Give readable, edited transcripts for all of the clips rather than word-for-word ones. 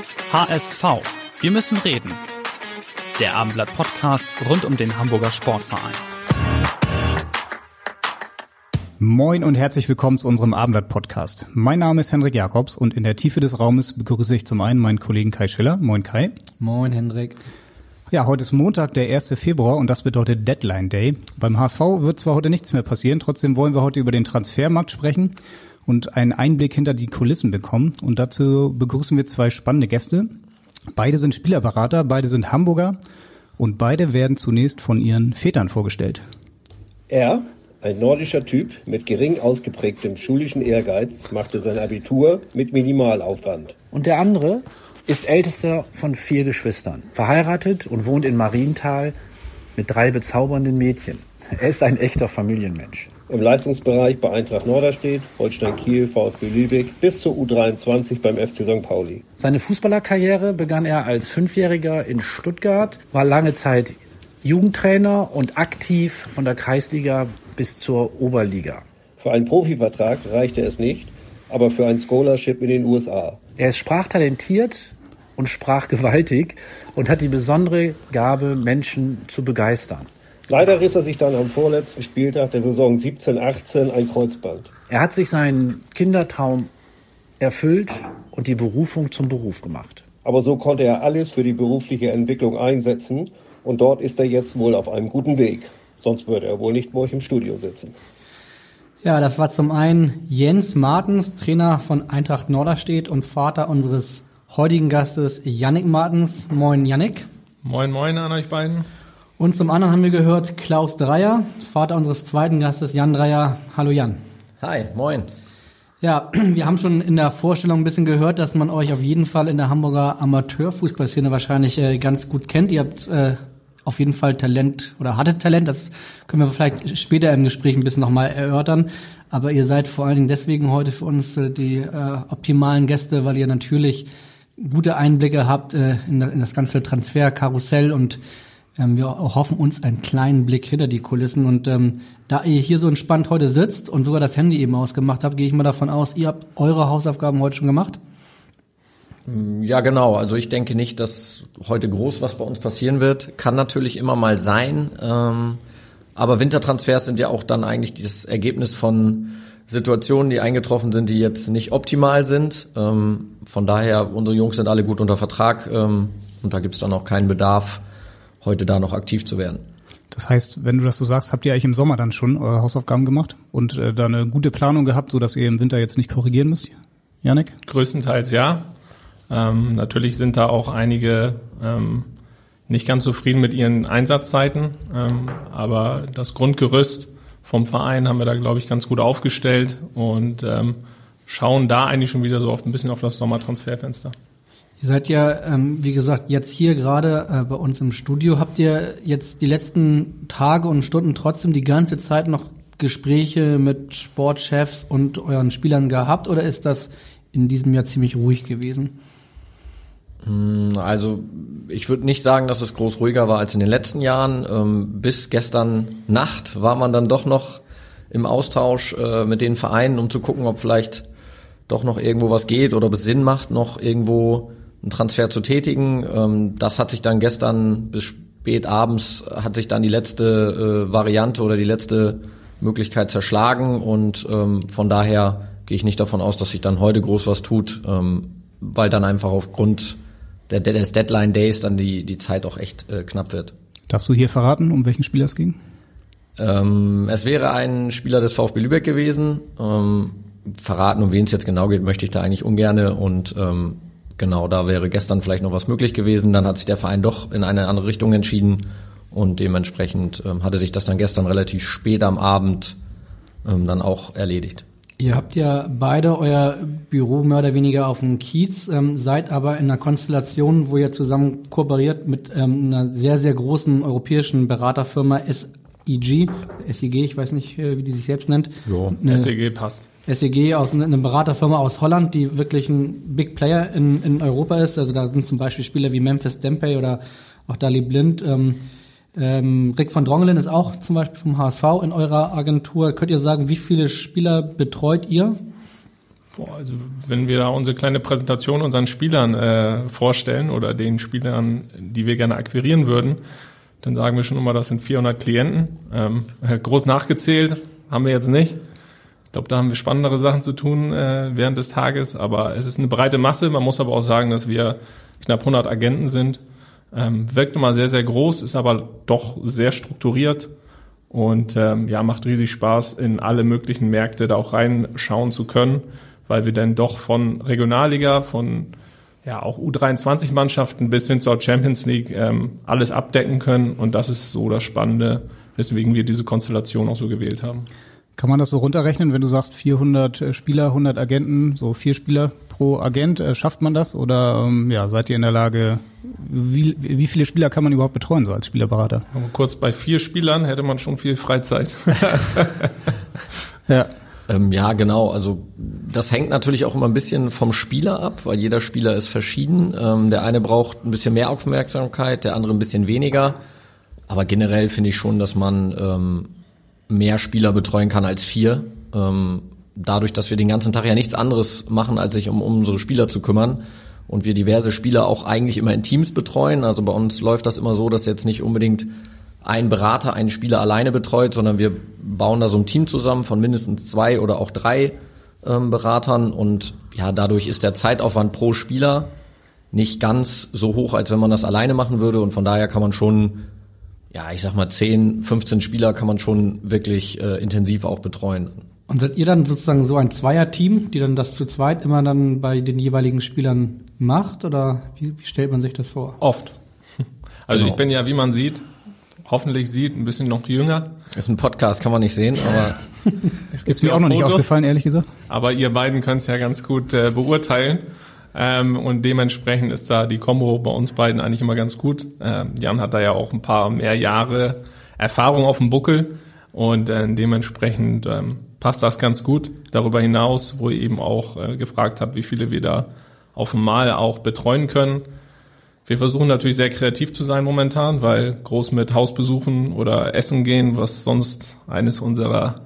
HSV. Wir müssen reden. Der Abendblatt-Podcast rund um den Hamburger Sportverein. Moin und herzlich willkommen zu unserem Abendblatt-Podcast. Mein Name ist Hendrik Jakobs und in der Tiefe des Raumes begrüße ich zum einen meinen Kollegen Kai Schiller. Moin Kai. Moin Hendrik. Ja, heute ist Montag, der 1. Februar und das bedeutet Deadline Day. Beim HSV wird zwar heute nichts mehr passieren, trotzdem wollen wir heute über den Transfermarkt sprechen und einen Einblick hinter die Kulissen bekommen. Und dazu begrüßen wir zwei spannende Gäste. Beide sind Spielerberater, beide sind Hamburger und beide werden zunächst von ihren Vätern vorgestellt. Er, ein nordischer Typ mit gering ausgeprägtem schulischen Ehrgeiz, machte sein Abitur mit Minimalaufwand. Und der andere ist ältester von 4 Geschwistern, verheiratet und wohnt in Marienthal mit 3 bezaubernden Mädchen. Er ist ein echter Familienmensch. Im Leistungsbereich bei Eintracht Norderstedt, Holstein Kiel, VfB Lübeck bis zur U23 beim FC St. Pauli. Seine Fußballerkarriere begann er als 5-Jähriger in Stuttgart, war lange Zeit Jugendtrainer und aktiv von der Kreisliga bis zur Oberliga. Für einen Profivertrag reichte es nicht, aber für ein Scholarship in den USA. Er ist sprachtalentiert und sprachgewaltig und hat die besondere Gabe, Menschen zu begeistern. Leider riss er sich dann am vorletzten Spieltag der Saison 17/18 ein Kreuzband. Er hat sich seinen Kindertraum erfüllt und die Berufung zum Beruf gemacht. Aber so konnte er alles für die berufliche Entwicklung einsetzen und dort ist er jetzt wohl auf einem guten Weg. Sonst würde er wohl nicht bei euch im Studio sitzen. Ja, das war zum einen Jens Martens, Trainer von Eintracht Norderstedt und Vater unseres heutigen Gastes Yannick Martens. Moin Yannick. Moin moin an euch beiden. Und zum anderen haben wir gehört Klaus Dreier, Vater unseres zweiten Gastes Jan Dreier. Hallo Jan. Hi, moin. Ja, wir haben schon in der Vorstellung ein bisschen gehört, dass man euch auf jeden Fall in der Hamburger Amateurfußballszene wahrscheinlich ganz gut kennt. Ihr habt auf jeden Fall Talent oder hattet Talent, das können wir vielleicht später im Gespräch ein bisschen nochmal erörtern. Aber ihr seid vor allen Dingen deswegen heute für uns die optimalen Gäste, weil ihr natürlich gute Einblicke habt in das ganze Transferkarussell und wir hoffen uns einen kleinen Blick hinter die Kulissen. Und da ihr hier so entspannt heute sitzt und sogar das Handy eben ausgemacht habt, gehe ich mal davon aus, ihr habt eure Hausaufgaben heute schon gemacht? Ja, genau. Also ich denke nicht, dass heute groß was bei uns passieren wird. Kann natürlich immer mal sein. Aber Wintertransfers sind ja auch dann eigentlich das Ergebnis von Situationen, die eingetroffen sind, die jetzt nicht optimal sind. Von daher, unsere Jungs sind alle gut unter Vertrag. Und da gibt's dann auch keinen Bedarf, heute da noch aktiv zu werden. Das heißt, wenn du das so sagst, habt ihr eigentlich im Sommer dann schon eure Hausaufgaben gemacht und da eine gute Planung gehabt, sodass ihr im Winter jetzt nicht korrigieren müsst? Yannick? Größtenteils ja. Natürlich sind da auch einige nicht ganz zufrieden mit ihren Einsatzzeiten, aber das Grundgerüst vom Verein haben wir da, glaube ich, ganz gut aufgestellt und schauen da eigentlich schon wieder so oft ein bisschen auf das Sommertransferfenster. Ihr seid ja, wie gesagt, jetzt hier gerade bei uns im Studio. Habt ihr jetzt die letzten Tage und Stunden trotzdem die ganze Zeit noch Gespräche mit Sportchefs und euren Spielern gehabt oder ist das in diesem Jahr ziemlich ruhig gewesen? Also ich würde nicht sagen, dass es groß ruhiger war als in den letzten Jahren. Bis gestern Nacht war man dann doch noch im Austausch mit den Vereinen, um zu gucken, ob vielleicht doch noch irgendwo was geht oder ob es Sinn macht, noch irgendwo einen Transfer zu tätigen. Das hat sich dann gestern bis spät abends hat sich dann die letzte Variante oder die letzte Möglichkeit zerschlagen und von daher gehe ich nicht davon aus, dass sich dann heute groß was tut, weil dann einfach aufgrund des Deadline Days dann die Zeit auch echt knapp wird. Darfst du hier verraten, um welchen Spieler es ging? Es wäre ein Spieler des VfB Lübeck gewesen. Verraten, um wen es jetzt genau geht, möchte ich da eigentlich ungerne und genau, da wäre gestern vielleicht noch was möglich gewesen. Dann hat sich der Verein doch in eine andere Richtung entschieden und dementsprechend hatte sich das dann gestern relativ spät am Abend dann auch erledigt. Ihr habt ja beide euer Büro mehr oder weniger auf dem Kiez, seid aber in einer Konstellation, wo ihr zusammen kooperiert mit einer sehr, sehr großen europäischen Beraterfirma SEG, ich weiß nicht, wie die sich selbst nennt. Jo, SEG passt. SEG aus einer Beraterfirma aus Holland, die wirklich ein Big Player in Europa ist. Also da sind zum Beispiel Spieler wie Memphis Depay oder auch Dali Blind. Rick van Drongelen ist auch zum Beispiel vom HSV in eurer Agentur. Könnt ihr sagen, wie viele Spieler betreut ihr? Also wenn wir da unsere kleine Präsentation unseren Spielern vorstellen oder den Spielern, die wir gerne akquirieren würden, dann sagen wir schon immer, das sind 400 Klienten. Groß nachgezählt haben wir jetzt nicht. Ich glaube, da haben wir spannendere Sachen zu tun während des Tages, aber es ist eine breite Masse. Man muss aber auch sagen, dass wir knapp 100 Agenten sind. Wirkt immer sehr, sehr groß, ist aber doch sehr strukturiert und macht riesig Spaß, in alle möglichen Märkte da auch reinschauen zu können, weil wir dann doch von Regionalliga, von auch U23-Mannschaften bis hin zur Champions League alles abdecken können. Und das ist so das Spannende, weswegen wir diese Konstellation auch so gewählt haben. Kann man das so runterrechnen, wenn du sagst 400 Spieler, 100 Agenten, so 4 Spieler pro Agent, schafft man das? Oder seid ihr in der Lage, wie viele Spieler kann man überhaupt betreuen, so als Spielerberater? Aber kurz, bei 4 Spielern hätte man schon viel Freizeit. Ja. Ja, genau. Also das hängt natürlich auch immer ein bisschen vom Spieler ab, weil jeder Spieler ist verschieden. Der eine braucht ein bisschen mehr Aufmerksamkeit, der andere ein bisschen weniger. Aber generell finde ich schon, dass man mehr Spieler betreuen kann als 4. Dadurch, dass wir den ganzen Tag ja nichts anderes machen, als sich um unsere Spieler zu kümmern. Und wir diverse Spieler auch eigentlich immer in Teams betreuen. Also bei uns läuft das immer so, dass jetzt nicht unbedingt ein Berater einen Spieler alleine betreut, sondern wir bauen da so ein Team zusammen von mindestens 2 oder auch 3 Beratern und dadurch ist der Zeitaufwand pro Spieler nicht ganz so hoch, als wenn man das alleine machen würde und von daher kann man schon, 10, 15 Spieler kann man schon wirklich intensiv auch betreuen. Und seid ihr dann sozusagen so ein Zweierteam, die dann das zu zweit immer dann bei den jeweiligen Spielern macht oder wie stellt man sich das vor? Oft. Also Genau. Ich bin ja, wie man hoffentlich sieht, ein bisschen noch jünger. Ist ein Podcast, kann man nicht sehen, aber Es gibt Ist mir auch noch nicht aufgefallen, ehrlich gesagt. Aber ihr beiden könnt es ja ganz gut beurteilen. Und dementsprechend ist da die Kombo bei uns beiden eigentlich immer ganz gut. Jan hat da ja auch ein paar mehr Jahre Erfahrung auf dem Buckel und dementsprechend passt das ganz gut. Darüber hinaus, wo ihr eben auch gefragt habt, wie viele wir da auf dem Mal auch betreuen können. Wir versuchen natürlich sehr kreativ zu sein momentan, weil groß mit Hausbesuchen oder Essen gehen, was sonst eines unserer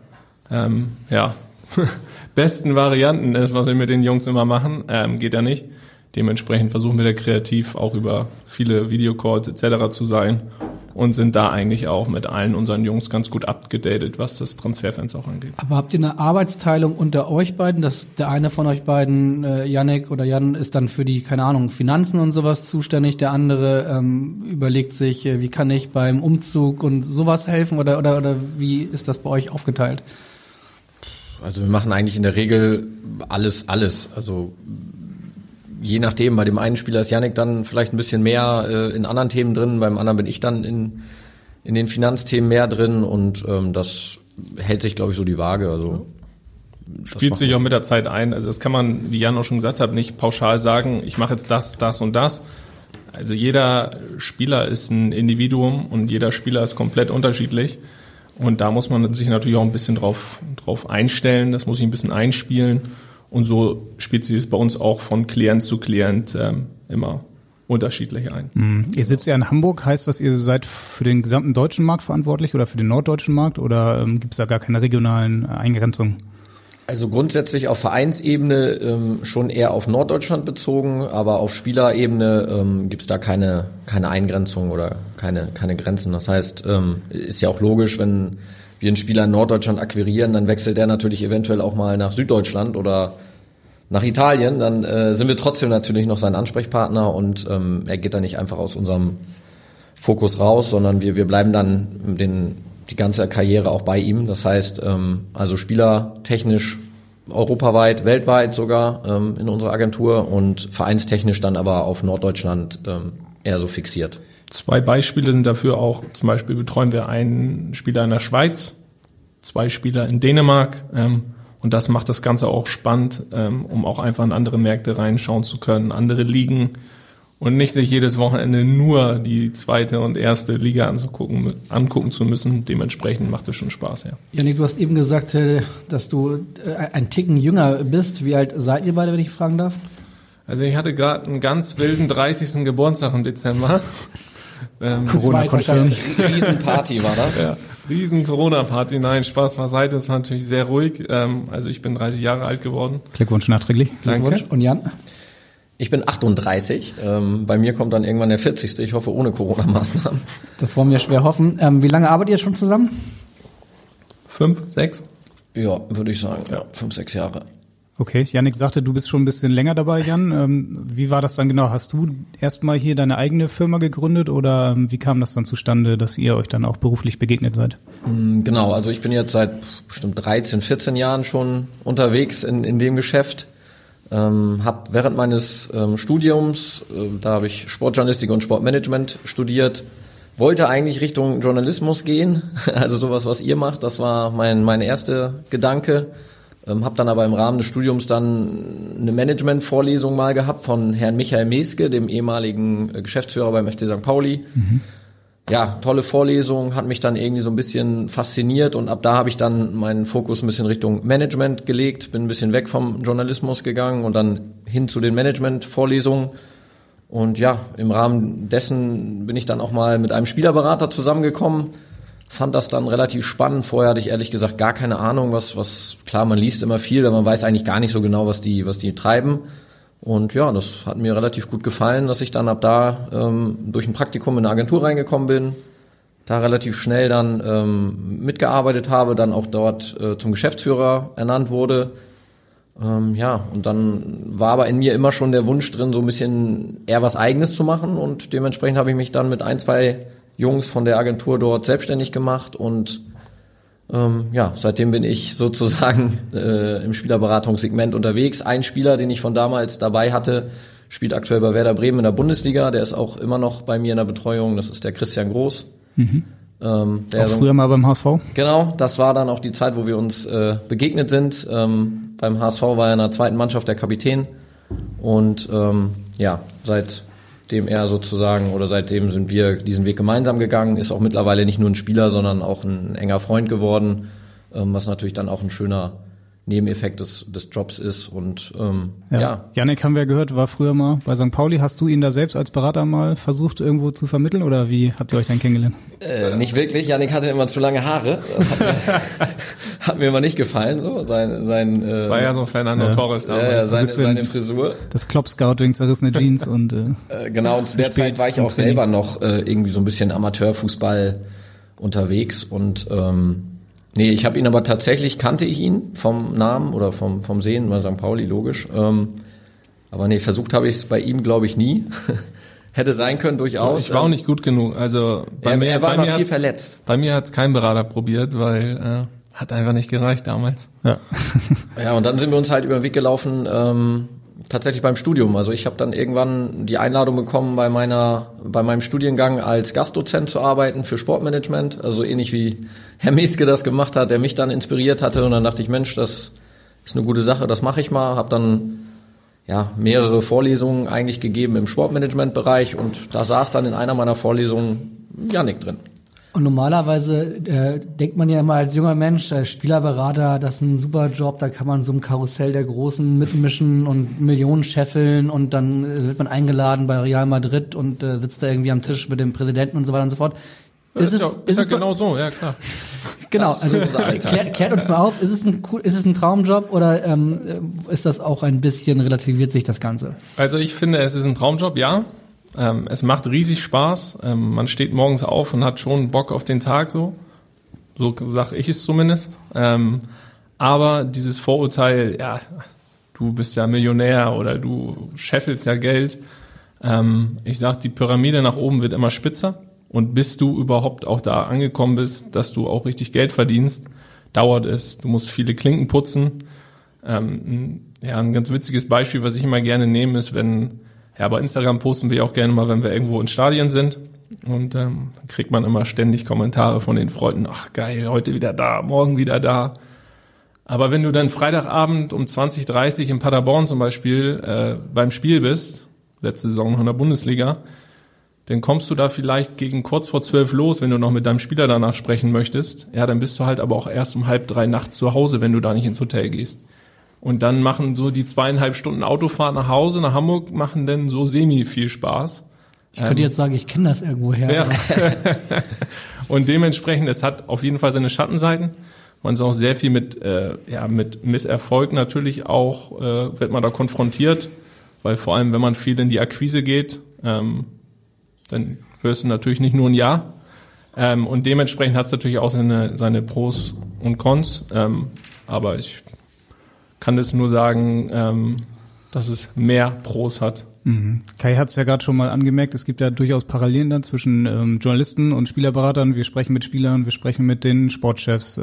besten Varianten ist, was wir mit den Jungs immer machen, geht ja nicht. Dementsprechend versuchen wir da kreativ auch über viele Videocalls etc. zu sein und sind da eigentlich auch mit allen unseren Jungs ganz gut abgedatet, was das Transferfenster auch angeht. Aber habt ihr eine Arbeitsteilung unter euch beiden, dass der eine von euch beiden, Yannick oder Jan, ist dann für die, Finanzen und sowas zuständig, der andere überlegt sich, wie kann ich beim Umzug und sowas helfen oder wie ist das bei euch aufgeteilt? Also wir machen eigentlich in der Regel alles. Also je nachdem, bei dem einen Spieler ist Yannick dann vielleicht ein bisschen mehr in anderen Themen drin, beim anderen bin ich dann in den Finanzthemen mehr drin und das hält sich, glaube ich, so die Waage. Also spielt sich auch mit der Zeit ein. Also das kann man, wie Jan auch schon gesagt hat, nicht pauschal sagen, ich mache jetzt das und das. Also jeder Spieler ist ein Individuum und jeder Spieler ist komplett unterschiedlich. Und da muss man sich natürlich auch ein bisschen drauf einstellen, das muss sich ein bisschen einspielen. Und so spielt sich es bei uns auch von Klient zu Klient immer unterschiedlich ein. Ihr sitzt ja in Hamburg, heißt das, ihr seid für den gesamten deutschen Markt verantwortlich oder für den norddeutschen Markt oder gibt es da gar keine regionalen Eingrenzungen? Also grundsätzlich auf Vereinsebene schon eher auf Norddeutschland bezogen, aber auf Spielerebene gibt's da keine Eingrenzung oder keine Grenzen. Das heißt, ist ja auch logisch, wenn wir einen Spieler in Norddeutschland akquirieren, dann wechselt der natürlich eventuell auch mal nach Süddeutschland oder nach Italien. Dann sind wir trotzdem natürlich noch sein Ansprechpartner und er geht da nicht einfach aus unserem Fokus raus, sondern wir bleiben dann die ganze Karriere auch bei ihm. Das heißt, also spielertechnisch europaweit, weltweit sogar in unserer Agentur und vereinstechnisch dann aber auf Norddeutschland eher so fixiert. 2 Beispiele sind dafür auch, zum Beispiel betreuen wir einen Spieler in der Schweiz, 2 Spieler in Dänemark und das macht das Ganze auch spannend, um auch einfach in andere Märkte reinschauen zu können, andere Ligen und nicht sich jedes Wochenende nur die 2. und 1. Liga angucken zu müssen. Dementsprechend macht es schon Spaß, ja. Yannick, du hast eben gesagt, dass du ein Ticken jünger bist. Wie alt seid ihr beide, wenn ich fragen darf? Also ich hatte gerade einen ganz wilden 30. Geburtstag im Dezember. Corona-konfirm. Riesenparty war das. Ja, riesen Corona-Party. Nein, Spaß beiseite. Es war natürlich sehr ruhig. Also ich bin 30 Jahre alt geworden. Glückwunsch nachträglich. Danke. Und Jan? Ich bin 38. Bei mir kommt dann irgendwann der 40. Ich hoffe ohne Corona-Maßnahmen. Das wollen wir schwer hoffen. Wie lange arbeitet ihr schon zusammen? 5, 6? Ja, würde ich sagen. Ja, 5, 6 Jahre. Okay, Yannick sagte, du bist schon ein bisschen länger dabei, Jan. Wie war das dann genau? Hast du erstmal hier deine eigene Firma gegründet oder wie kam das dann zustande, dass ihr euch dann auch beruflich begegnet seid? Genau, also ich bin jetzt seit bestimmt 13, 14 Jahren schon unterwegs in dem Geschäft. Hab während meines Studiums, da habe ich Sportjournalistik und Sportmanagement studiert, wollte eigentlich Richtung Journalismus gehen, also sowas, was ihr macht, das war mein erster Gedanke. Habe dann aber im Rahmen des Studiums dann eine Management-Vorlesung mal gehabt von Herrn Michael Meske, dem ehemaligen Geschäftsführer beim FC St. Pauli. Ja, tolle Vorlesung, hat mich dann irgendwie so ein bisschen fasziniert und ab da habe ich dann meinen Fokus ein bisschen Richtung Management gelegt, bin ein bisschen weg vom Journalismus gegangen und dann hin zu den Management-Vorlesungen. Und ja, im Rahmen dessen bin ich dann auch mal mit einem Spielerberater zusammengekommen, fand das dann relativ spannend. Vorher hatte ich ehrlich gesagt gar keine Ahnung, was klar, man liest immer viel, aber man weiß eigentlich gar nicht so genau, was die treiben. Und ja, das hat mir relativ gut gefallen, dass ich dann ab da durch ein Praktikum in eine Agentur reingekommen bin, da relativ schnell dann mitgearbeitet habe, dann auch dort zum Geschäftsführer ernannt wurde. Ja, und dann war aber in mir immer schon der Wunsch drin, so ein bisschen eher was Eigenes zu machen und dementsprechend habe ich mich dann mit 1, 2 Jungs von der Agentur dort selbstständig gemacht und ja, seitdem bin ich sozusagen im Spielerberatungssegment unterwegs. Ein Spieler, den ich von damals dabei hatte, spielt aktuell bei Werder Bremen in der Bundesliga, der ist auch immer noch bei mir in der Betreuung, das ist der Christian Groß. Der auch früher mal beim HSV? Genau, das war dann auch die Zeit, wo wir uns begegnet sind. Beim HSV war er in der zweiten Mannschaft der Kapitän und ja, seitdem sind wir diesen Weg gemeinsam gegangen, ist auch mittlerweile nicht nur ein Spieler, sondern auch ein enger Freund geworden, was natürlich dann auch ein schöner Nebeneffekt des Jobs ist und ja. Yannick, haben wir gehört, war früher mal bei St. Pauli. Hast du ihn da selbst als Berater mal versucht, irgendwo zu vermitteln oder wie habt ihr euch dann kennengelernt? Nicht wirklich. Yannick hatte immer zu lange Haare. Das hat mir immer nicht gefallen. So das war ja so Fernando Torres damals. Seine Frisur. Das Klopp-Scouting, zerrissene Jeans und genau, und zu der Zeit war ich auch selber noch irgendwie so ein bisschen Amateurfußball unterwegs und nee, ich habe ihn aber tatsächlich, kannte ich ihn vom Namen oder vom Sehen bei St. Pauli, logisch. Aber nee, versucht habe ich es bei ihm, glaube ich, nie. Hätte sein können, durchaus. Ich war auch nicht gut genug. Also er war viel verletzt. Bei mir hat es kein Berater probiert, weil hat einfach nicht gereicht damals. Ja. Ja, und dann sind wir uns halt über den Weg gelaufen, tatsächlich beim Studium. Also ich habe dann irgendwann die Einladung bekommen, bei meinem Studiengang als Gastdozent zu arbeiten für Sportmanagement. Also ähnlich wie Herr Meske das gemacht hat, der mich dann inspiriert hatte. Und dann dachte ich, Mensch, das ist eine gute Sache, das mache ich mal. Habe dann ja mehrere Vorlesungen eigentlich gegeben im Sportmanagement-Bereich und da saß dann in einer meiner Vorlesungen Yannick drin. Und normalerweise denkt man ja immer als junger Mensch, als Spielerberater, das ist ein super Job, da kann man so im Karussell der Großen mitmischen und Millionen scheffeln und dann wird man eingeladen bei Real Madrid und sitzt da irgendwie am Tisch mit dem Präsidenten und so weiter und so fort. Ist ja genau so, ja klar. Genau, also klärt uns mal auf, ist es ein Traumjob oder ist das auch ein bisschen, relativiert sich das Ganze? Also ich finde, es ist ein Traumjob, ja. Es macht riesig Spaß. Man steht morgens auf und hat schon Bock auf den Tag, so sag ich es zumindest. Aber dieses Vorurteil, ja, du bist ja Millionär oder du scheffelst ja Geld. Ich sag, die Pyramide nach oben wird immer spitzer. Und bis du überhaupt auch da angekommen bist, dass du auch richtig Geld verdienst, dauert es. Du musst viele Klinken putzen. Ein ganz witziges Beispiel, was ich immer gerne nehme, ist, bei Instagram posten wir auch gerne mal, wenn wir irgendwo in Stadien sind. Und kriegt man immer ständig Kommentare von den Freunden. Ach geil, heute wieder da, morgen wieder da. Aber wenn du dann Freitagabend um 20:30 in Paderborn zum Beispiel beim Spiel bist, letzte Saison noch in der Bundesliga, dann kommst du da vielleicht gegen kurz vor 12 los, wenn du noch mit deinem Spieler danach sprechen möchtest. Ja, dann bist du halt aber auch erst um 2:30 nachts zu Hause, wenn du da nicht ins Hotel gehst. Und dann machen so die 2,5 Stunden Autofahrt nach Hause, nach Hamburg, machen dann so semi viel Spaß. Ich könnte jetzt sagen, ich kenne das irgendwoher. Ja. Und dementsprechend, es hat auf jeden Fall seine Schattenseiten. Man ist auch sehr viel mit Misserfolg natürlich auch, wird man da konfrontiert, weil vor allem, wenn man viel in die Akquise geht, dann hörst du natürlich nicht nur ein Ja. Und dementsprechend hat es natürlich auch seine Pros und Cons. Aber ich kann es nur sagen, dass es mehr Pros hat. Mhm. Kai hat es ja gerade schon mal angemerkt, es gibt ja durchaus Parallelen dann zwischen Journalisten und Spielerberatern. Wir sprechen mit Spielern, wir sprechen mit den Sportchefs.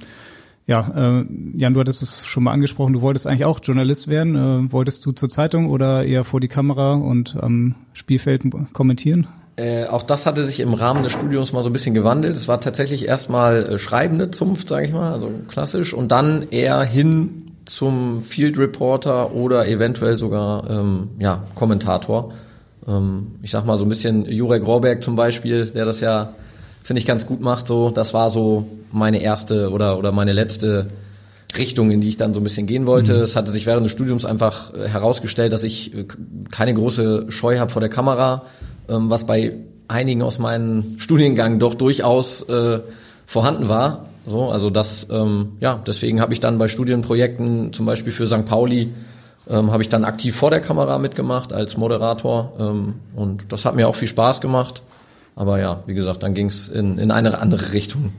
Jan, du hattest es schon mal angesprochen, du wolltest eigentlich auch Journalist werden. Wolltest du zur Zeitung oder eher vor die Kamera und am Spielfeld kommentieren? Auch das hatte sich im Rahmen des Studiums mal so ein bisschen gewandelt. Es war tatsächlich erstmal schreibende Zunft, sage ich mal, also klassisch, und dann eher hin zum Field Reporter oder eventuell sogar Kommentator. Ich sag mal so ein bisschen Jurek Rohrberg zum Beispiel, der das ja, finde ich, ganz gut macht. So, das war so meine erste oder meine letzte Richtung, in die ich dann so ein bisschen gehen wollte. Es hatte sich während des Studiums einfach herausgestellt, dass ich keine große Scheu habe vor der Kamera, was bei einigen aus meinem Studiengang doch durchaus vorhanden war. So, also das, deswegen habe ich dann bei Studienprojekten, zum Beispiel für St. Pauli, habe ich dann aktiv vor der Kamera mitgemacht als Moderator, und das hat mir auch viel Spaß gemacht. Aber ja, wie gesagt, dann ging es in eine andere Richtung.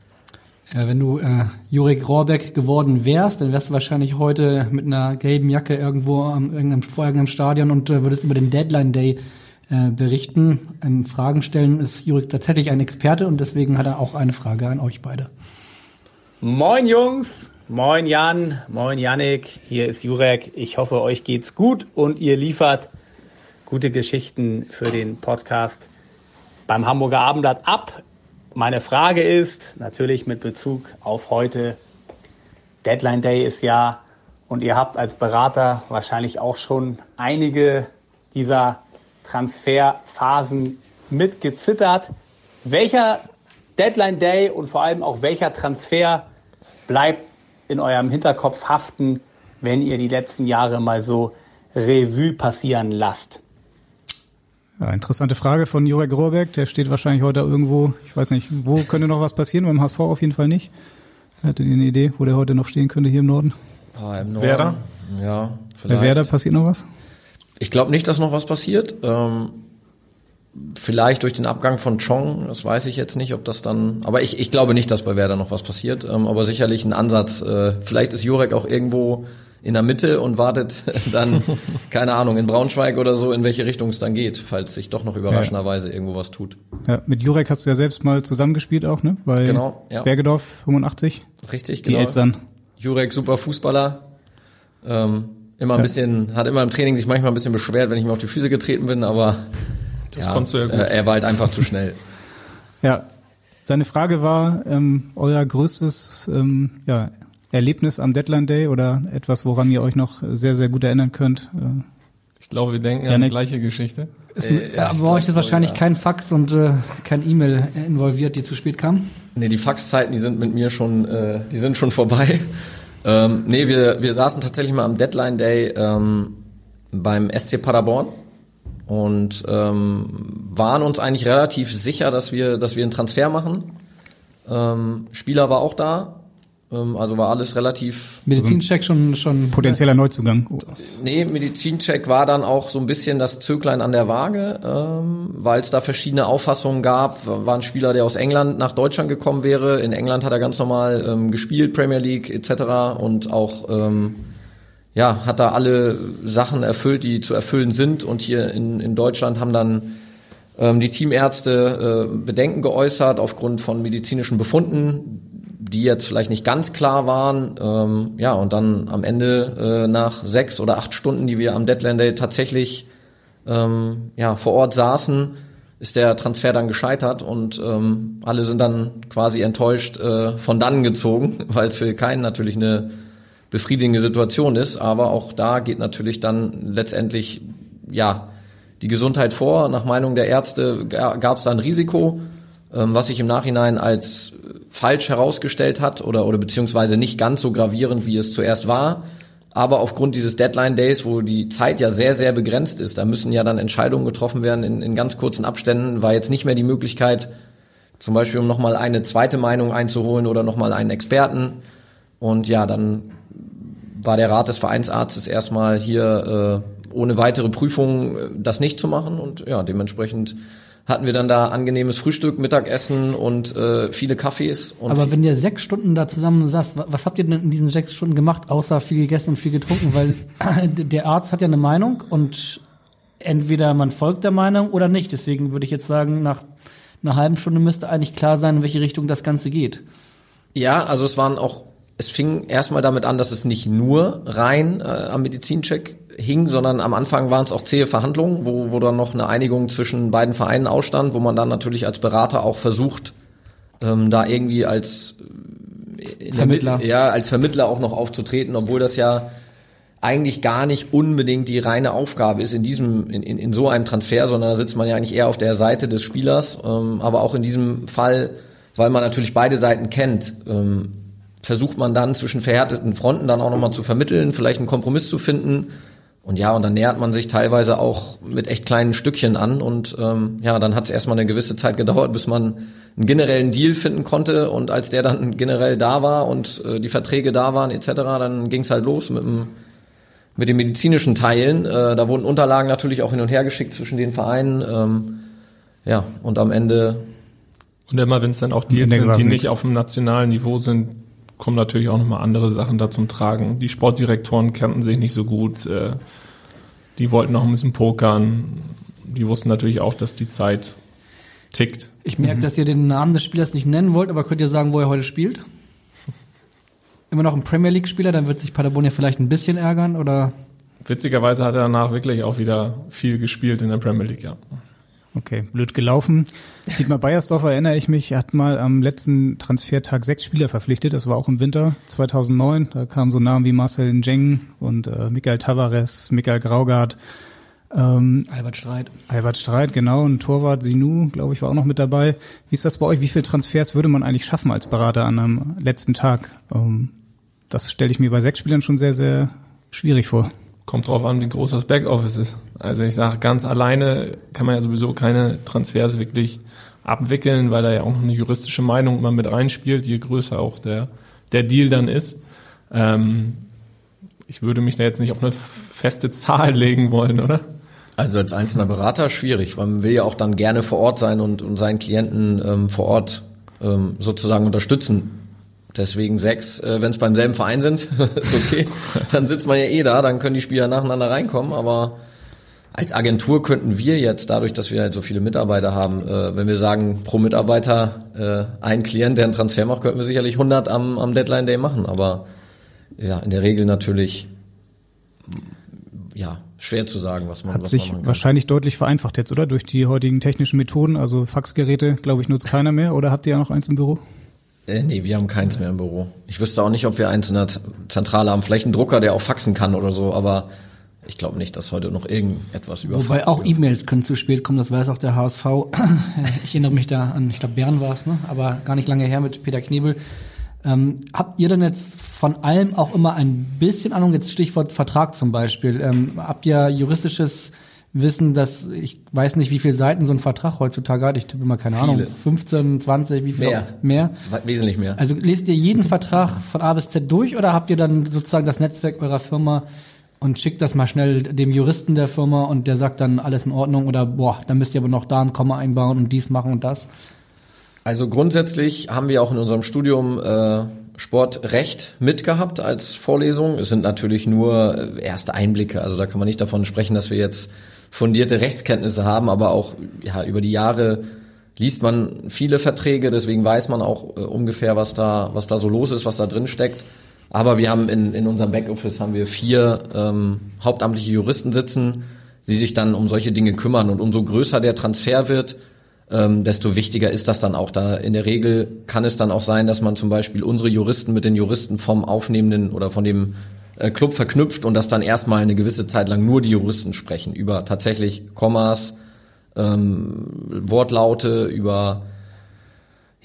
Ja, wenn du Jurek Rohrbeck geworden wärst, dann wärst du wahrscheinlich heute mit einer gelben Jacke irgendwo vor irgendeinem Stadion und würdest über den Deadline Day berichten. Fragen stellen ist Jurek tatsächlich ein Experte und deswegen hat er auch eine Frage an euch beide. Moin Jungs, moin Jan, moin Yannick, hier ist Jurek. Ich hoffe, euch geht's gut und ihr liefert gute Geschichten für den Podcast beim Hamburger Abendblatt ab. Meine Frage ist natürlich mit Bezug auf heute. Deadline Day ist ja, und ihr habt als Berater wahrscheinlich auch schon einige dieser Transferphasen mitgezittert. Welcher Deadline Day und vor allem auch welcher Transfer bleibt in eurem Hinterkopf haften, wenn ihr die letzten Jahre mal so Revue passieren lasst? Ja, interessante Frage von Jurek Rohrbeck. Der steht wahrscheinlich heute irgendwo, ich weiß nicht, wo könnte noch was passieren? Beim HSV auf jeden Fall nicht. Hattet ihr eine Idee, wo der heute noch stehen könnte hier im Norden? Im Norden. Werder? Ja, vielleicht. Bei Werder passiert noch was? Ich glaube nicht, dass noch was passiert. Vielleicht durch den Abgang von Chong, das weiß ich jetzt nicht, ob das dann, aber ich glaube nicht, dass bei Werder noch was passiert, aber sicherlich ein Ansatz. Vielleicht ist Jurek auch irgendwo in der Mitte und wartet dann, keine Ahnung, in Braunschweig oder so, in welche Richtung es dann geht, falls sich doch noch überraschenderweise irgendwo was tut. Ja, mit Jurek hast du ja selbst mal zusammengespielt auch, ne? Bei Bergedorf 85. Richtig, genau. Die Elstern. Jurek, super Fußballer. Immer ein bisschen, hat immer im Training sich manchmal ein bisschen beschwert, wenn ich mir auf die Füße getreten bin, aber das konntest du ja gut. Er war halt einfach zu schnell. Ja, seine Frage war, euer größtes Erlebnis am Deadline Day oder etwas, woran ihr euch noch sehr, sehr gut erinnern könnt? Ich glaube, wir denken an die gleiche Geschichte. Aber bei euch ist wahrscheinlich kein Fax und kein E-Mail involviert, die zu spät kam? Nee, die Faxzeiten, die sind mit mir schon, die sind schon vorbei. Wir saßen tatsächlich mal am Deadline Day beim SC Paderborn und waren uns eigentlich relativ sicher, dass wir einen Transfer machen. Spieler war auch da, also war alles relativ... Medizincheck schon potenzieller Neuzugang. Nee, Medizincheck war dann auch so ein bisschen das Zöglein an der Waage, weil es da verschiedene Auffassungen gab. War ein Spieler, der aus England nach Deutschland gekommen wäre. In England hat er ganz normal gespielt, Premier League etc. und auch hat da alle Sachen erfüllt, die zu erfüllen sind. Und hier in Deutschland haben dann die Teamärzte Bedenken geäußert aufgrund von medizinischen Befunden, die jetzt vielleicht nicht ganz klar waren. Und dann am Ende nach 6 oder 8 Stunden, die wir am Deadline Day tatsächlich vor Ort saßen, ist der Transfer dann gescheitert und alle sind dann quasi enttäuscht von dannen gezogen, weil es für keinen natürlich eine befriedigende Situation ist. Aber auch da geht natürlich dann letztendlich die Gesundheit vor. Nach Meinung der Ärzte gab es da ein Risiko, was sich im Nachhinein als falsch herausgestellt hat oder beziehungsweise nicht ganz so gravierend, wie es zuerst war. Aber aufgrund dieses Deadline-Days, wo die Zeit ja sehr, sehr begrenzt ist, da müssen ja dann Entscheidungen getroffen werden in ganz kurzen Abständen, war jetzt nicht mehr die Möglichkeit, zum Beispiel um nochmal eine zweite Meinung einzuholen oder nochmal einen Experten. Und ja, dann war der Rat des Vereinsarztes erstmal hier ohne weitere Prüfung das nicht zu machen. Und ja, dementsprechend hatten wir dann da angenehmes Frühstück, Mittagessen und viele Kaffees. Und aber wenn ihr 6 Stunden da zusammen saßt, was habt ihr denn in diesen 6 Stunden gemacht, außer viel gegessen und viel getrunken? Weil der Arzt hat ja eine Meinung und entweder man folgt der Meinung oder nicht. Deswegen würde ich jetzt sagen, nach einer halben Stunde müsste eigentlich klar sein, in welche Richtung das Ganze geht. Ja, also es fing erstmal damit an, dass es nicht nur rein am Medizincheck hing, sondern am Anfang waren es auch zähe Verhandlungen, wo dann noch eine Einigung zwischen beiden Vereinen ausstand, wo man dann natürlich als Berater auch versucht, da irgendwie als Vermittler. als Vermittler auch noch aufzutreten, obwohl das ja eigentlich gar nicht unbedingt die reine Aufgabe ist in so einem Transfer, sondern da sitzt man ja eigentlich eher auf der Seite des Spielers, aber auch in diesem Fall, weil man natürlich beide Seiten kennt, versucht man dann zwischen verhärteten Fronten dann auch nochmal zu vermitteln, vielleicht einen Kompromiss zu finden. Und ja, und dann nähert man sich teilweise auch mit echt kleinen Stückchen an. Und dann hat es erstmal eine gewisse Zeit gedauert, bis man einen generellen Deal finden konnte. Und als der dann generell da war und die Verträge da waren etc., dann ging es halt los mit den medizinischen Teilen. Da wurden Unterlagen natürlich auch hin und her geschickt zwischen den Vereinen. Und am Ende... Und immer wenn es dann auch Deals sind, die nicht auf dem nationalen Niveau sind, kommen natürlich auch nochmal andere Sachen da zum Tragen. Die Sportdirektoren kannten sich nicht so gut. Die wollten noch ein bisschen pokern. Die wussten natürlich auch, dass die Zeit tickt. Ich merke, dass ihr den Namen des Spielers nicht nennen wollt, aber könnt ihr sagen, wo er heute spielt? Immer noch ein Premier League-Spieler, dann wird sich Paderborn ja vielleicht ein bisschen ärgern, oder? Witzigerweise hat er danach wirklich auch wieder viel gespielt in der Premier League, ja. Okay, blöd gelaufen. Dietmar Beiersdorf, erinnere ich mich, hat mal am letzten Transfertag 6 Spieler verpflichtet. Das war auch im Winter 2009. Da kamen so Namen wie Marcel Njeng und Michael Tavares, Michael Graugart. Albert Streit, genau. Und Torwart Sinou, glaube ich, war auch noch mit dabei. Wie ist das bei euch? Wie viele Transfers würde man eigentlich schaffen als Berater an einem letzten Tag? Das stelle ich mir bei 6 Spielern schon sehr, sehr schwierig vor. Kommt drauf an, wie groß das Backoffice ist. Also ich sage, ganz alleine kann man ja sowieso keine Transfers wirklich abwickeln, weil da ja auch noch eine juristische Meinung immer mit reinspielt, je größer auch der Deal dann ist. Ich würde mich da jetzt nicht auf eine feste Zahl legen wollen, oder? Also als einzelner Berater schwierig, weil man will ja auch dann gerne vor Ort sein und seinen Klienten vor Ort sozusagen unterstützen. Deswegen 6, wenn es beim selben Verein sind, ist okay. Dann sitzt man ja da, dann können die Spieler nacheinander reinkommen. Aber als Agentur könnten wir jetzt, dadurch, dass wir halt so viele Mitarbeiter haben, wenn wir sagen, pro Mitarbeiter ein Klient, der einen Transfer macht, könnten wir sicherlich 100 am Deadline Day machen. Aber ja, in der Regel natürlich schwer zu sagen, was man hat sich wahrscheinlich deutlich vereinfacht jetzt, oder? Durch die heutigen technischen Methoden, also Faxgeräte, glaube ich, nutzt keiner mehr. Oder habt ihr ja noch eins im Büro? Nee, wir haben keins mehr im Büro. Ich wüsste auch nicht, ob wir eins in der Zentrale haben. Vielleicht einen Drucker, der auch faxen kann oder so, aber ich glaube nicht, dass heute noch irgendetwas überfaxt. Wobei auch E-Mails können zu spät kommen, das weiß auch der HSV. Ich erinnere mich da an, ich glaube Bern war es, ne? Aber gar nicht lange her mit Peter Knebel. Habt ihr denn jetzt von allem auch immer ein bisschen Ahnung, jetzt Stichwort Vertrag zum Beispiel, habt ihr juristisches Wissen, dass ich weiß nicht, wie viele Seiten so ein Vertrag heutzutage hat. Ich tippe mal keine Ahnung, 15, 20, wie viel? Mehr? Wesentlich mehr. Also lest ihr jeden Vertrag von A bis Z durch oder habt ihr dann sozusagen das Netzwerk eurer Firma und schickt das mal schnell dem Juristen der Firma und der sagt dann alles in Ordnung oder dann müsst ihr aber noch da ein Komma einbauen und dies machen und das? Also grundsätzlich haben wir auch in unserem Studium Sportrecht mitgehabt als Vorlesung. Es sind natürlich nur erste Einblicke, also da kann man nicht davon sprechen, dass wir jetzt fundierte Rechtskenntnisse haben, aber auch über die Jahre liest man viele Verträge, deswegen weiß man auch ungefähr, was da so los ist, was da drin steckt. Aber wir haben in unserem Backoffice haben wir 4 hauptamtliche Juristen sitzen, die sich dann um solche Dinge kümmern. Und umso größer der Transfer wird, desto wichtiger ist das dann auch. Da in der Regel kann es dann auch sein, dass man zum Beispiel unsere Juristen mit den Juristen vom aufnehmenden oder von dem Club verknüpft und dass dann erstmal eine gewisse Zeit lang nur die Juristen sprechen über tatsächlich Kommas, Wortlaute, über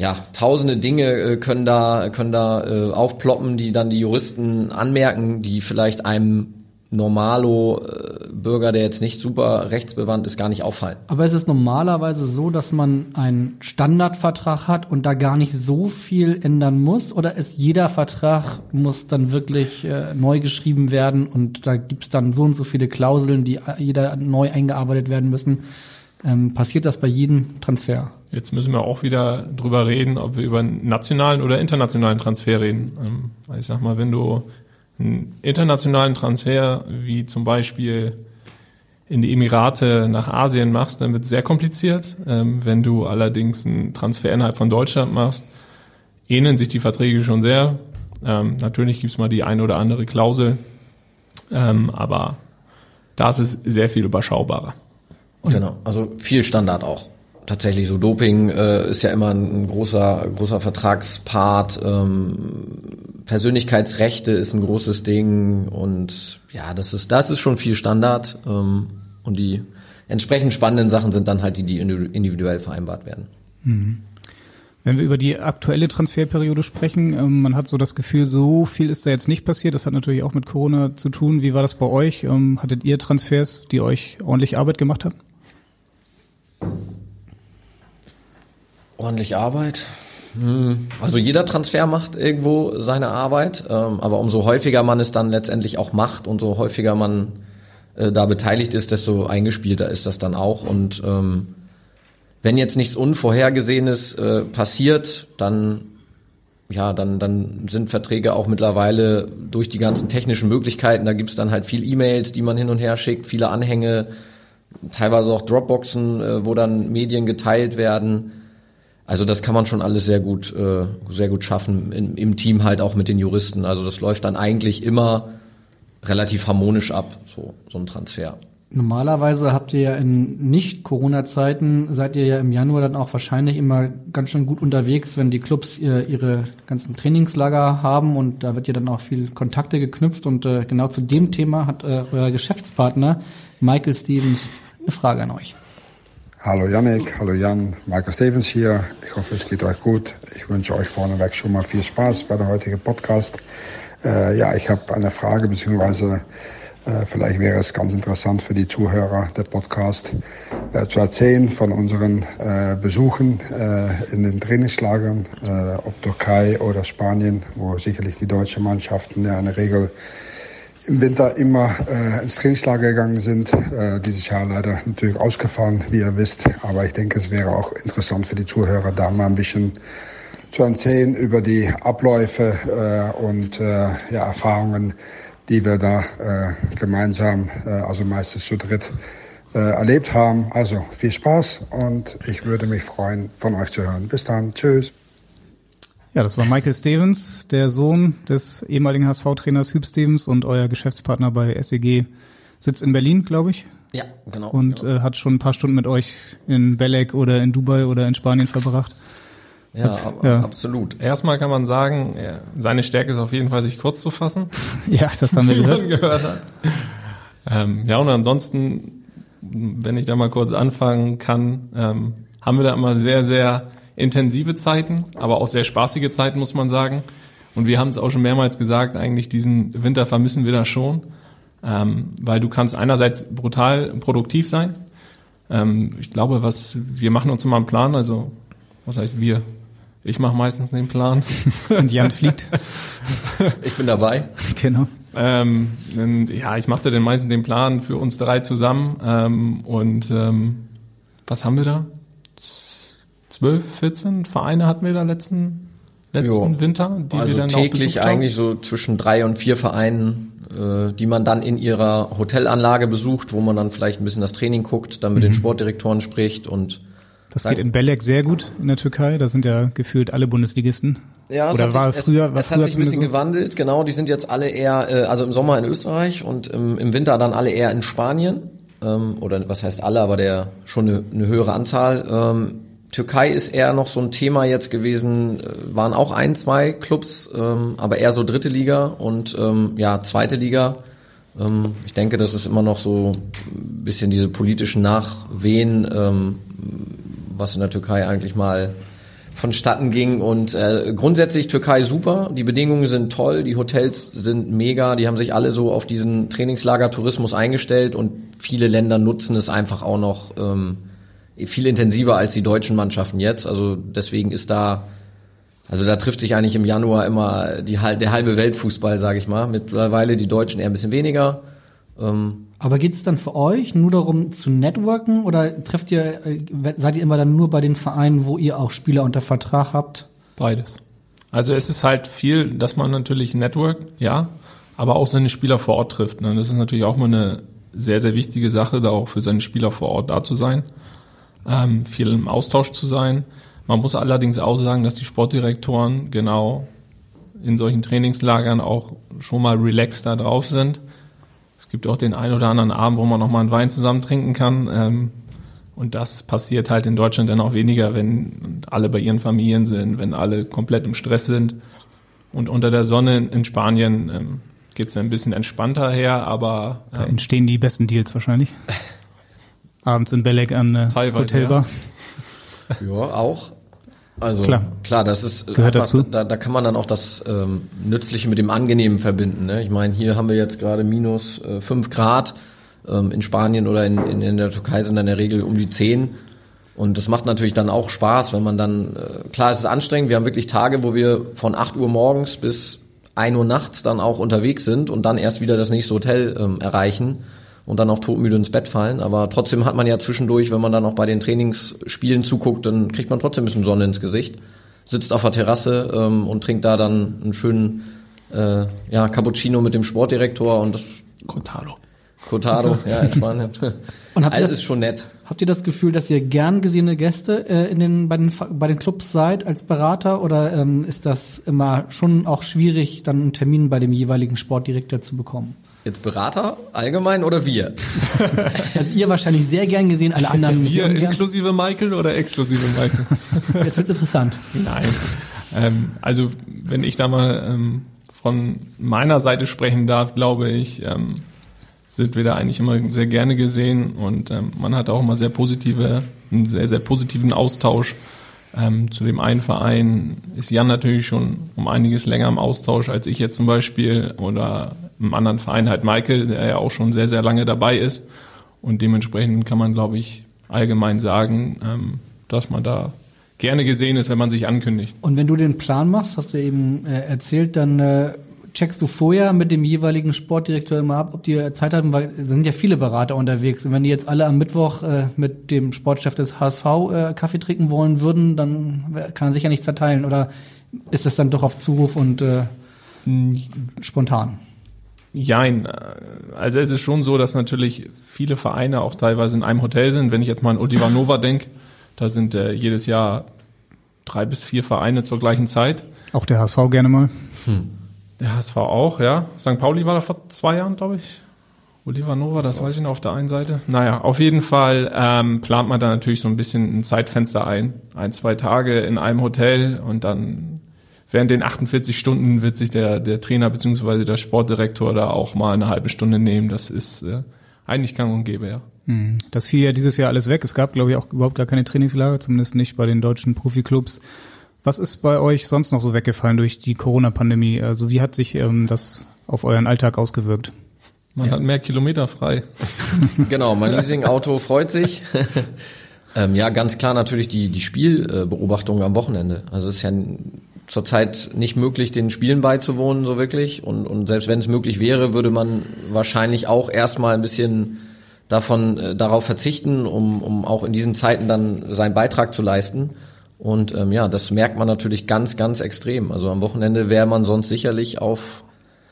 tausende Dinge können da aufploppen, die dann die Juristen anmerken, die vielleicht einem Normalo-Bürger, der jetzt nicht super rechtsbewandt ist, gar nicht auffallen. Aber es ist normalerweise so, dass man einen Standardvertrag hat und da gar nicht so viel ändern muss? Oder ist jeder Vertrag muss dann wirklich neu geschrieben werden und da gibt's dann so und so viele Klauseln, die jeder neu eingearbeitet werden müssen? Passiert das bei jedem Transfer? Jetzt müssen wir auch wieder drüber reden, ob wir über einen nationalen oder internationalen Transfer reden. Ich sag mal, wenn du einen internationalen Transfer, wie zum Beispiel in die Emirate nach Asien machst, dann wird es sehr kompliziert. Wenn du allerdings einen Transfer innerhalb von Deutschland machst, ähneln sich die Verträge schon sehr. Natürlich gibt es mal die eine oder andere Klausel, aber da ist es sehr viel überschaubarer. Genau, also viel Standard auch. Tatsächlich so Doping ist ja immer ein großer Vertragspart. Persönlichkeitsrechte ist ein großes Ding und ja, das ist schon viel Standard. Und die entsprechend spannenden Sachen sind dann halt die individuell vereinbart werden. Mhm. Wenn wir über die aktuelle Transferperiode sprechen, man hat so das Gefühl, so viel ist da jetzt nicht passiert. Das hat natürlich auch mit Corona zu tun. Wie war das bei euch? Hattet ihr Transfers, die euch ordentlich Arbeit gemacht haben? Ordentlich Arbeit. Also jeder Transfer macht irgendwo seine Arbeit, aber umso häufiger man es dann letztendlich auch macht und so häufiger man da beteiligt ist, desto eingespielter ist das dann auch. Und wenn jetzt nichts Unvorhergesehenes passiert, dann sind Verträge auch mittlerweile durch die ganzen technischen Möglichkeiten, da gibt's dann halt viel E-Mails, die man hin und her schickt, viele Anhänge, teilweise auch Dropboxen, wo dann Medien geteilt werden. Also das kann man schon alles sehr gut schaffen, im Team halt auch mit den Juristen. Also das läuft dann eigentlich immer relativ harmonisch ab, so ein Transfer. Normalerweise habt ihr ja in Nicht-Corona-Zeiten, seid ihr ja im Januar dann auch wahrscheinlich immer ganz schön gut unterwegs, wenn die Clubs ihre ganzen Trainingslager haben und da wird ja dann auch viel Kontakte geknüpft und genau zu dem Thema hat euer Geschäftspartner Michael Stevens eine Frage an euch. Hallo Yannick, hallo Jan, Michael Stevens hier. Ich hoffe, es geht euch gut. Ich wünsche euch vorneweg schon mal viel Spaß bei der heutigen Podcast. Ich habe eine Frage, beziehungsweise vielleicht wäre es ganz interessant für die Zuhörer der Podcast zu erzählen von unseren Besuchen in den Trainingslagern, ob Türkei oder Spanien, wo sicherlich die deutschen Mannschaften ja in der Regel im Winter immer ins Trainingslager gegangen sind. Dieses Jahr leider natürlich ausgefallen, wie ihr wisst. Aber ich denke, es wäre auch interessant für die Zuhörer, da mal ein bisschen zu erzählen über die Abläufe und Erfahrungen, die wir da gemeinsam, also meistens zu dritt, erlebt haben. Also viel Spaß und ich würde mich freuen, von euch zu hören. Bis dann. Tschüss. Ja, das war Michael Stevens, der Sohn des ehemaligen HSV-Trainers Huub Stevens und euer Geschäftspartner bei SEG sitzt in Berlin, glaube ich. Ja, genau. Und hat schon ein paar Stunden mit euch in Belek oder in Dubai oder in Spanien verbracht. Ja, absolut. Erstmal kann man sagen, seine Stärke ist auf jeden Fall, sich kurz zu fassen. Ja, das haben wir gehört hat. Und ansonsten, wenn ich da mal kurz anfangen kann, haben wir da immer sehr, sehr intensive Zeiten, aber auch sehr spaßige Zeiten, muss man sagen. Und wir haben es auch schon mehrmals gesagt, eigentlich diesen Winter vermissen wir da schon, weil du kannst einerseits brutal produktiv sein. Ich glaube, wir machen uns immer einen Plan, also was heißt wir? Ich mache meistens den Plan. Und Jan fliegt. Ich bin dabei. Genau. Ich machte dann meistens den Plan für uns 3 zusammen. Was haben wir da? 12, 14 Vereine hatten wir da letzten Winter, die also wir dann täglich auch eigentlich so zwischen 3 und 4 Vereinen, die man dann in ihrer Hotelanlage besucht, wo man dann vielleicht ein bisschen das Training guckt, dann mit den Sportdirektoren spricht und das geht in Belek sehr gut in der Türkei, da sind ja gefühlt alle Bundesligisten. Ja, es hat sich ein bisschen gewandelt, genau, die sind jetzt alle eher, also im Sommer in Österreich und im Winter dann alle eher in Spanien, oder was heißt alle, aber schon eine höhere Anzahl. Türkei ist eher noch so ein Thema jetzt gewesen, waren auch 1, 2 Clubs, aber eher so 3. Liga und 2. Liga. Ich denke, das ist immer noch so ein bisschen diese politischen Nachwehen, was in der Türkei eigentlich mal vonstatten ging. Und grundsätzlich Türkei super, die Bedingungen sind toll, die Hotels sind mega, die haben sich alle so auf diesen Trainingslager-Tourismus eingestellt und viele Länder nutzen es einfach auch noch viel intensiver als die deutschen Mannschaften jetzt. Also deswegen ist da trifft sich eigentlich im Januar immer der halbe Weltfußball, sage ich mal. Mittlerweile die Deutschen eher ein bisschen weniger. Aber geht es dann für euch nur darum zu networken oder seid ihr immer dann nur bei den Vereinen, wo ihr auch Spieler unter Vertrag habt? Beides. Also es ist halt viel, dass man natürlich networkt, ja, aber auch seine Spieler vor Ort trifft. Ne? Das ist natürlich auch mal eine sehr, sehr wichtige Sache, da auch für seine Spieler vor Ort da zu sein, viel im Austausch zu sein. Man muss allerdings auch sagen, dass die Sportdirektoren genau in solchen Trainingslagern auch schon mal relaxed da drauf sind. Es gibt auch den einen oder anderen Abend, wo man noch mal einen Wein zusammen trinken kann. Und das passiert halt in Deutschland dann auch weniger, wenn alle bei ihren Familien sind, wenn alle komplett im Stress sind. Und unter der Sonne in Spanien geht's dann ein bisschen entspannter her, aber da entstehen die besten Deals wahrscheinlich. Abends in Belek an der Hotelbar. Ja, auch. Also klar, das ist gehört einfach, dazu. Da kann man dann auch das Nützliche mit dem Angenehmen verbinden. Ne? Ich meine, hier haben wir jetzt gerade minus 5 Grad. In Spanien oder in der Türkei sind dann in der Regel um die 10. Und das macht natürlich dann auch Spaß, wenn man dann, klar, es ist anstrengend. Wir haben wirklich Tage, wo wir von 8 Uhr morgens bis 1 Uhr nachts dann auch unterwegs sind und dann erst wieder das nächste Hotel erreichen und dann auch todmüde ins Bett fallen. Aber trotzdem hat man ja zwischendurch, wenn man dann auch bei den Trainingsspielen zuguckt, dann kriegt man trotzdem ein bisschen Sonne ins Gesicht, sitzt auf der Terrasse und trinkt da dann einen schönen Cappuccino mit dem Sportdirektor und das Cortado, ja, in Spanien. Und alles ist schon nett. Habt ihr das Gefühl, dass ihr gern gesehene Gäste bei den Clubs seid als Berater oder ist das immer schon auch schwierig, dann einen Termin bei dem jeweiligen Sportdirektor zu bekommen? Jetzt Berater allgemein oder wir? Also ihr wahrscheinlich sehr gern gesehen, alle anderen wir inklusive Michael oder exklusive Michael? Jetzt wird's interessant. Nein. Also wenn ich da mal von meiner Seite sprechen darf, glaube ich, sind wir da eigentlich immer sehr gerne gesehen und man hat auch immer einen sehr, sehr positiven Austausch. Zu dem einen Verein ist Jan natürlich schon um einiges länger im Austausch als ich jetzt zum Beispiel oder im anderen Verein halt Michael, der ja auch schon sehr, sehr lange dabei ist und dementsprechend kann man, glaube ich, allgemein sagen, dass man da gerne gesehen ist, wenn man sich ankündigt. Und wenn du den Plan machst, hast du eben erzählt, dann checkst du vorher mit dem jeweiligen Sportdirektor immer ab, ob die Zeit haben, weil es sind ja viele Berater unterwegs. Und wenn die jetzt alle am Mittwoch mit dem Sportchef des HSV Kaffee trinken wollen würden, dann kann er sich ja nicht zerteilen. Oder ist es dann doch auf Zuruf und spontan? Jein. Also es ist schon so, dass natürlich viele Vereine auch teilweise in einem Hotel sind. Wenn ich jetzt mal an Oliva Nova denke, da sind jedes Jahr 3 bis 4 Vereine zur gleichen Zeit. Auch der HSV gerne mal. Der HSV auch, ja. St. Pauli war da vor 2 Jahren, glaube ich. Oliva Nova, das weiß ich noch auf der einen Seite. Naja, auf jeden Fall plant man da natürlich so ein bisschen ein Zeitfenster ein. 1-2 Tage in einem Hotel und dann während den 48 Stunden wird sich der Trainer bzw. der Sportdirektor da auch mal eine halbe Stunde nehmen. Das ist eigentlich gang und gäbe, ja. Das fiel ja dieses Jahr alles weg. Es gab, glaube ich, auch überhaupt gar keine Trainingslager, zumindest nicht bei den deutschen Profiklubs. Was ist bei euch sonst noch so weggefallen durch die Corona-Pandemie? Also wie hat sich das auf euren Alltag ausgewirkt? Man hat mehr Kilometer frei. Genau, mein Leasing-Auto freut sich. Ja, ganz klar natürlich die Spielbeobachtung am Wochenende. Also es ist ja zurzeit nicht möglich, den Spielen beizuwohnen so wirklich. Und selbst wenn es möglich wäre, würde man wahrscheinlich auch erstmal ein bisschen darauf verzichten, um auch in diesen Zeiten dann seinen Beitrag zu leisten. Und das merkt man natürlich ganz, ganz extrem. Also am Wochenende wäre man sonst sicherlich auf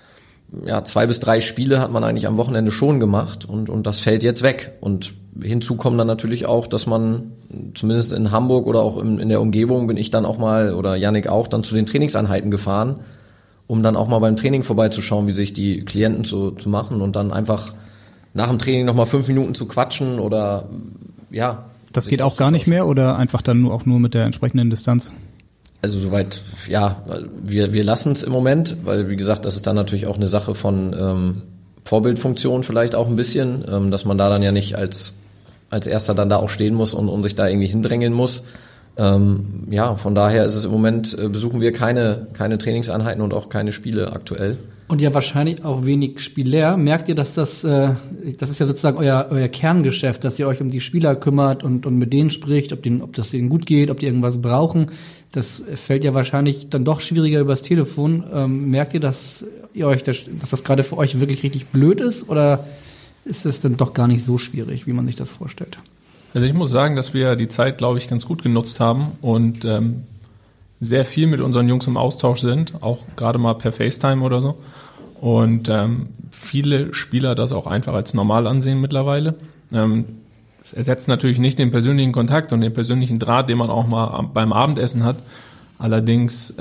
2 bis 3 Spiele hat man eigentlich am Wochenende schon gemacht und das fällt jetzt weg. Und hinzu kommt dann natürlich auch, dass man zumindest in Hamburg oder auch in der Umgebung bin ich dann auch mal oder Yannick auch dann zu den Trainingseinheiten gefahren, um dann auch mal beim Training vorbeizuschauen, wie sich die Klienten zu machen und dann einfach nach dem Training nochmal 5 Minuten zu quatschen oder Das geht auch gar nicht mehr oder einfach dann nur mit der entsprechenden Distanz? Also soweit, wir lassen es im Moment, weil wie gesagt, das ist dann natürlich auch eine Sache von Vorbildfunktion vielleicht auch ein bisschen, dass man da dann ja nicht als Erster dann da auch stehen muss und sich da irgendwie hindrängeln muss. Von daher ist es im Moment, besuchen wir keine Trainingseinheiten und auch keine Spiele aktuell. Und ja wahrscheinlich auch wenig Spieler. Merkt ihr, dass das ist ja sozusagen euer Kerngeschäft, dass ihr euch um die Spieler kümmert und mit denen spricht, ob das denen gut geht, ob die irgendwas brauchen. Das fällt ja wahrscheinlich dann doch schwieriger übers Telefon. Merkt ihr, dass das gerade für euch wirklich richtig blöd ist, oder ist es dann doch gar nicht so schwierig, wie man sich das vorstellt? Also ich muss sagen, dass wir die Zeit, glaube ich, ganz gut genutzt haben und sehr viel mit unseren Jungs im Austausch sind, auch gerade mal per FaceTime oder so. Und viele Spieler das auch einfach als normal ansehen mittlerweile. Es ersetzt natürlich nicht den persönlichen Kontakt und den persönlichen Draht, den man auch mal beim Abendessen hat. Allerdings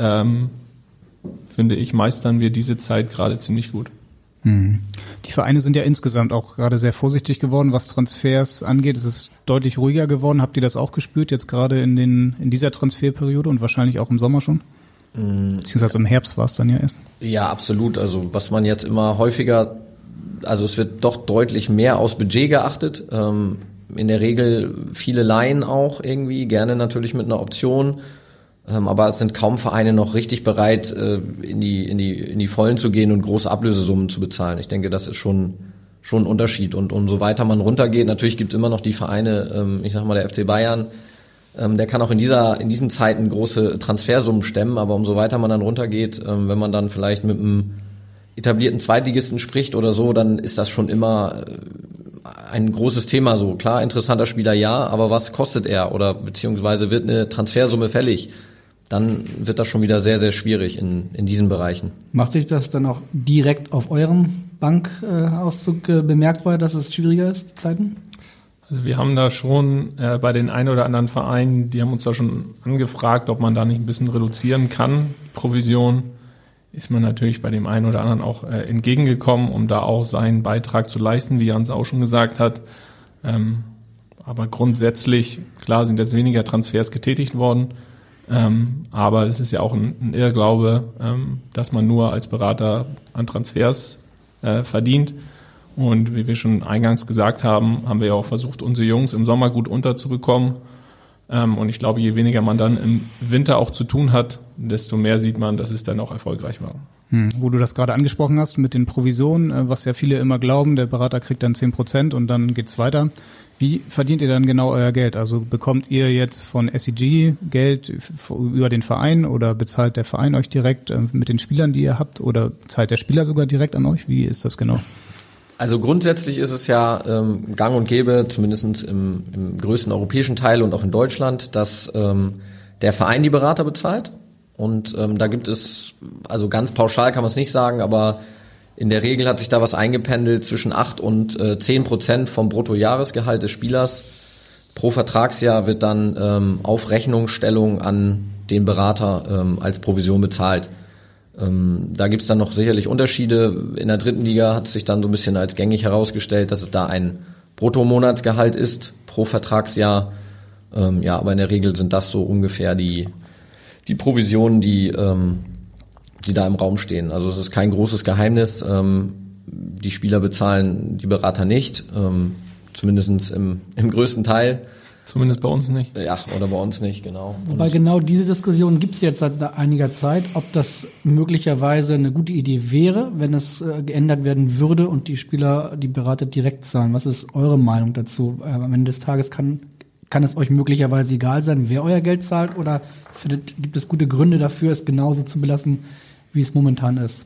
finde ich, meistern wir diese Zeit gerade ziemlich gut. Die Vereine sind ja insgesamt auch gerade sehr vorsichtig geworden, was Transfers angeht. Es ist deutlich ruhiger geworden. Habt ihr das auch gespürt, jetzt gerade in dieser Transferperiode und wahrscheinlich auch im Sommer schon? Beziehungsweise im Herbst war es dann ja erst. Ja, absolut. Also was man jetzt immer häufiger, also es wird doch deutlich mehr aufs Budget geachtet. In der Regel viele Laien auch irgendwie, gerne natürlich mit einer Option. Aber es sind kaum Vereine noch richtig bereit, in die Vollen zu gehen und große Ablösesummen zu bezahlen. Ich denke, das ist schon ein Unterschied. Und umso weiter man runtergeht, natürlich gibt es immer noch die Vereine, ich sag mal der FC Bayern, der kann auch in diesen Zeiten große Transfersummen stemmen, aber umso weiter man dann runtergeht, wenn man dann vielleicht mit einem etablierten Zweitligisten spricht oder so, dann ist das schon immer ein großes Thema. So klar, interessanter Spieler ja, aber was kostet er, oder beziehungsweise wird eine Transfersumme fällig? Dann wird das schon wieder sehr, sehr schwierig in diesen Bereichen. Macht sich das dann auch direkt auf eurem Bankauszug bemerkbar, dass es schwieriger ist, die Zeiten? Also wir haben da schon bei den ein oder anderen Vereinen, die haben uns da schon angefragt, ob man da nicht ein bisschen reduzieren kann. Provision ist man natürlich bei dem einen oder anderen auch entgegengekommen, um da auch seinen Beitrag zu leisten, wie Jans auch schon gesagt hat. Aber grundsätzlich, klar, sind jetzt weniger Transfers getätigt worden. Aber es ist ja auch ein Irrglaube, dass man nur als Berater an Transfers verdient. Und wie wir schon eingangs gesagt haben, haben wir ja auch versucht, unsere Jungs im Sommer gut unterzubekommen. Und ich glaube, je weniger man dann im Winter auch zu tun hat, desto mehr sieht man, dass es dann auch erfolgreich war. Wo du das gerade angesprochen hast mit den Provisionen, was ja viele immer glauben, der Berater kriegt dann 10% und dann geht's weiter. Wie verdient ihr dann genau euer Geld? Also bekommt ihr jetzt von SEG Geld über den Verein oder bezahlt der Verein euch direkt mit den Spielern, die ihr habt, oder zahlt der Spieler sogar direkt an euch? Wie ist das genau? Also grundsätzlich ist es ja gang und gäbe, zumindest im größten europäischen Teil und auch in Deutschland, dass der Verein die Berater bezahlt. Und da gibt es, also ganz pauschal kann man es nicht sagen, aber in der Regel hat sich da was eingependelt zwischen 8 und 10% vom Bruttojahresgehalt des Spielers. Pro Vertragsjahr wird dann auf Rechnungsstellung an den Berater als Provision bezahlt. Da gibt's dann noch sicherlich Unterschiede. In der 3. Liga hat es sich dann so ein bisschen als gängig herausgestellt, dass es da ein Bruttomonatsgehalt ist pro Vertragsjahr. Aber in der Regel sind das so ungefähr die Provisionen, die da im Raum stehen. Also es ist kein großes Geheimnis. Die Spieler bezahlen die Berater nicht, zumindest im größten Teil. Zumindest bei uns nicht. Ja, oder bei uns nicht, genau. Wobei genau diese Diskussion gibt es jetzt seit einiger Zeit, ob das möglicherweise eine gute Idee wäre, wenn es geändert werden würde und die Spieler die Berater direkt zahlen. Was ist eure Meinung dazu? Am Ende des Tages kann es euch möglicherweise egal sein, wer euer Geld zahlt, oder gibt es gute Gründe dafür, es genauso zu belassen, wie es momentan ist?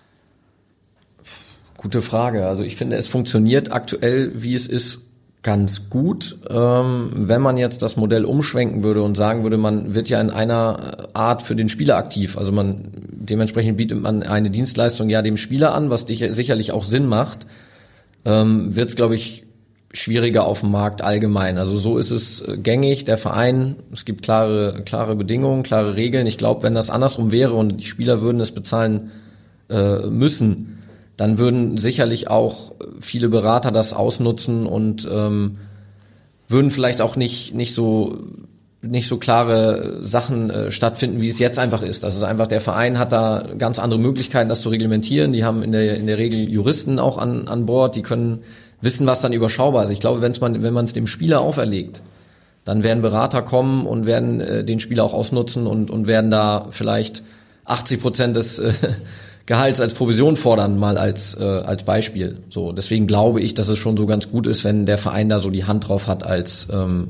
Gute Frage. Also ich finde, es funktioniert aktuell, wie es ist, ganz gut. Wenn man jetzt das Modell umschwenken würde und sagen würde, man wird ja in einer Art für den Spieler aktiv, also dementsprechend bietet man eine Dienstleistung ja dem Spieler an, was sicherlich auch Sinn macht, wird es, glaube ich, schwieriger auf dem Markt allgemein. Also so ist es gängig, der Verein, es gibt klare Bedingungen, klare Regeln. Ich glaube, wenn das andersrum wäre und die Spieler würden es bezahlen müssen, dann würden sicherlich auch viele Berater das ausnutzen und würden vielleicht auch nicht so klare Sachen stattfinden, wie es jetzt einfach ist. Das ist einfach, der Verein hat da ganz andere Möglichkeiten, das zu reglementieren. Die haben in der Regel Juristen auch an Bord, die können wissen, was dann überschaubar ist. Ich glaube, wenn man es dem Spieler auferlegt, dann werden Berater kommen und werden den Spieler auch ausnutzen und werden da vielleicht 80% des Gehalts als Provision fordern, mal als Beispiel. So, deswegen glaube ich, dass es schon so ganz gut ist, wenn der Verein da so die Hand drauf hat als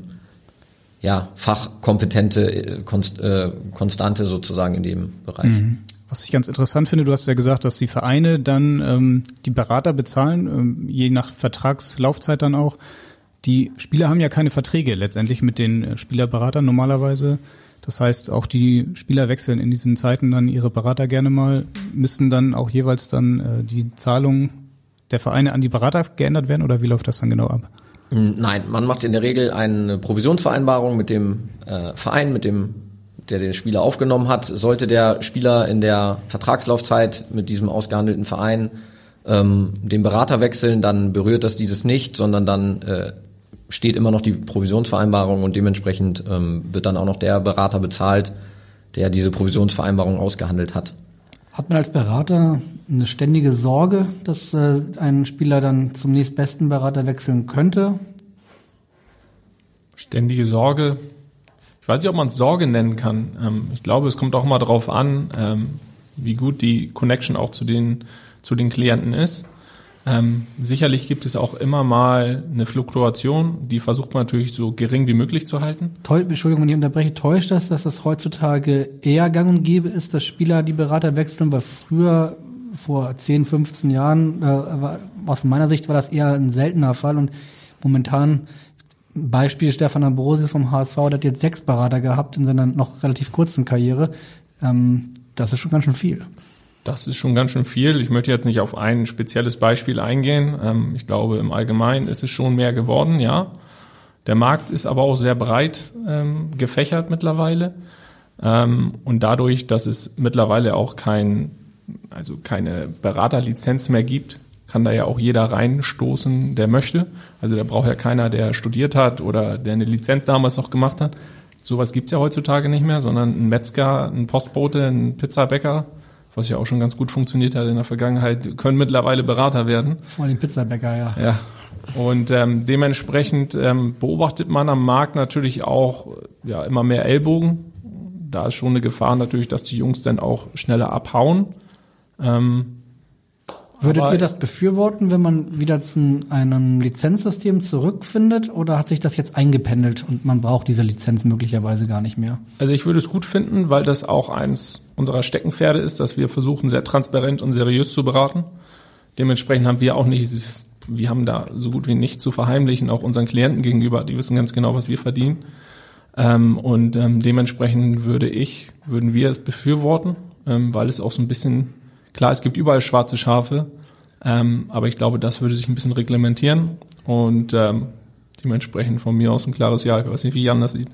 fachkompetente Konstante sozusagen in dem Bereich. Mhm. Was ich ganz interessant finde, du hast ja gesagt, dass die Vereine dann die Berater bezahlen, je nach Vertragslaufzeit dann auch. Die Spieler haben ja keine Verträge letztendlich mit den Spielerberatern normalerweise. Das heißt, auch die Spieler wechseln in diesen Zeiten dann ihre Berater gerne mal, müssen dann auch jeweils dann die Zahlung der Vereine an die Berater geändert werden, oder wie läuft das dann genau ab? Nein, man macht in der Regel eine Provisionsvereinbarung mit dem Verein, der den Spieler aufgenommen hat. Sollte der Spieler in der Vertragslaufzeit mit diesem ausgehandelten Verein den Berater wechseln, dann berührt das dieses nicht, sondern dann steht immer noch die Provisionsvereinbarung und dementsprechend wird dann auch noch der Berater bezahlt, der diese Provisionsvereinbarung ausgehandelt hat. Hat man als Berater eine ständige Sorge, dass ein Spieler dann zum nächstbesten Berater wechseln könnte? Ständige Sorge? Ich weiß nicht, ob man es Sorge nennen kann. Ich glaube, es kommt auch mal darauf an, wie gut die Connection auch zu den Klienten ist. Sicherlich gibt es auch immer mal eine Fluktuation, die versucht man natürlich so gering wie möglich zu halten. Entschuldigung, wenn ich unterbreche, täuscht das, dass das heutzutage eher gang und gäbe ist, dass Spieler die Berater wechseln, weil früher, vor 10, 15 Jahren, aus meiner Sicht war das eher ein seltener Fall und momentan, Beispiel Stefan Ambrosius vom HSV, der hat jetzt 6 Berater gehabt in seiner noch relativ kurzen Karriere. Das ist schon ganz schön viel. Das ist schon ganz schön viel. Ich möchte jetzt nicht auf ein spezielles Beispiel eingehen. Ich glaube, im Allgemeinen ist es schon mehr geworden, ja. Der Markt ist aber auch sehr breit gefächert mittlerweile. Und dadurch, dass es mittlerweile auch keine Beraterlizenz mehr gibt, kann da ja auch jeder reinstoßen, der möchte. Also da braucht ja keiner, der studiert hat oder der eine Lizenz damals noch gemacht hat. Sowas gibt's ja heutzutage nicht mehr, sondern ein Metzger, ein Postbote, ein Pizzabäcker, was ja auch schon ganz gut funktioniert hat in der Vergangenheit, können mittlerweile Berater werden. Vor allem Pizzabäcker, ja. Ja. Und dementsprechend beobachtet man am Markt natürlich auch immer mehr Ellbogen. Da ist schon eine Gefahr natürlich, dass die Jungs dann auch schneller abhauen. Würdet ihr das befürworten, wenn man wieder zu einem Lizenzsystem zurückfindet, oder hat sich das jetzt eingependelt und man braucht diese Lizenz möglicherweise gar nicht mehr? Also ich würde es gut finden, weil das auch eins unserer Steckenpferde ist, dass wir versuchen, sehr transparent und seriös zu beraten. Dementsprechend haben wir haben da so gut wie nichts zu verheimlichen, auch unseren Klienten gegenüber. Die wissen ganz genau, was wir verdienen. Dementsprechend würden wir es befürworten, weil es auch so ein bisschen, klar, es gibt überall schwarze Schafe, aber ich glaube, das würde sich ein bisschen reglementieren und dementsprechend von mir aus ein klares Ja. Ich weiß nicht, wie Jan das sieht.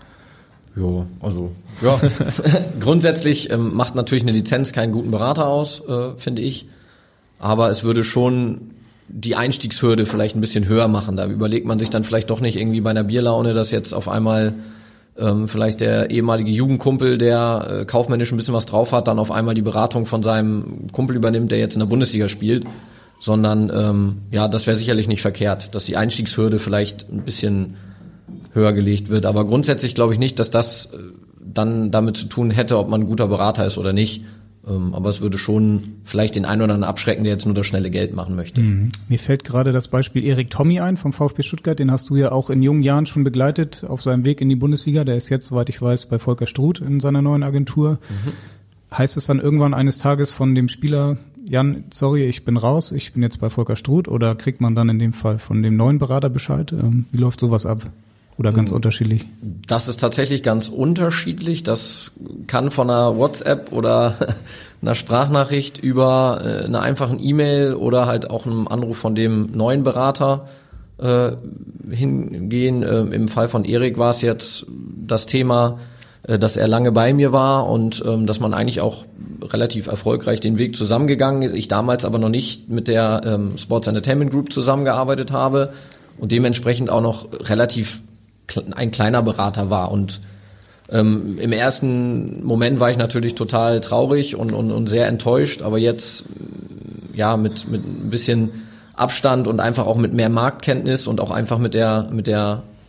Grundsätzlich macht natürlich eine Lizenz keinen guten Berater aus, finde ich, aber es würde schon die Einstiegshürde vielleicht ein bisschen höher machen. Da überlegt man sich dann vielleicht doch nicht irgendwie bei einer Bierlaune, dass jetzt auf einmal vielleicht der ehemalige Jugendkumpel, der kaufmännisch ein bisschen was drauf hat, dann auf einmal die Beratung von seinem Kumpel übernimmt, der jetzt in der Bundesliga spielt, sondern das wäre sicherlich nicht verkehrt, dass die Einstiegshürde vielleicht ein bisschen höher gelegt wird. Aber grundsätzlich glaube ich nicht, dass das dann damit zu tun hätte, ob man ein guter Berater ist oder nicht. Aber es würde schon vielleicht den einen oder anderen abschrecken, der jetzt nur das schnelle Geld machen möchte. Mhm. Mir fällt gerade das Beispiel Erik Tommy ein vom VfB Stuttgart. Den hast du ja auch in jungen Jahren schon begleitet auf seinem Weg in die Bundesliga. Der ist jetzt, soweit ich weiß, bei Volker Struth in seiner neuen Agentur. Mhm. Heißt es dann irgendwann eines Tages von dem Spieler, Jan, sorry, ich bin raus, ich bin jetzt bei Volker Struth, oder kriegt man dann in dem Fall von dem neuen Berater Bescheid? Wie läuft sowas ab? Oder ganz unterschiedlich? Das ist tatsächlich ganz unterschiedlich. Das kann von einer WhatsApp oder einer Sprachnachricht über einer einfachen E-Mail oder halt auch einem Anruf von dem neuen Berater hingehen. Im Fall von Erik war es jetzt das Thema, dass er lange bei mir war und dass man eigentlich auch relativ erfolgreich den Weg zusammengegangen ist. Ich damals aber noch nicht mit der Sports Entertainment Group zusammengearbeitet habe und dementsprechend auch noch relativ ein kleiner Berater war. Und im ersten Moment war ich natürlich total traurig und sehr enttäuscht, aber jetzt mit ein bisschen Abstand und einfach auch mit mehr Marktkenntnis und auch einfach mit der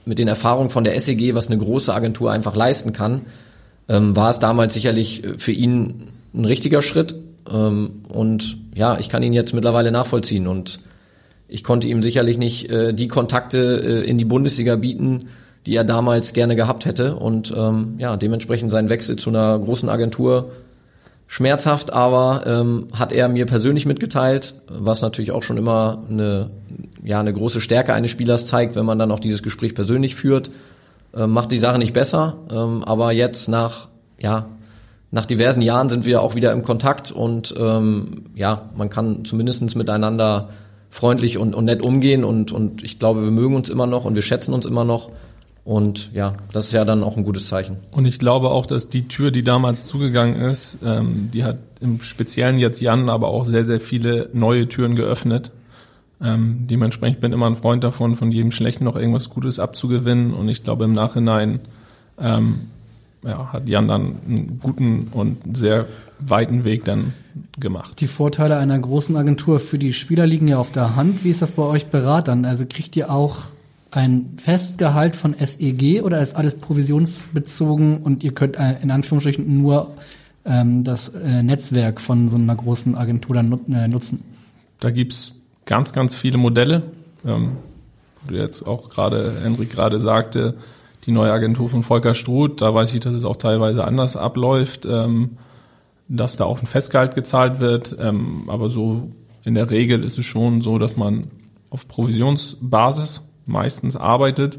mit den Erfahrungen von der SEG, was eine große Agentur einfach leisten kann, war es damals sicherlich für ihn ein richtiger Schritt. Und ja, ich kann ihn jetzt mittlerweile nachvollziehen und ich konnte ihm sicherlich nicht die Kontakte in die Bundesliga bieten, die er damals gerne gehabt hätte. Und dementsprechend sein Wechsel zu einer großen Agentur schmerzhaft, aber hat er mir persönlich mitgeteilt, was natürlich auch schon immer eine große Stärke eines Spielers zeigt, wenn man dann auch dieses Gespräch persönlich führt. Macht die Sache nicht besser, aber jetzt nach diversen Jahren sind wir auch wieder im Kontakt und man kann zumindest miteinander freundlich und nett umgehen und ich glaube, wir mögen uns immer noch und wir schätzen uns immer noch und ja, das ist ja dann auch ein gutes Zeichen. Und ich glaube auch, dass die Tür, die damals zugegangen ist, die hat im Speziellen jetzt Jan aber auch sehr, sehr viele neue Türen geöffnet. Dementsprechend bin ich immer ein Freund davon, von jedem Schlechten noch irgendwas Gutes abzugewinnen und ich glaube im Nachhinein hat Jan dann einen guten und sehr weiten Weg dann gemacht. Die Vorteile einer großen Agentur für die Spieler liegen ja auf der Hand. Wie ist das bei euch Beratern? Also kriegt ihr auch ein Festgehalt von SEG oder ist alles provisionsbezogen und ihr könnt in Anführungsstrichen nur das Netzwerk von so einer großen Agentur dann nutzen? Da gibt's ganz, ganz viele Modelle. Du jetzt auch Henrik gerade sagte, die neue Agentur von Volker Struth, da weiß ich, dass es auch teilweise anders abläuft, dass da auch ein Festgehalt gezahlt wird. Aber so in der Regel ist es schon so, dass man auf Provisionsbasis meistens arbeitet.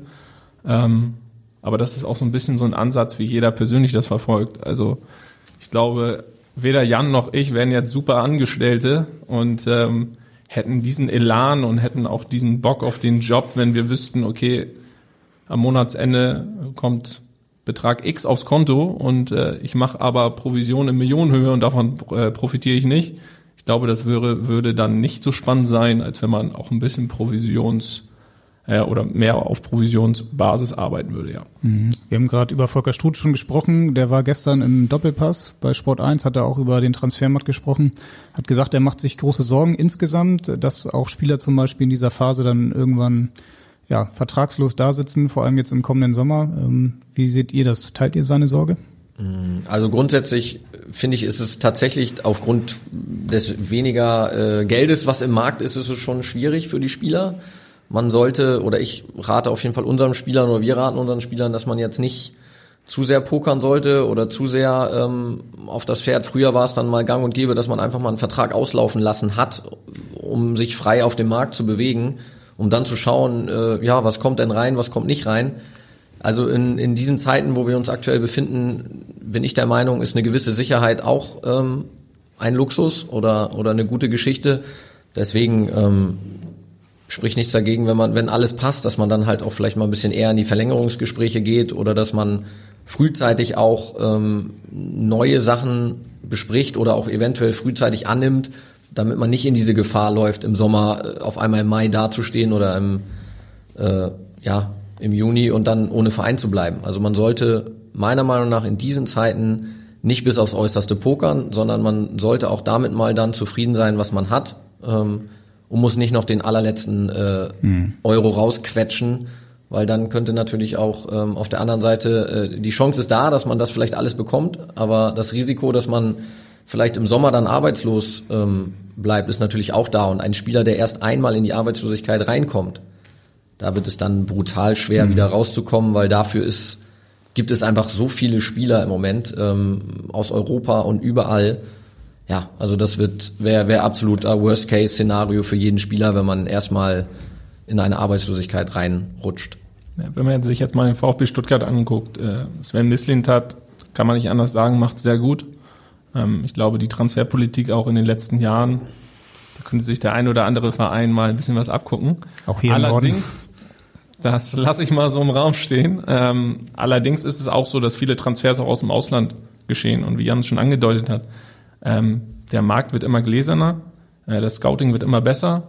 Aber das ist auch so ein bisschen so ein Ansatz, wie jeder persönlich das verfolgt. Also ich glaube, weder Jan noch ich wären jetzt super Angestellte und hätten diesen Elan und hätten auch diesen Bock auf den Job, wenn wir wüssten, okay, am Monatsende kommt Betrag X aufs Konto und ich mache aber Provision in Millionenhöhe und davon profitiere ich nicht. Ich glaube, das würde dann nicht so spannend sein, als wenn man auch ein bisschen oder mehr auf Provisionsbasis arbeiten würde, ja. Wir haben gerade über Volker Struth schon gesprochen. Der war gestern im Doppelpass bei Sport 1, hat er auch über den Transfermarkt gesprochen, hat gesagt, er macht sich große Sorgen insgesamt, dass auch Spieler zum Beispiel in dieser Phase dann irgendwann vertragslos da sitzen, vor allem jetzt im kommenden Sommer. Wie seht ihr das? Teilt ihr seine Sorge? Also grundsätzlich finde ich, ist es tatsächlich aufgrund des weniger Geldes, was im Markt ist, ist es schon schwierig für die Spieler. Man sollte, oder ich rate auf jeden Fall unseren Spielern, oder wir raten unseren Spielern, dass man jetzt nicht zu sehr pokern sollte oder zu sehr auf das Pferd. Früher war es dann mal gang und gäbe, dass man einfach mal einen Vertrag auslaufen lassen hat, um sich frei auf dem Markt zu bewegen, um dann zu schauen, was kommt denn rein, was kommt nicht rein. Also in diesen Zeiten, wo wir uns aktuell befinden, bin ich der Meinung, ist eine gewisse Sicherheit auch ein Luxus oder eine gute Geschichte. Deswegen spricht nichts dagegen, wenn alles passt, dass man dann halt auch vielleicht mal ein bisschen eher in die Verlängerungsgespräche geht oder dass man frühzeitig auch neue Sachen bespricht oder auch eventuell frühzeitig annimmt, damit man nicht in diese Gefahr läuft, im Sommer auf einmal im Mai dazustehen oder im Juni und dann ohne Verein zu bleiben. Also man sollte meiner Meinung nach in diesen Zeiten nicht bis aufs Äußerste pokern, sondern man sollte auch damit mal dann zufrieden sein, was man hat, und muss nicht noch den allerletzten Euro rausquetschen, weil dann könnte natürlich auch auf der anderen Seite die Chance ist da, dass man das vielleicht alles bekommt, aber das Risiko, dass man vielleicht im Sommer dann arbeitslos bleibt, ist natürlich auch da. Und ein Spieler, der erst einmal in die Arbeitslosigkeit reinkommt, da wird es dann brutal schwer, wieder rauszukommen, weil dafür gibt es einfach so viele Spieler im Moment aus Europa und überall. Ja, also das wäre absolut ein Worst-Case-Szenario für jeden Spieler, wenn man erstmal in eine Arbeitslosigkeit reinrutscht. Ja, wenn man sich jetzt mal den VfB Stuttgart anguckt, Sven Mislintat, kann man nicht anders sagen, macht sehr gut. Ich glaube, die Transferpolitik auch in den letzten Jahren, da könnte sich der ein oder andere Verein mal ein bisschen was abgucken. Auch hier allerdings, das lasse ich mal so im Raum stehen. Allerdings ist es auch so, dass viele Transfers auch aus dem Ausland geschehen. Und wie Jan es schon angedeutet hat, der Markt wird immer gläserner, das Scouting wird immer besser,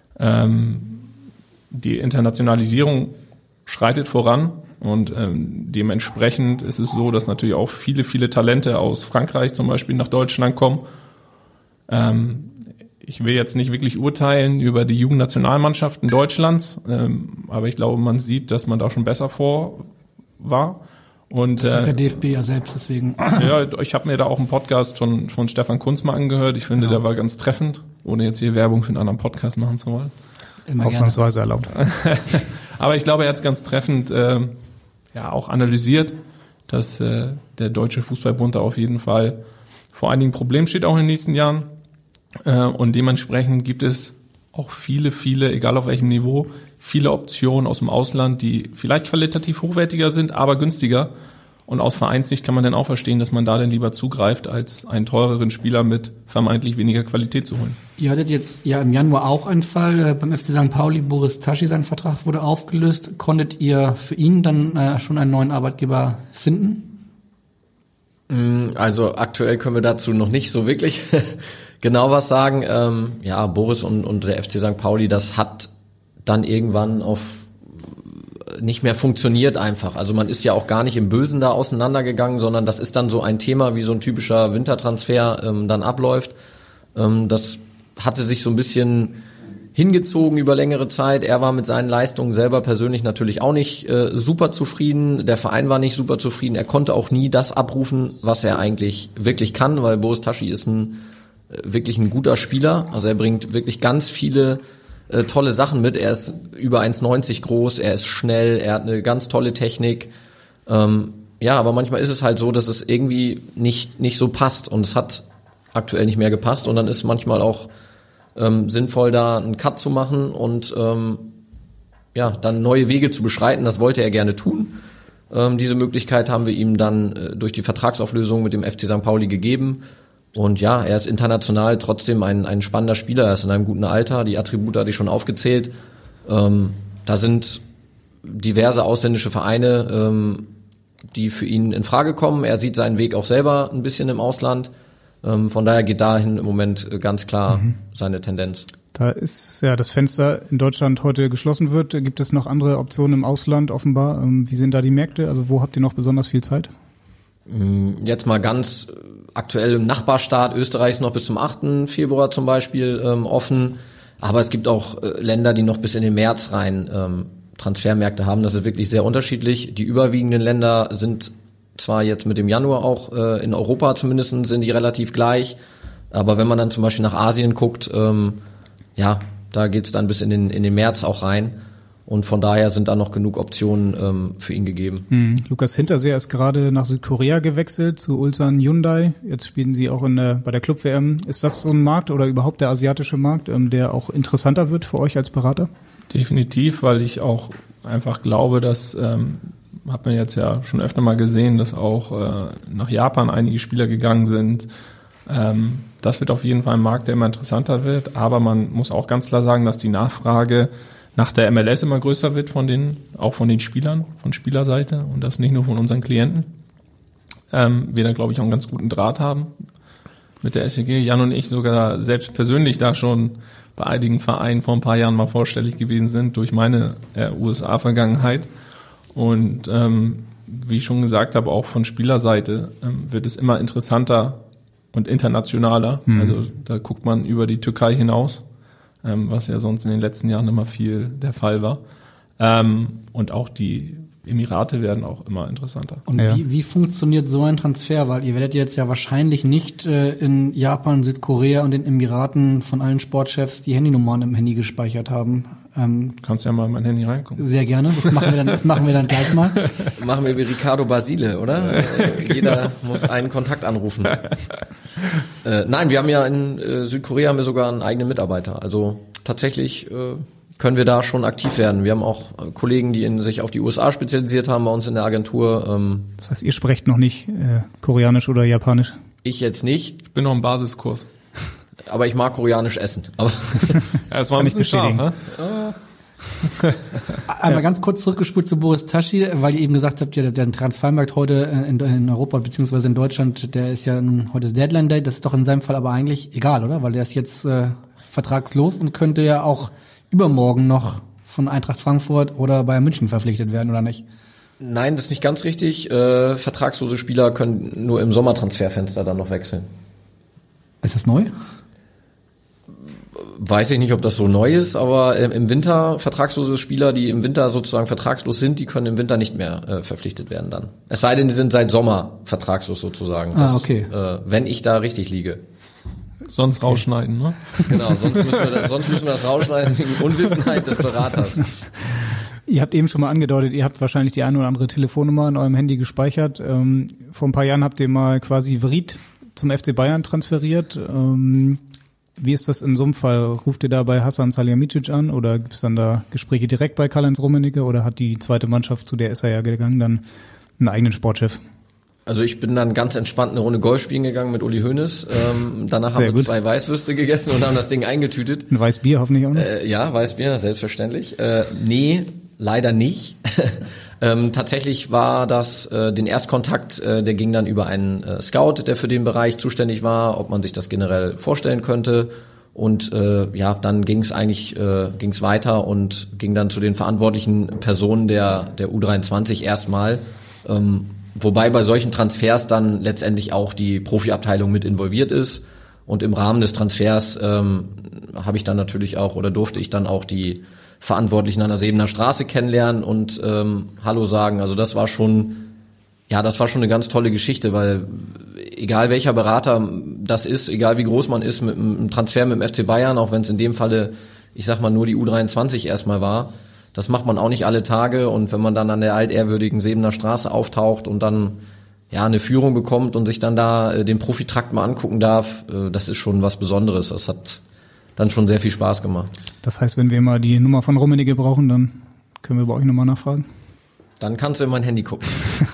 die Internationalisierung schreitet voran. Und dementsprechend ist es so, dass natürlich auch viele, viele Talente aus Frankreich zum Beispiel nach Deutschland kommen. ich will jetzt nicht wirklich urteilen über die Jugendnationalmannschaften Deutschlands, aber ich glaube, man sieht, dass man da schon besser vor war. Und das sagt der DFB ja selbst, deswegen. Ja, ich habe mir da auch einen Podcast von Stefan Kunz mal angehört. Ich finde, der war ganz treffend, ohne jetzt hier Werbung für einen anderen Podcast machen zu wollen. Ausnahmsweise erlaubt. Aber ich glaube, er hat es ganz treffend auch analysiert, dass der Deutsche Fußballbund da auf jeden Fall vor einigen Problemen steht, auch in den nächsten Jahren. Und dementsprechend gibt es auch viele, egal auf welchem Niveau, viele Optionen aus dem Ausland, die vielleicht qualitativ hochwertiger sind, aber günstiger. Und aus Vereinssicht kann man dann auch verstehen, dass man da dann lieber zugreift, als einen teureren Spieler mit vermeintlich weniger Qualität zu holen. Ihr hattet jetzt ja im Januar auch einen Fall beim FC St. Pauli. Boris Taschi, sein Vertrag wurde aufgelöst. Konntet ihr für ihn dann schon einen neuen Arbeitgeber finden? Also aktuell können wir dazu noch nicht so wirklich genau was sagen. Boris und der FC St. Pauli, das hat dann irgendwann nicht mehr funktioniert einfach. Also man ist ja auch gar nicht im Bösen da auseinandergegangen, sondern das ist dann so ein Thema, wie so ein typischer Wintertransfer dann abläuft. Das hatte sich so ein bisschen hingezogen über längere Zeit. Er war mit seinen Leistungen selber persönlich natürlich auch nicht super zufrieden. Der Verein war nicht super zufrieden. Er konnte auch nie das abrufen, was er eigentlich wirklich kann, weil Boris Taschi ist wirklich ein guter Spieler. Also er bringt wirklich ganz viele tolle Sachen mit. Er ist über 1,90 groß, er ist schnell, er hat eine ganz tolle Technik. Aber manchmal ist es halt so, dass es irgendwie nicht so passt und es hat aktuell nicht mehr gepasst und dann ist manchmal auch sinnvoll, da einen Cut zu machen und dann neue Wege zu beschreiten. Das wollte er gerne tun. Diese Möglichkeit haben wir ihm dann durch die Vertragsauflösung mit dem FC St. Pauli gegeben. Und ja, er ist international trotzdem ein spannender Spieler, er ist in einem guten Alter, die Attribute hatte ich schon aufgezählt. Da sind diverse ausländische Vereine, die für ihn in Frage kommen. Er sieht seinen Weg auch selber ein bisschen im Ausland. Von daher geht dahin im Moment ganz klar seine Tendenz. Da ist ja das Fenster in Deutschland heute geschlossen wird. Gibt es noch andere Optionen im Ausland offenbar? Wie sind da die Märkte? Also wo habt ihr noch besonders viel Zeit? Jetzt mal ganz aktuell im Nachbarstaat Österreich ist noch bis zum 8. Februar zum Beispiel offen. Aber es gibt auch Länder, die noch bis in den März rein Transfermärkte haben. Das ist wirklich sehr unterschiedlich. Die überwiegenden Länder sind zwar jetzt mit dem Januar auch in Europa zumindest sind die relativ gleich. Aber wenn man dann zum Beispiel nach Asien guckt, da geht's dann bis in den März auch rein. Und von daher sind da noch genug Optionen für ihn gegeben. Lukas Hinterseer ist gerade nach Südkorea gewechselt zu Ulsan Hyundai. Jetzt spielen sie auch bei der Club-WM. Ist das so ein Markt oder überhaupt der asiatische Markt, der auch interessanter wird für euch als Berater? Definitiv, weil ich auch einfach glaube, dass, hat man jetzt ja schon öfter mal gesehen, dass auch nach Japan einige Spieler gegangen sind. Das wird auf jeden Fall ein Markt, der immer interessanter wird. Aber man muss auch ganz klar sagen, dass die Nachfrage nach der MLS immer größer wird von den Spielern, von Spielerseite und das nicht nur von unseren Klienten. Wir da, glaube ich, auch einen ganz guten Draht haben mit der SEG. Jan und ich sogar selbst persönlich da schon bei einigen Vereinen vor ein paar Jahren mal vorstellig gewesen sind durch meine USA-Vergangenheit. Und wie ich schon gesagt habe, auch von Spielerseite wird es immer interessanter und internationaler. Also da guckt man über die Türkei hinaus. Was ja sonst in den letzten Jahren immer viel der Fall war. Und auch die Emirate werden auch immer interessanter. Und wie funktioniert so ein Transfer? Weil ihr werdet jetzt ja wahrscheinlich nicht in Japan, Südkorea und den Emiraten von allen Sportchefs die Handynummern im Handy gespeichert haben. Kannst ja mal in mein Handy reingucken. Sehr gerne. Das machen wir dann gleich mal. Machen wir wie Ricardo Basile, oder? Jeder muss einen Kontakt anrufen. Nein, wir haben ja in Südkorea haben wir sogar einen eigenen Mitarbeiter. Also tatsächlich können wir da schon aktiv werden. Wir haben auch Kollegen, die sich auf die USA spezialisiert haben bei uns in der Agentur. Das heißt, ihr sprecht noch nicht Koreanisch oder Japanisch? Ich jetzt nicht. Ich bin noch im Basiskurs. Aber ich mag koreanisch essen. Aber es war ein bisschen scharf, ne? Einmal ganz kurz zurückgespult zu Boris Taschi, weil ihr eben gesagt habt, ja, der Transfermarkt heute in Europa beziehungsweise in Deutschland, der ist ja heute ist Deadline Day. Das ist doch in seinem Fall aber eigentlich egal, oder? Weil der ist jetzt vertragslos und könnte ja auch übermorgen noch von Eintracht Frankfurt oder Bayern München verpflichtet werden, oder nicht? Nein, das ist nicht ganz richtig. Vertragslose Spieler können nur im Sommertransferfenster dann noch wechseln. Ist das neu? Weiß ich nicht, ob das so neu ist, aber im Winter vertragslose Spieler, die im Winter sozusagen vertragslos sind, die können im Winter nicht mehr verpflichtet werden dann. Es sei denn, die sind seit Sommer vertragslos sozusagen. Okay. Wenn ich da richtig liege. Sonst rausschneiden, ne? Genau, sonst müssen wir das rausschneiden wegen Unwissenheit des Beraters. Ihr habt eben schon mal angedeutet, ihr habt wahrscheinlich die eine oder andere Telefonnummer in eurem Handy gespeichert. Vor ein paar Jahren habt ihr mal quasi Vried zum FC Bayern transferiert. Wie ist das in so einem Fall? Ruft ihr da bei Hasan Salihamidzic an oder gibt es dann da Gespräche direkt bei Karl-Heinz Rummenigge oder hat die zweite Mannschaft, zu der ist er ja gegangen, dann einen eigenen Sportchef? Also ich bin dann ganz entspannt eine Runde Golf spielen gegangen mit Uli Hoeneß. Danach haben wir 2 Weißwürste gegessen und haben das Ding eingetütet. Ein Weißbier hoffentlich auch noch? Ja, Weißbier, selbstverständlich. Nee, leider nicht. Tatsächlich war das den Erstkontakt, der ging dann über einen Scout, der für den Bereich zuständig war, ob man sich das generell vorstellen könnte. Und dann ging's weiter und ging dann zu den verantwortlichen Personen der U23 erstmal. Wobei bei solchen Transfers dann letztendlich auch die Profiabteilung mit involviert ist. Und im Rahmen des Transfers habe ich dann natürlich auch oder durfte ich dann auch die Verantwortlichen an der Sebener Straße kennenlernen und Hallo sagen. Also das war schon eine ganz tolle Geschichte, weil egal welcher Berater das ist, egal wie groß man ist mit einem Transfer mit dem FC Bayern, auch wenn es in dem Falle, ich sag mal, nur die U23 erstmal war, das macht man auch nicht alle Tage. Und wenn man dann an der altehrwürdigen Sebener Straße auftaucht und dann eine Führung bekommt und sich dann da den Profitrakt mal angucken darf, das ist schon was Besonderes. Das hat dann schon sehr viel Spaß gemacht. Das heißt, wenn wir mal die Nummer von Rummenigge brauchen, dann können wir bei euch nochmal nachfragen? Dann kannst du in mein Handy gucken.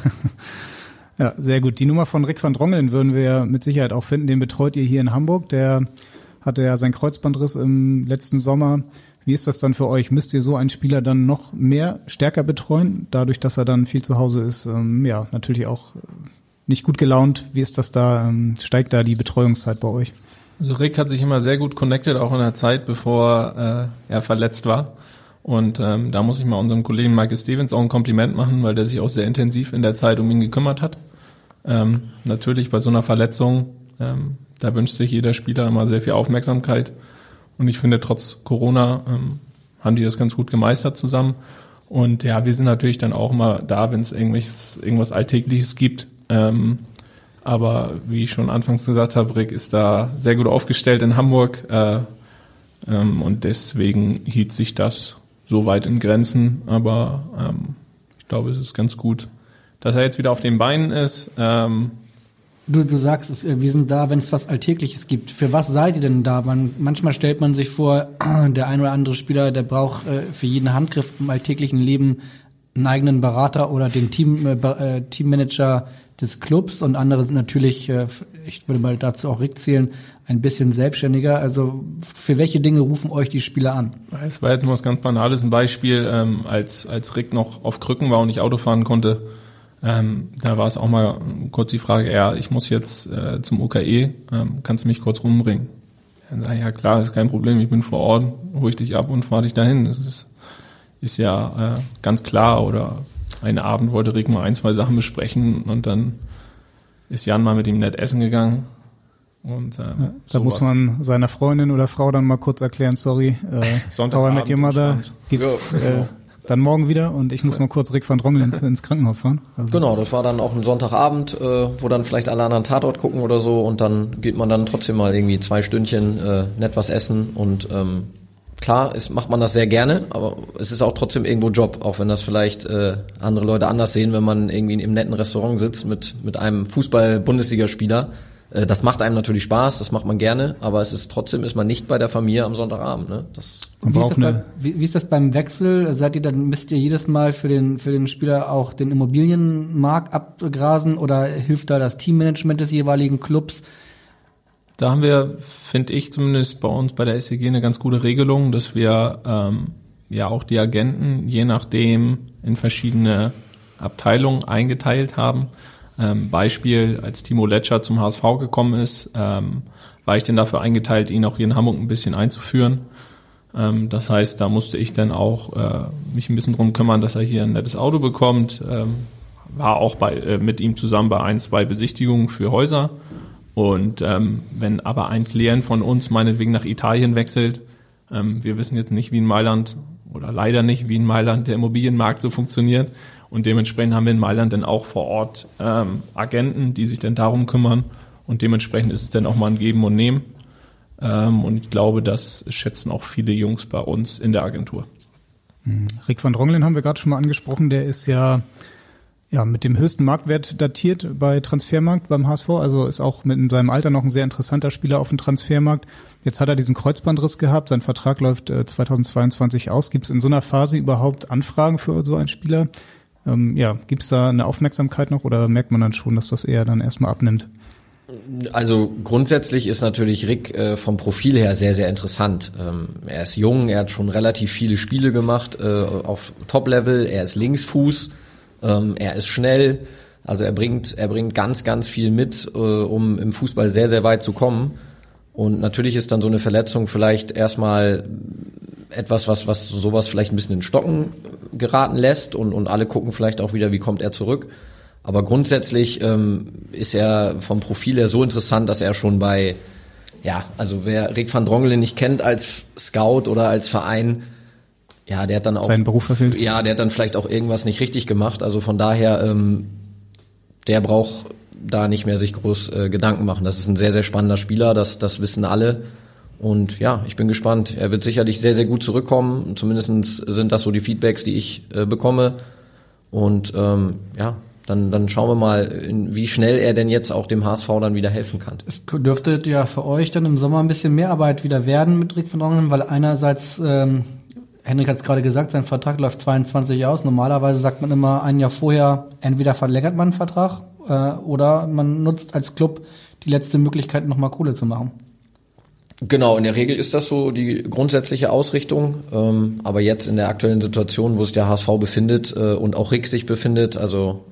Ja, sehr gut. Die Nummer von Rick van Drongelen würden wir ja mit Sicherheit auch finden. Den betreut ihr hier in Hamburg. Der hatte ja seinen Kreuzbandriss im letzten Sommer. Wie ist das dann für euch? Müsst ihr so einen Spieler dann noch stärker betreuen, dadurch, dass er dann viel zu Hause ist? Natürlich auch nicht gut gelaunt. Wie ist das da? Steigt da die Betreuungszeit bei euch? Also Rick hat sich immer sehr gut connected, auch in der Zeit, bevor er verletzt war. Und da muss ich mal unserem Kollegen Michael Stevens auch ein Kompliment machen, weil der sich auch sehr intensiv in der Zeit um ihn gekümmert hat. Natürlich bei so einer Verletzung, da wünscht sich jeder Spieler immer sehr viel Aufmerksamkeit. Und ich finde, trotz Corona haben die das ganz gut gemeistert zusammen. Und ja, wir sind natürlich dann auch immer da, wenn es irgendwas Alltägliches gibt. Aber wie ich schon anfangs gesagt habe, Rick ist da sehr gut aufgestellt in Hamburg. Und deswegen hielt sich das so weit in Grenzen. Aber ich glaube, es ist ganz gut, dass er jetzt wieder auf den Beinen ist. Du sagst, wir sind da, wenn es was Alltägliches gibt. Für was seid ihr denn da? Manchmal stellt man sich vor, der ein oder andere Spieler, der braucht für jeden Handgriff im alltäglichen Leben einen eigenen Berater oder den Teammanager des Clubs, und andere sind natürlich, ich würde mal dazu auch Rick zählen, ein bisschen selbstständiger. Also für welche Dinge rufen euch die Spieler an? Es war jetzt mal was ganz Banales, ein Beispiel, als Rick noch auf Krücken war und nicht Auto fahren konnte. Da war es auch mal kurz die Frage, ich muss jetzt zum UKE, kannst du mich kurz rumbringen? Dann sage ich, ja klar, ist kein Problem, ich bin vor Ort, hol ich dich ab und fahr dich dahin. Das ist ja ganz klar. Oder einen Abend wollte Rick mal 1-2 Sachen besprechen und dann ist Jan mal mit ihm nett essen gegangen. Und da muss man seiner Freundin oder Frau dann mal kurz erklären, sorry, How I Met Your Mother gibt's dann morgen wieder und ich muss mal kurz Rick van Drongelen ins Krankenhaus fahren. Also genau, das war dann auch ein Sonntagabend, wo dann vielleicht alle anderen Tatort gucken oder so, und dann geht man dann trotzdem mal irgendwie 2 Stündchen nett was essen, und klar macht man das sehr gerne, aber es ist auch trotzdem irgendwo Job, auch wenn das vielleicht andere Leute anders sehen, wenn man irgendwie im netten Restaurant sitzt mit einem Fußball-Bundesligaspieler. Das macht einem natürlich Spaß, das macht man gerne, aber ist man nicht bei der Familie am Sonntagabend. Ne? Wie ist das beim Wechsel? Müsst ihr jedes Mal für den Spieler auch den Immobilienmarkt abgrasen, oder hilft da das Teammanagement des jeweiligen Clubs? Da haben wir, finde ich zumindest bei uns bei der SCG, eine ganz gute Regelung, dass wir auch die Agenten je nachdem in verschiedene Abteilungen eingeteilt haben. Beispiel, als Timo Letscher zum HSV gekommen ist, war ich denn dafür eingeteilt, ihn auch hier in Hamburg ein bisschen einzuführen. Das heißt, da musste ich dann auch mich ein bisschen drum kümmern, dass er hier ein nettes Auto bekommt. War auch mit ihm zusammen bei 1-2 Besichtigungen für Häuser. Und wenn aber ein Klient von uns meinetwegen nach Italien wechselt, wir wissen jetzt nicht, wie in Mailand oder leider nicht, wie in Mailand der Immobilienmarkt so funktioniert. Und dementsprechend haben wir in Mailand dann auch vor Ort Agenten, die sich dann darum kümmern. Und dementsprechend ist es dann auch mal ein Geben und Nehmen. Und ich glaube, das schätzen auch viele Jungs bei uns in der Agentur. Rick van Drongelen haben wir gerade schon mal angesprochen. Der ist ja mit dem höchsten Marktwert datiert bei Transfermarkt beim HSV. Also ist auch mit in seinem Alter noch ein sehr interessanter Spieler auf dem Transfermarkt. Jetzt hat er diesen Kreuzbandriss gehabt. Sein Vertrag läuft 2022 aus. Gibt es in so einer Phase überhaupt Anfragen für so einen Spieler? Gibt es da eine Aufmerksamkeit noch oder merkt man dann schon, dass das eher dann erstmal abnimmt? Also grundsätzlich ist natürlich Rick vom Profil her sehr, sehr interessant. Er ist jung, er hat schon relativ viele Spiele gemacht auf Top-Level, er ist Linksfuß, er ist schnell, also er bringt ganz, ganz viel mit, um im Fußball sehr, sehr weit zu kommen. Und natürlich ist dann so eine Verletzung vielleicht erstmal etwas, was sowas vielleicht ein bisschen in Stocken geraten lässt und alle gucken vielleicht auch wieder, wie kommt er zurück. Aber grundsätzlich ist er vom Profil her so interessant, dass er schon wer Rick van Drongelen nicht kennt als Scout oder als Verein, der hat dann auch seinen Beruf verfehlt. Ja, der hat dann vielleicht auch irgendwas nicht richtig gemacht. Also von daher, der braucht da nicht mehr sich groß Gedanken machen. Das ist ein sehr, sehr spannender Spieler, das wissen alle. Und ja, ich bin gespannt. Er wird sicherlich sehr, sehr gut zurückkommen. Zumindest sind das so die Feedbacks, die ich bekomme. Und dann schauen wir mal, wie schnell er denn jetzt auch dem HSV dann wieder helfen kann. Es dürfte ja für euch dann im Sommer ein bisschen mehr Arbeit wieder werden mit Rick van Drongelen, weil einerseits, Henrik hat es gerade gesagt, sein Vertrag läuft 22 aus. Normalerweise sagt man immer ein Jahr vorher, entweder verlängert man einen Vertrag oder man nutzt als Club die letzte Möglichkeit, nochmal Kohle zu machen. Genau, in der Regel ist das so die grundsätzliche Ausrichtung, aber jetzt in der aktuellen Situation, wo sich der HSV befindet und auch Rick sich befindet, also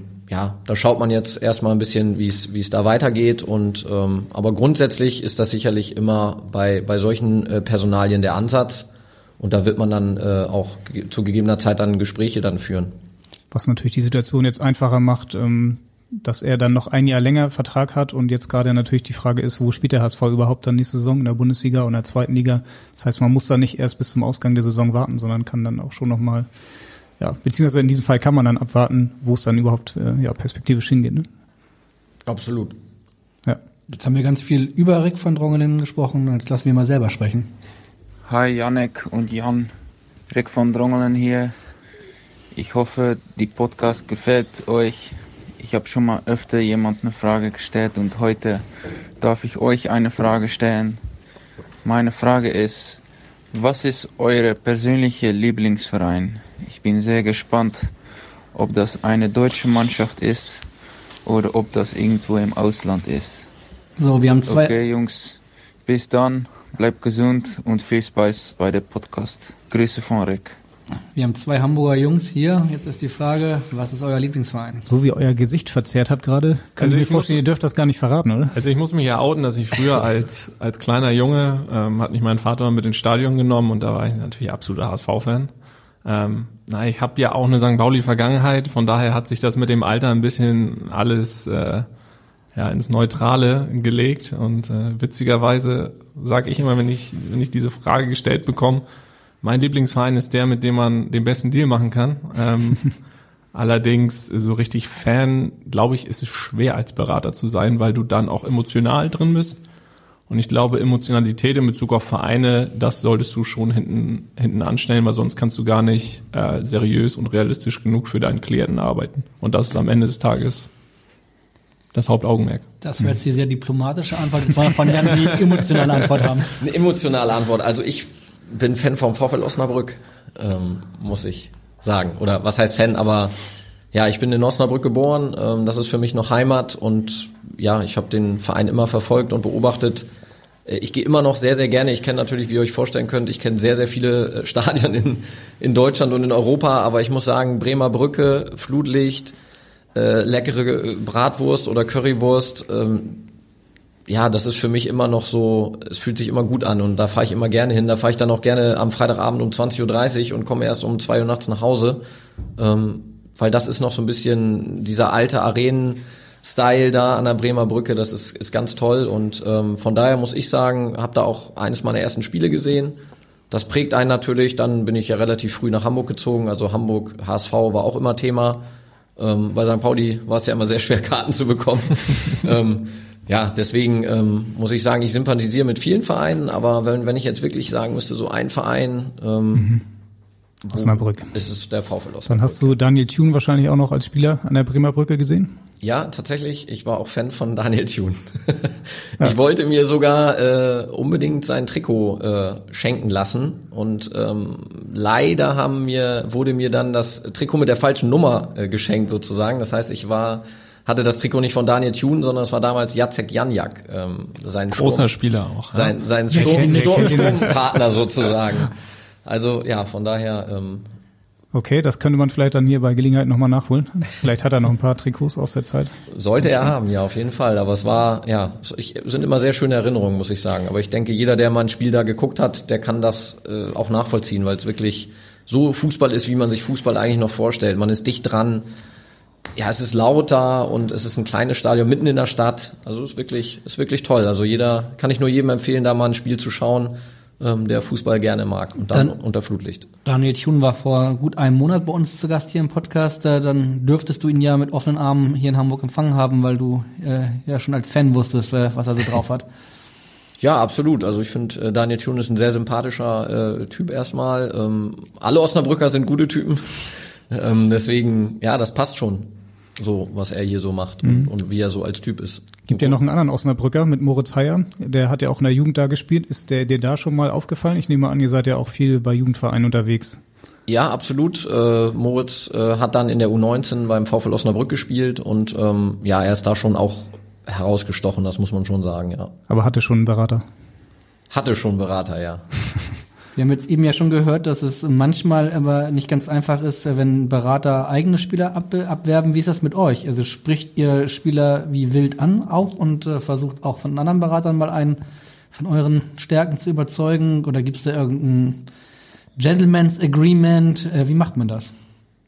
da schaut man jetzt erstmal ein bisschen, wie es da weitergeht und aber grundsätzlich ist das sicherlich immer bei solchen Personalien der Ansatz und da wird man dann auch zu gegebener Zeit dann Gespräche dann führen. Was natürlich die Situation jetzt einfacher macht, dass er dann noch ein Jahr länger Vertrag hat und jetzt gerade natürlich die Frage ist, wo spielt der HSV überhaupt dann nächste Saison, in der Bundesliga oder in der zweiten Liga? Das heißt, man muss da nicht erst bis zum Ausgang der Saison warten, sondern kann dann auch schon nochmal, beziehungsweise in diesem Fall kann man dann abwarten, wo es dann überhaupt perspektivisch hingeht. Ne? Absolut. Ja. Jetzt haben wir ganz viel über Rick van Drongelen gesprochen, jetzt lassen wir mal selber sprechen. Hi Jannik und Jan, Rick van Drongelen hier. Ich hoffe, die Podcast gefällt euch. Ich habe schon mal öfter jemand eine Frage gestellt und heute darf ich euch eine Frage stellen. Meine Frage ist, was ist euer persönlicher Lieblingsverein? Ich bin sehr gespannt, ob das eine deutsche Mannschaft ist oder ob das irgendwo im Ausland ist. So, wir haben zwei. Okay, Jungs, bis dann, bleibt gesund und viel Spaß bei der Podcast. Grüße von Rick. Wir haben zwei Hamburger Jungs hier. Jetzt ist die Frage, was ist euer Lieblingsverein? So wie euer Gesicht verzerrt habt gerade, können Sie mir vorstellen, ihr dürft das gar nicht verraten, oder? Also ich muss mich ja outen, dass ich früher als kleiner Junge, hat mich mein Vater mit ins Stadion genommen und da war ich natürlich absoluter HSV-Fan. Ich habe ja auch eine St. Pauli-Vergangenheit, von daher hat sich das mit dem Alter ein bisschen alles ins Neutrale gelegt und witzigerweise sage ich immer, wenn ich diese Frage gestellt bekomme, mein Lieblingsverein ist der, mit dem man den besten Deal machen kann. Allerdings so richtig Fan, glaube ich, ist es schwer als Berater zu sein, weil du dann auch emotional drin bist. Und ich glaube, Emotionalität in Bezug auf Vereine, das solltest du schon hinten anstellen, weil sonst kannst du gar nicht seriös und realistisch genug für deinen Klienten arbeiten. Und das ist am Ende des Tages das Hauptaugenmerk. Das wäre jetzt die sehr diplomatische Antwort. Von Jan, die emotionale Antwort haben. Eine emotionale Antwort. Also ich bin Fan vom VfL Osnabrück, muss ich sagen. Oder was heißt Fan, aber ja, ich bin in Osnabrück geboren, das ist für mich noch Heimat und ja, ich habe den Verein immer verfolgt und beobachtet. Ich gehe immer noch sehr, sehr gerne, ich kenne natürlich, wie ihr euch vorstellen könnt, ich kenne sehr, sehr viele Stadien in Deutschland und in Europa, aber ich muss sagen, Bremer Brücke, Flutlicht, leckere Bratwurst oder Currywurst, das ist für mich immer noch so, es fühlt sich immer gut an und da fahre ich immer gerne hin. Da fahre ich dann auch gerne am Freitagabend um 20.30 Uhr und komme erst um 2 Uhr nachts nach Hause, weil das ist noch so ein bisschen dieser alte Arenenstyle, Style da an der Bremer Brücke, das ist ganz toll und von daher muss ich sagen, habe da auch eines meiner ersten Spiele gesehen. Das prägt einen natürlich, dann bin ich ja relativ früh nach Hamburg gezogen, also Hamburg, HSV war auch immer Thema. Bei St. Pauli war es ja immer sehr schwer, Karten zu bekommen. Ja, deswegen muss ich sagen, ich sympathisiere mit vielen Vereinen, aber wenn ich jetzt wirklich sagen müsste, so ein Verein, Osnabrück. Ist es der VfL Osnabrück. Dann hast du Daniel Thune wahrscheinlich auch noch als Spieler an der Bremer Brücke gesehen? Ja, tatsächlich. Ich war auch Fan von Daniel Thune. Ja. Ich wollte mir sogar unbedingt sein Trikot schenken lassen und leider wurde mir dann das Trikot mit der falschen Nummer geschenkt sozusagen. Das heißt, hatte das Trikot nicht von Daniel Thune, sondern es war damals Jacek Janjak, sein großer Spieler auch. Sein Sturmpartner sozusagen. Also ja, von daher. Okay, das könnte man vielleicht dann hier bei Gelegenheit nochmal nachholen. Vielleicht hat er noch ein paar Trikots aus der Zeit. Sollte er haben, ja, auf jeden Fall. Aber es war, sind immer sehr schöne Erinnerungen, muss ich sagen. Aber ich denke, jeder, der mal ein Spiel da geguckt hat, der kann das auch nachvollziehen, weil es wirklich so Fußball ist, wie man sich Fußball eigentlich noch vorstellt. Man ist dicht dran. Ja, es ist lauter und es ist ein kleines Stadion mitten in der Stadt. Also es ist wirklich toll. Also kann ich nur jedem empfehlen, da mal ein Spiel zu schauen, der Fußball gerne mag und dann unter Flutlicht. Daniel Thune war vor gut einem Monat bei uns zu Gast hier im Podcast. Dann dürftest du ihn ja mit offenen Armen hier in Hamburg empfangen haben, weil du ja schon als Fan wusstest, was er so drauf hat. Ja, absolut. Also ich finde, Daniel Thune ist ein sehr sympathischer Typ erstmal. Alle Osnabrücker sind gute Typen. Deswegen, ja, das passt schon. So, was er hier so macht und wie er so als Typ ist. Gibt ja noch einen anderen Osnabrücker mit Moritz Heyer. Der hat ja auch in der Jugend da gespielt. Ist der dir da schon mal aufgefallen? Ich nehme an, ihr seid ja auch viel bei Jugendvereinen unterwegs. Ja, absolut. Moritz hat dann in der U19 beim VfL Osnabrück gespielt und er ist da schon auch herausgestochen, das muss man schon sagen, ja. Aber hatte schon einen Berater? Hatte schon einen Berater, ja. Wir haben jetzt eben ja schon gehört, dass es manchmal aber nicht ganz einfach ist, wenn Berater eigene Spieler abwerben. Wie ist das mit euch? Also spricht ihr Spieler wie wild an auch und versucht auch von anderen Beratern mal einen von euren Stärken zu überzeugen? Oder gibt es da irgendein Gentleman's Agreement? Wie macht man das?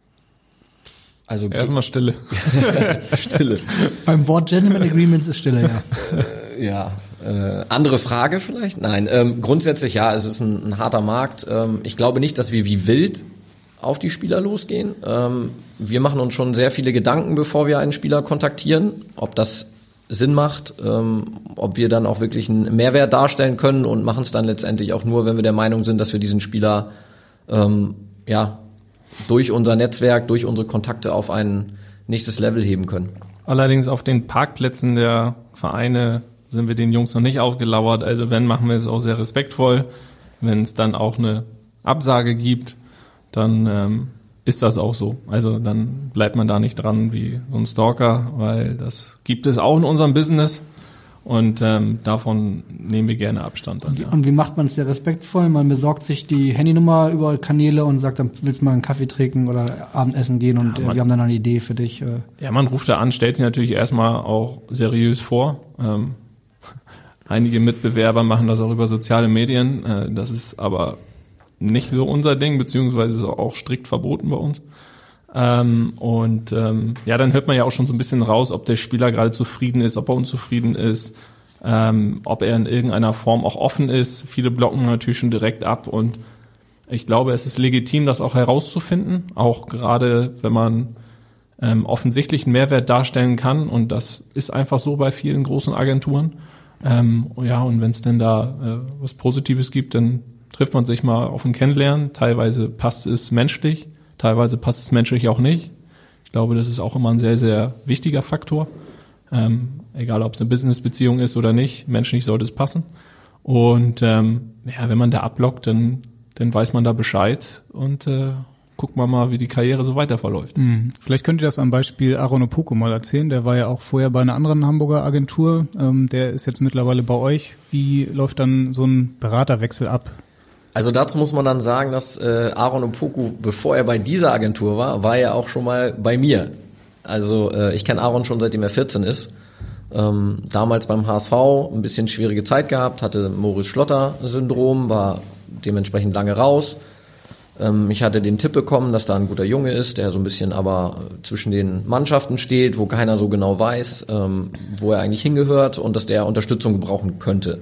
Also erstmal Stille. Stille. Beim Wort Gentleman Agreements ist Stille, ja. Andere Frage vielleicht? Nein, grundsätzlich ja, es ist ein harter Markt. Ich glaube nicht, dass wir wie wild auf die Spieler losgehen. Wir machen uns schon sehr viele Gedanken, bevor wir einen Spieler kontaktieren, ob das Sinn macht, ob wir dann auch wirklich einen Mehrwert darstellen können und machen es dann letztendlich auch nur, wenn wir der Meinung sind, dass wir diesen Spieler durch unser Netzwerk, durch unsere Kontakte auf ein nächstes Level heben können. Allerdings auf den Parkplätzen der Vereine sind wir den Jungs noch nicht aufgelauert. Also wenn, machen wir es auch sehr respektvoll. Wenn es dann auch eine Absage gibt, dann ist das auch so. Also dann bleibt man da nicht dran wie so ein Stalker, weil das gibt es auch in unserem Business. Und davon nehmen wir gerne Abstand an. Und wie macht man es sehr respektvoll? Man besorgt sich die Handynummer über Kanäle und sagt, dann willst du mal einen Kaffee trinken oder Abendessen gehen und wir haben dann eine Idee für dich. Ja, man ruft da an, stellt sich natürlich erstmal auch seriös vor. Einige Mitbewerber machen das auch über soziale Medien. Das ist aber nicht so unser Ding, beziehungsweise ist auch strikt verboten bei uns. Dann hört man ja auch schon so ein bisschen raus, ob der Spieler gerade zufrieden ist, ob er unzufrieden ist, ob er in irgendeiner Form auch offen ist. Viele blocken natürlich schon direkt ab und ich glaube, es ist legitim, das auch herauszufinden, auch gerade wenn man offensichtlich einen Mehrwert darstellen kann und das ist einfach so bei vielen großen Agenturen. Und wenn es denn da was Positives gibt, dann trifft man sich mal auf ein Kennenlernen. Teilweise passt es menschlich. Teilweise passt es menschlich auch nicht. Ich glaube, das ist auch immer ein sehr, sehr wichtiger Faktor. Egal, ob es eine Business-Beziehung ist oder nicht, menschlich sollte es passen. Und wenn man da abblockt, dann weiß man da Bescheid und guckt man mal, wie die Karriere so weiter verläuft. Vielleicht könnt ihr das am Beispiel Aaron Opoku mal erzählen. Der war ja auch vorher bei einer anderen Hamburger Agentur. Der ist jetzt mittlerweile bei euch. Wie läuft dann so ein Beraterwechsel ab? Also dazu muss man dann sagen, dass Aaron Opoku, bevor er bei dieser Agentur war er auch schon mal bei mir. Also ich kenne Aaron schon seitdem er 14 ist. Damals beim HSV ein bisschen schwierige Zeit gehabt, hatte Moritz-Schlotter-Syndrom, war dementsprechend lange raus. Ich hatte den Tipp bekommen, dass da ein guter Junge ist, der so ein bisschen aber zwischen den Mannschaften steht, wo keiner so genau weiß, wo er eigentlich hingehört und dass der Unterstützung gebrauchen könnte.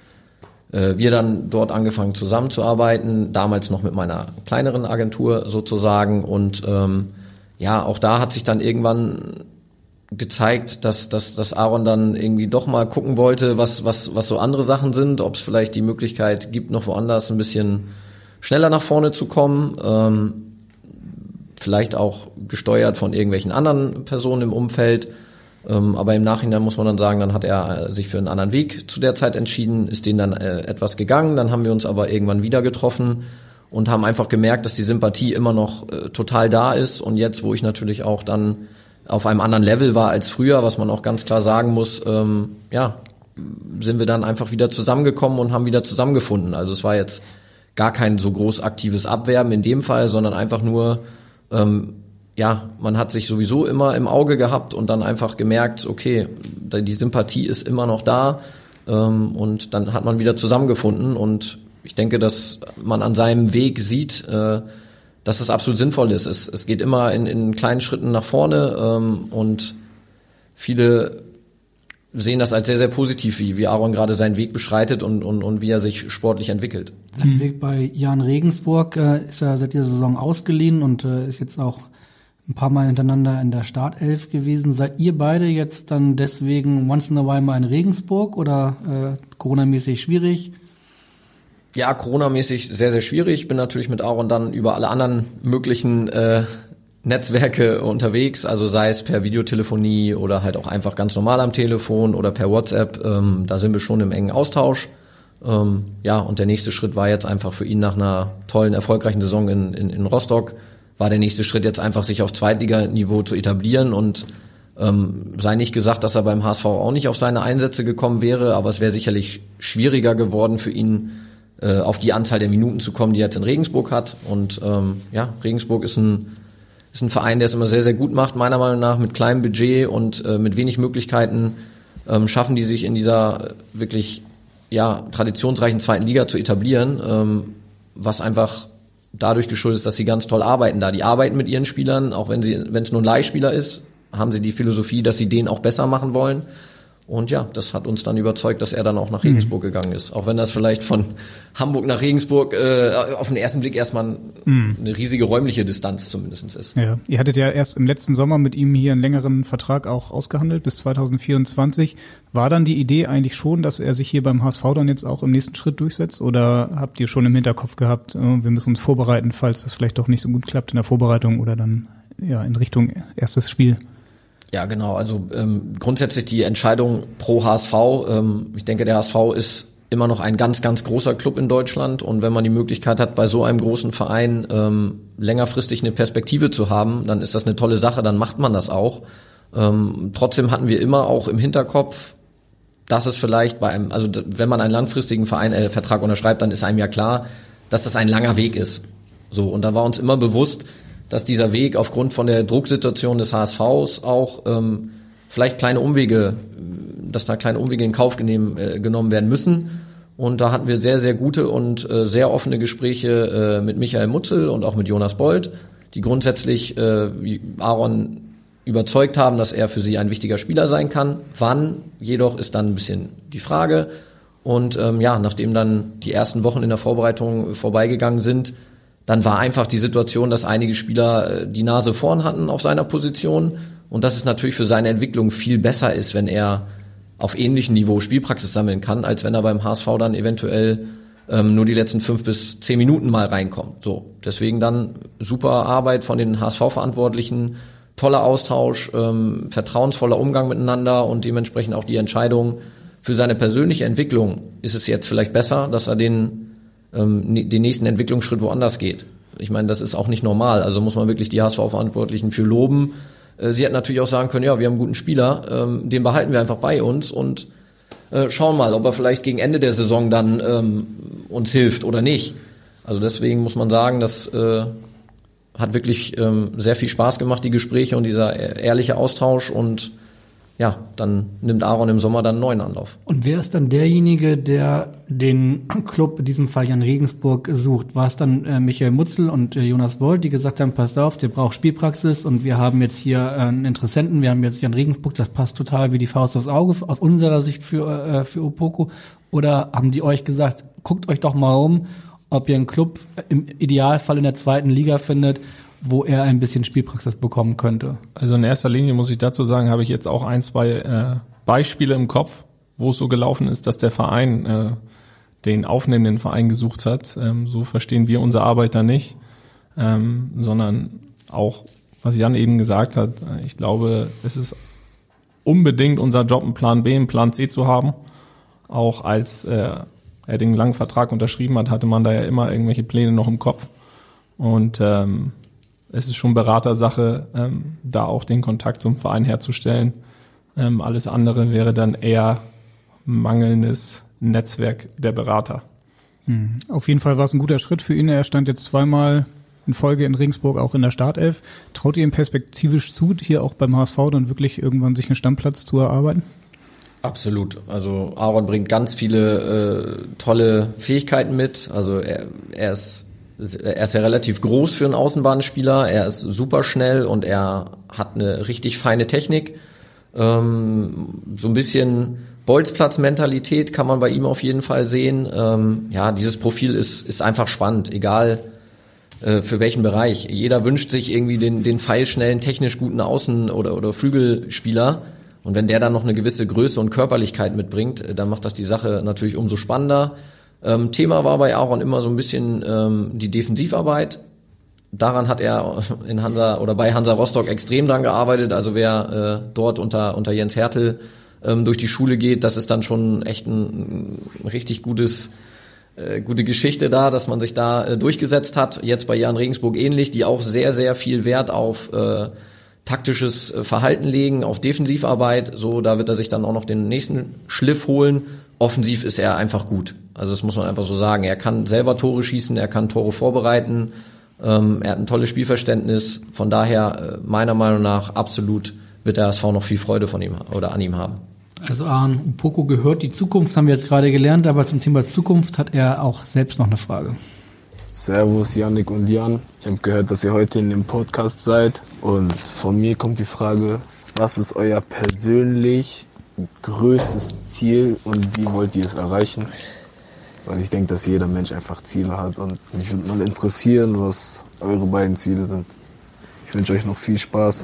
Wir dann dort angefangen zusammenzuarbeiten, damals noch mit meiner kleineren Agentur sozusagen und auch da hat sich dann irgendwann gezeigt, dass Aaron dann irgendwie doch mal gucken wollte, was so andere Sachen sind, ob es vielleicht die Möglichkeit gibt, noch woanders ein bisschen schneller nach vorne zu kommen, vielleicht auch gesteuert von irgendwelchen anderen Personen im Umfeld. Aber im Nachhinein muss man dann sagen, dann hat er sich für einen anderen Weg zu der Zeit entschieden, ist den dann etwas gegangen. Dann haben wir uns aber irgendwann wieder getroffen und haben einfach gemerkt, dass die Sympathie immer noch total da ist. Und jetzt, wo ich natürlich auch dann auf einem anderen Level war als früher, was man auch ganz klar sagen muss, sind wir dann einfach wieder zusammengekommen und haben wieder zusammengefunden. Also es war jetzt gar kein so groß aktives Abwerben in dem Fall, sondern einfach nur, man hat sich sowieso immer im Auge gehabt und dann einfach gemerkt, okay, die Sympathie ist immer noch da, und dann hat man wieder zusammengefunden und ich denke, dass man an seinem Weg sieht, dass es absolut sinnvoll ist. Es geht immer in kleinen Schritten nach vorne, und viele sehen das als sehr, sehr positiv, wie Aaron gerade seinen Weg beschreitet und wie er sich sportlich entwickelt. Sein Weg bei Jan Regensburg ist ja seit dieser Saison ausgeliehen und ist jetzt auch ein paar Mal hintereinander in der Startelf gewesen. Seid ihr beide jetzt dann deswegen once in a while mal in Regensburg oder Corona-mäßig schwierig? Ja, Corona-mäßig sehr, sehr schwierig. Ich bin natürlich mit Aaron dann über alle anderen möglichen Netzwerke unterwegs, also sei es per Videotelefonie oder halt auch einfach ganz normal am Telefon oder per WhatsApp, da sind wir schon im engen Austausch. Und der nächste Schritt war jetzt einfach für ihn nach einer tollen, erfolgreichen Saison in Rostock, war der nächste Schritt jetzt einfach, sich auf Zweitliganiveau zu etablieren und sei nicht gesagt, dass er beim HSV auch nicht auf seine Einsätze gekommen wäre, aber es wäre sicherlich schwieriger geworden für ihn, auf die Anzahl der Minuten zu kommen, die er jetzt in Regensburg hat. Und Regensburg ist ein Verein, der es immer sehr, sehr gut macht, meiner Meinung nach, mit kleinem Budget und mit wenig Möglichkeiten schaffen die sich in dieser wirklich traditionsreichen zweiten Liga zu etablieren, was einfach dadurch geschuldet ist, dass sie ganz toll arbeiten da. Die arbeiten mit ihren Spielern, auch wenn es nur ein Leihspieler ist, haben sie die Philosophie, dass sie den auch besser machen wollen. Und ja, das hat uns dann überzeugt, dass er dann auch nach Regensburg gegangen ist. Auch wenn das vielleicht von Hamburg nach Regensburg auf den ersten Blick erstmal eine riesige räumliche Distanz zumindest ist. Ja, ihr hattet ja erst im letzten Sommer mit ihm hier einen längeren Vertrag auch ausgehandelt bis 2024. War dann die Idee eigentlich schon, dass er sich hier beim HSV dann jetzt auch im nächsten Schritt durchsetzt? Oder habt ihr schon im Hinterkopf gehabt, wir müssen uns vorbereiten, falls das vielleicht doch nicht so gut klappt in der Vorbereitung oder dann in Richtung erstes Spiel? Ja, genau. Also grundsätzlich die Entscheidung pro HSV. Ich denke, der HSV ist immer noch ein ganz, ganz großer Club in Deutschland. Und wenn man die Möglichkeit hat, bei so einem großen Verein längerfristig eine Perspektive zu haben, dann ist das eine tolle Sache, dann macht man das auch. Trotzdem hatten wir immer auch im Hinterkopf, dass es vielleicht wenn man einen langfristigen Vertrag unterschreibt, dann ist einem ja klar, dass das ein langer Weg ist. So, und da war uns immer bewusst, dass dieser Weg aufgrund von der Drucksituation des HSVs auch vielleicht kleine Umwege in Kauf genommen werden müssen. Und da hatten wir sehr, sehr gute und sehr offene Gespräche mit Michael Mutzel und auch mit Jonas Bold, die grundsätzlich Aaron überzeugt haben, dass er für sie ein wichtiger Spieler sein kann. Wann jedoch ist dann ein bisschen die Frage. Und nachdem dann die ersten Wochen in der Vorbereitung vorbeigegangen sind, dann war einfach die Situation, dass einige Spieler die Nase vorn hatten auf seiner Position und dass es natürlich für seine Entwicklung viel besser ist, wenn er auf ähnlichem Niveau Spielpraxis sammeln kann, als wenn er beim HSV dann eventuell nur die letzten 5 bis 10 Minuten mal reinkommt. So, deswegen dann super Arbeit von den HSV-Verantwortlichen, toller Austausch, vertrauensvoller Umgang miteinander und dementsprechend auch die Entscheidung für seine persönliche Entwicklung. Ist es jetzt vielleicht besser, dass er den nächsten Entwicklungsschritt woanders geht. Ich meine, das ist auch nicht normal. Also muss man wirklich die HSV-Verantwortlichen für loben. Sie hätten natürlich auch sagen können, ja, wir haben einen guten Spieler, den behalten wir einfach bei uns und schauen mal, ob er vielleicht gegen Ende der Saison dann uns hilft oder nicht. Also deswegen muss man sagen, das hat wirklich sehr viel Spaß gemacht, die Gespräche und dieser ehrliche Austausch und dann nimmt Aaron im Sommer dann einen neuen Anlauf. Und wer ist dann derjenige, der den Club, in diesem Fall Jan Regensburg, sucht? War es dann Michael Mutzel und Jonas Wold, die gesagt haben, passt auf, der braucht Spielpraxis und wir haben jetzt hier einen Interessenten, wir haben jetzt Jan Regensburg, das passt total wie die Faust aufs Auge aus unserer Sicht für Opoku? Oder haben die euch gesagt, guckt euch doch mal um, ob ihr einen Club im Idealfall in der 2. Liga findet, wo er ein bisschen Spielpraxis bekommen könnte? Also in erster Linie muss ich dazu sagen, habe ich jetzt auch 1, 2 Beispiele im Kopf, wo es so gelaufen ist, dass der Verein den aufnehmenden Verein gesucht hat. So verstehen wir unsere Arbeit da nicht, sondern auch, was Jan eben gesagt hat, ich glaube, es ist unbedingt unser Job, einen Plan B, einen Plan C zu haben. Auch als er den langen Vertrag unterschrieben hat, hatte man da ja immer irgendwelche Pläne noch im Kopf. Und es ist schon Beratersache, da auch den Kontakt zum Verein herzustellen. Alles andere wäre dann eher mangelndes Netzwerk der Berater. Auf jeden Fall war es ein guter Schritt für ihn. Er stand jetzt 2-mal in Folge in Regensburg auch in der Startelf. Traut ihr ihm perspektivisch zu, hier auch beim HSV dann wirklich irgendwann sich einen Stammplatz zu erarbeiten? Absolut. Also Aaron bringt ganz viele tolle Fähigkeiten mit. Also er ist ja relativ groß für einen Außenbahnspieler. Er ist super schnell und er hat eine richtig feine Technik. So ein bisschen Bolzplatz-Mentalität kann man bei ihm auf jeden Fall sehen. Dieses Profil ist einfach spannend, egal für welchen Bereich. Jeder wünscht sich irgendwie den pfeilschnellen, technisch guten Außen- oder Flügelspieler. Und wenn der dann noch eine gewisse Größe und Körperlichkeit mitbringt, dann macht das die Sache natürlich umso spannender. Thema war bei Aaron immer so ein bisschen die Defensivarbeit. Daran hat er bei Hansa Rostock extrem dran gearbeitet. Also wer dort unter Jens Hertel durch die Schule geht, das ist dann schon echt ein richtig gute Geschichte da, dass man sich da durchgesetzt hat. Jetzt bei Jan Regensburg ähnlich, die auch sehr, sehr viel Wert auf taktisches Verhalten legen, auf Defensivarbeit. So, da wird er sich dann auch noch den nächsten Schliff holen. Offensiv ist er einfach gut. Also das muss man einfach so sagen. Er kann selber Tore schießen, er kann Tore vorbereiten, er hat ein tolles Spielverständnis. Von daher, meiner Meinung nach, absolut wird der HSV noch viel Freude von ihm oder an ihm haben. Also Aaron Opoku gehört die Zukunft, haben wir jetzt gerade gelernt, aber zum Thema Zukunft hat er auch selbst noch eine Frage. Servus Yannick und Jan. Ich habe gehört, dass ihr heute in dem Podcast seid und von mir kommt die Frage, was ist euer persönlich größtes Ziel und wie wollt ihr es erreichen? Weil ich denke, dass jeder Mensch einfach Ziele hat und mich würde mal interessieren, was eure beiden Ziele sind. Ich wünsche euch noch viel Spaß.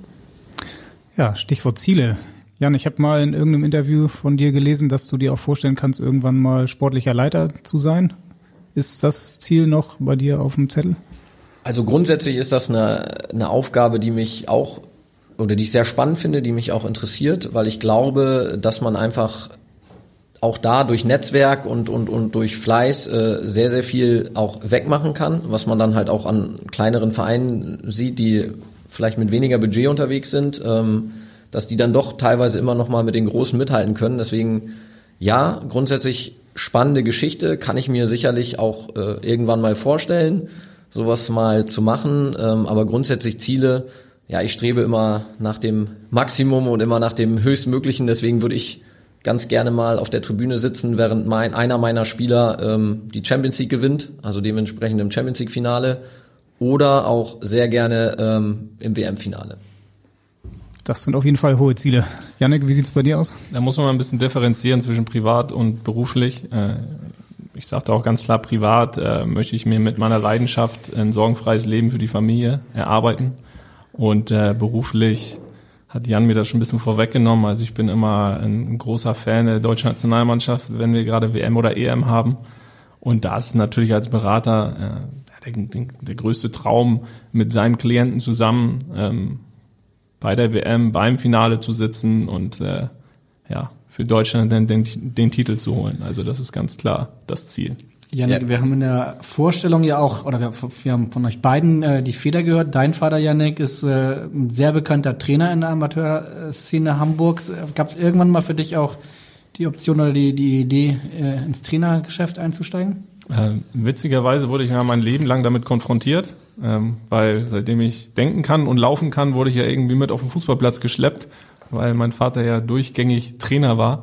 Ja, Stichwort Ziele. Jan, ich habe mal in irgendeinem Interview von dir gelesen, dass du dir auch vorstellen kannst, irgendwann mal sportlicher Leiter zu sein. Ist das Ziel noch bei dir auf dem Zettel? Also grundsätzlich ist das eine Aufgabe, die mich auch oder die ich sehr spannend finde, die mich auch interessiert, weil ich glaube, dass man einfach auch da durch Netzwerk und durch Fleiß sehr, sehr viel auch wegmachen kann, was man dann halt auch an kleineren Vereinen sieht, die vielleicht mit weniger Budget unterwegs sind, dass die dann doch teilweise immer noch mal mit den Großen mithalten können. Deswegen, ja, grundsätzlich spannende Geschichte, kann ich mir sicherlich auch irgendwann mal vorstellen, sowas mal zu machen, aber grundsätzlich Ziele, ja, ich strebe immer nach dem Maximum und immer nach dem Höchstmöglichen, deswegen würde ich ganz gerne mal auf der Tribüne sitzen, während einer meiner Spieler die Champions League gewinnt, also dementsprechend im Champions League Finale oder auch sehr gerne im WM-Finale. Das sind auf jeden Fall hohe Ziele. Jannik, wie sieht's bei dir aus? Da muss man mal ein bisschen differenzieren zwischen privat und beruflich. Ich sagte auch ganz klar, privat möchte ich mir mit meiner Leidenschaft ein sorgenfreies Leben für die Familie erarbeiten. Und beruflich hat Jan mir das schon ein bisschen vorweggenommen. Also ich bin immer ein großer Fan der deutschen Nationalmannschaft, wenn wir gerade WM oder EM haben. Und da ist natürlich als Berater der größte Traum, mit seinen Klienten zusammen bei der WM, beim Finale zu sitzen und für Deutschland den Titel zu holen. Also das ist ganz klar das Ziel. Jannik, ja. Wir haben in der Vorstellung ja auch, oder wir haben von euch beiden die Feder gehört. Dein Vater Jannik ist ein sehr bekannter Trainer in der Amateurszene Hamburgs. Gab es irgendwann mal für dich auch die Option oder die Idee, ins Trainergeschäft einzusteigen? Witzigerweise wurde ich ja mein Leben lang damit konfrontiert, weil seitdem ich denken kann und laufen kann, wurde ich ja irgendwie mit auf den Fußballplatz geschleppt weil mein Vater ja durchgängig Trainer war.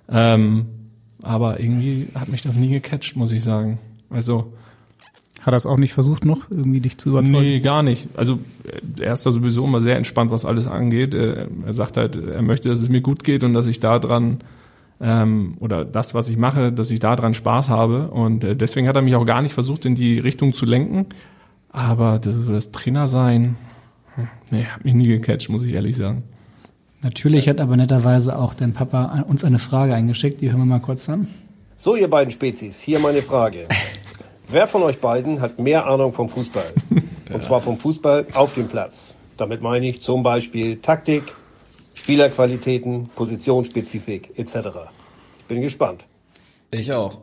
Aber irgendwie hat mich das nie gecatcht, muss ich sagen. Also hat er es auch nicht versucht noch, irgendwie dich zu überzeugen? Nee, gar nicht. Also er ist da sowieso immer sehr entspannt, was alles angeht. Er sagt halt, er möchte, dass es mir gut geht und dass ich da dran oder das, was ich mache, dass ich da dran Spaß habe. Und deswegen hat er mich auch gar nicht versucht, in die Richtung zu lenken. Aber das Trainer sein, hat mich nie gecatcht, muss ich ehrlich sagen. Natürlich hat aber netterweise auch dein Papa uns eine Frage eingeschickt, die hören wir mal kurz an. So, ihr beiden Spezies, hier meine Frage. Wer von euch beiden hat mehr Ahnung vom Fußball? Und zwar vom Fußball auf dem Platz. Damit meine ich zum Beispiel Taktik, Spielerqualitäten, Positionsspezifik etc. Ich bin gespannt. Ich auch.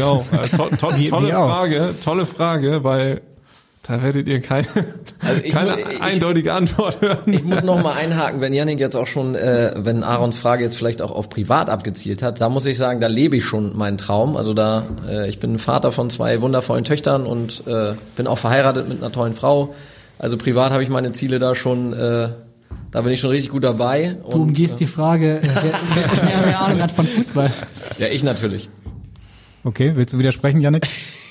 Tolle Frage, weil da werdet ihr keine eindeutige Antwort hören. Ich muss noch mal einhaken, wenn Yannick jetzt auch schon, wenn Aarons Frage jetzt vielleicht auch auf privat abgezielt hat, da muss ich sagen, da lebe ich schon meinen Traum. Also ich bin Vater von 2 wundervollen Töchtern und bin auch verheiratet mit einer tollen Frau. Also privat habe ich meine Ziele da schon, da bin ich schon richtig gut dabei. Du umgehst die Frage, wer mehr Ahnung hat von Fußball. Ja, ich natürlich. Okay, willst du widersprechen, Yannick?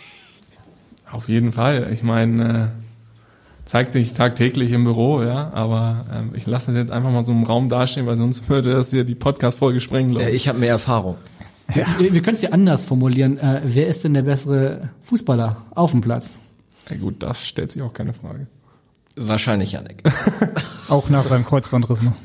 Auf jeden Fall. Ich meine, zeigt sich tagtäglich im Büro, ja, aber ich lasse das jetzt einfach mal so im Raum dastehen, weil sonst würde das hier die Podcast-Folge sprengen, glaube ich. Ich habe mehr Erfahrung. Ja. Wir können es ja anders formulieren. Wer ist denn der bessere Fußballer auf dem Platz? Ja gut, das stellt sich auch keine Frage. Wahrscheinlich Yannick. Auch nach seinem Kreuzbandriss noch.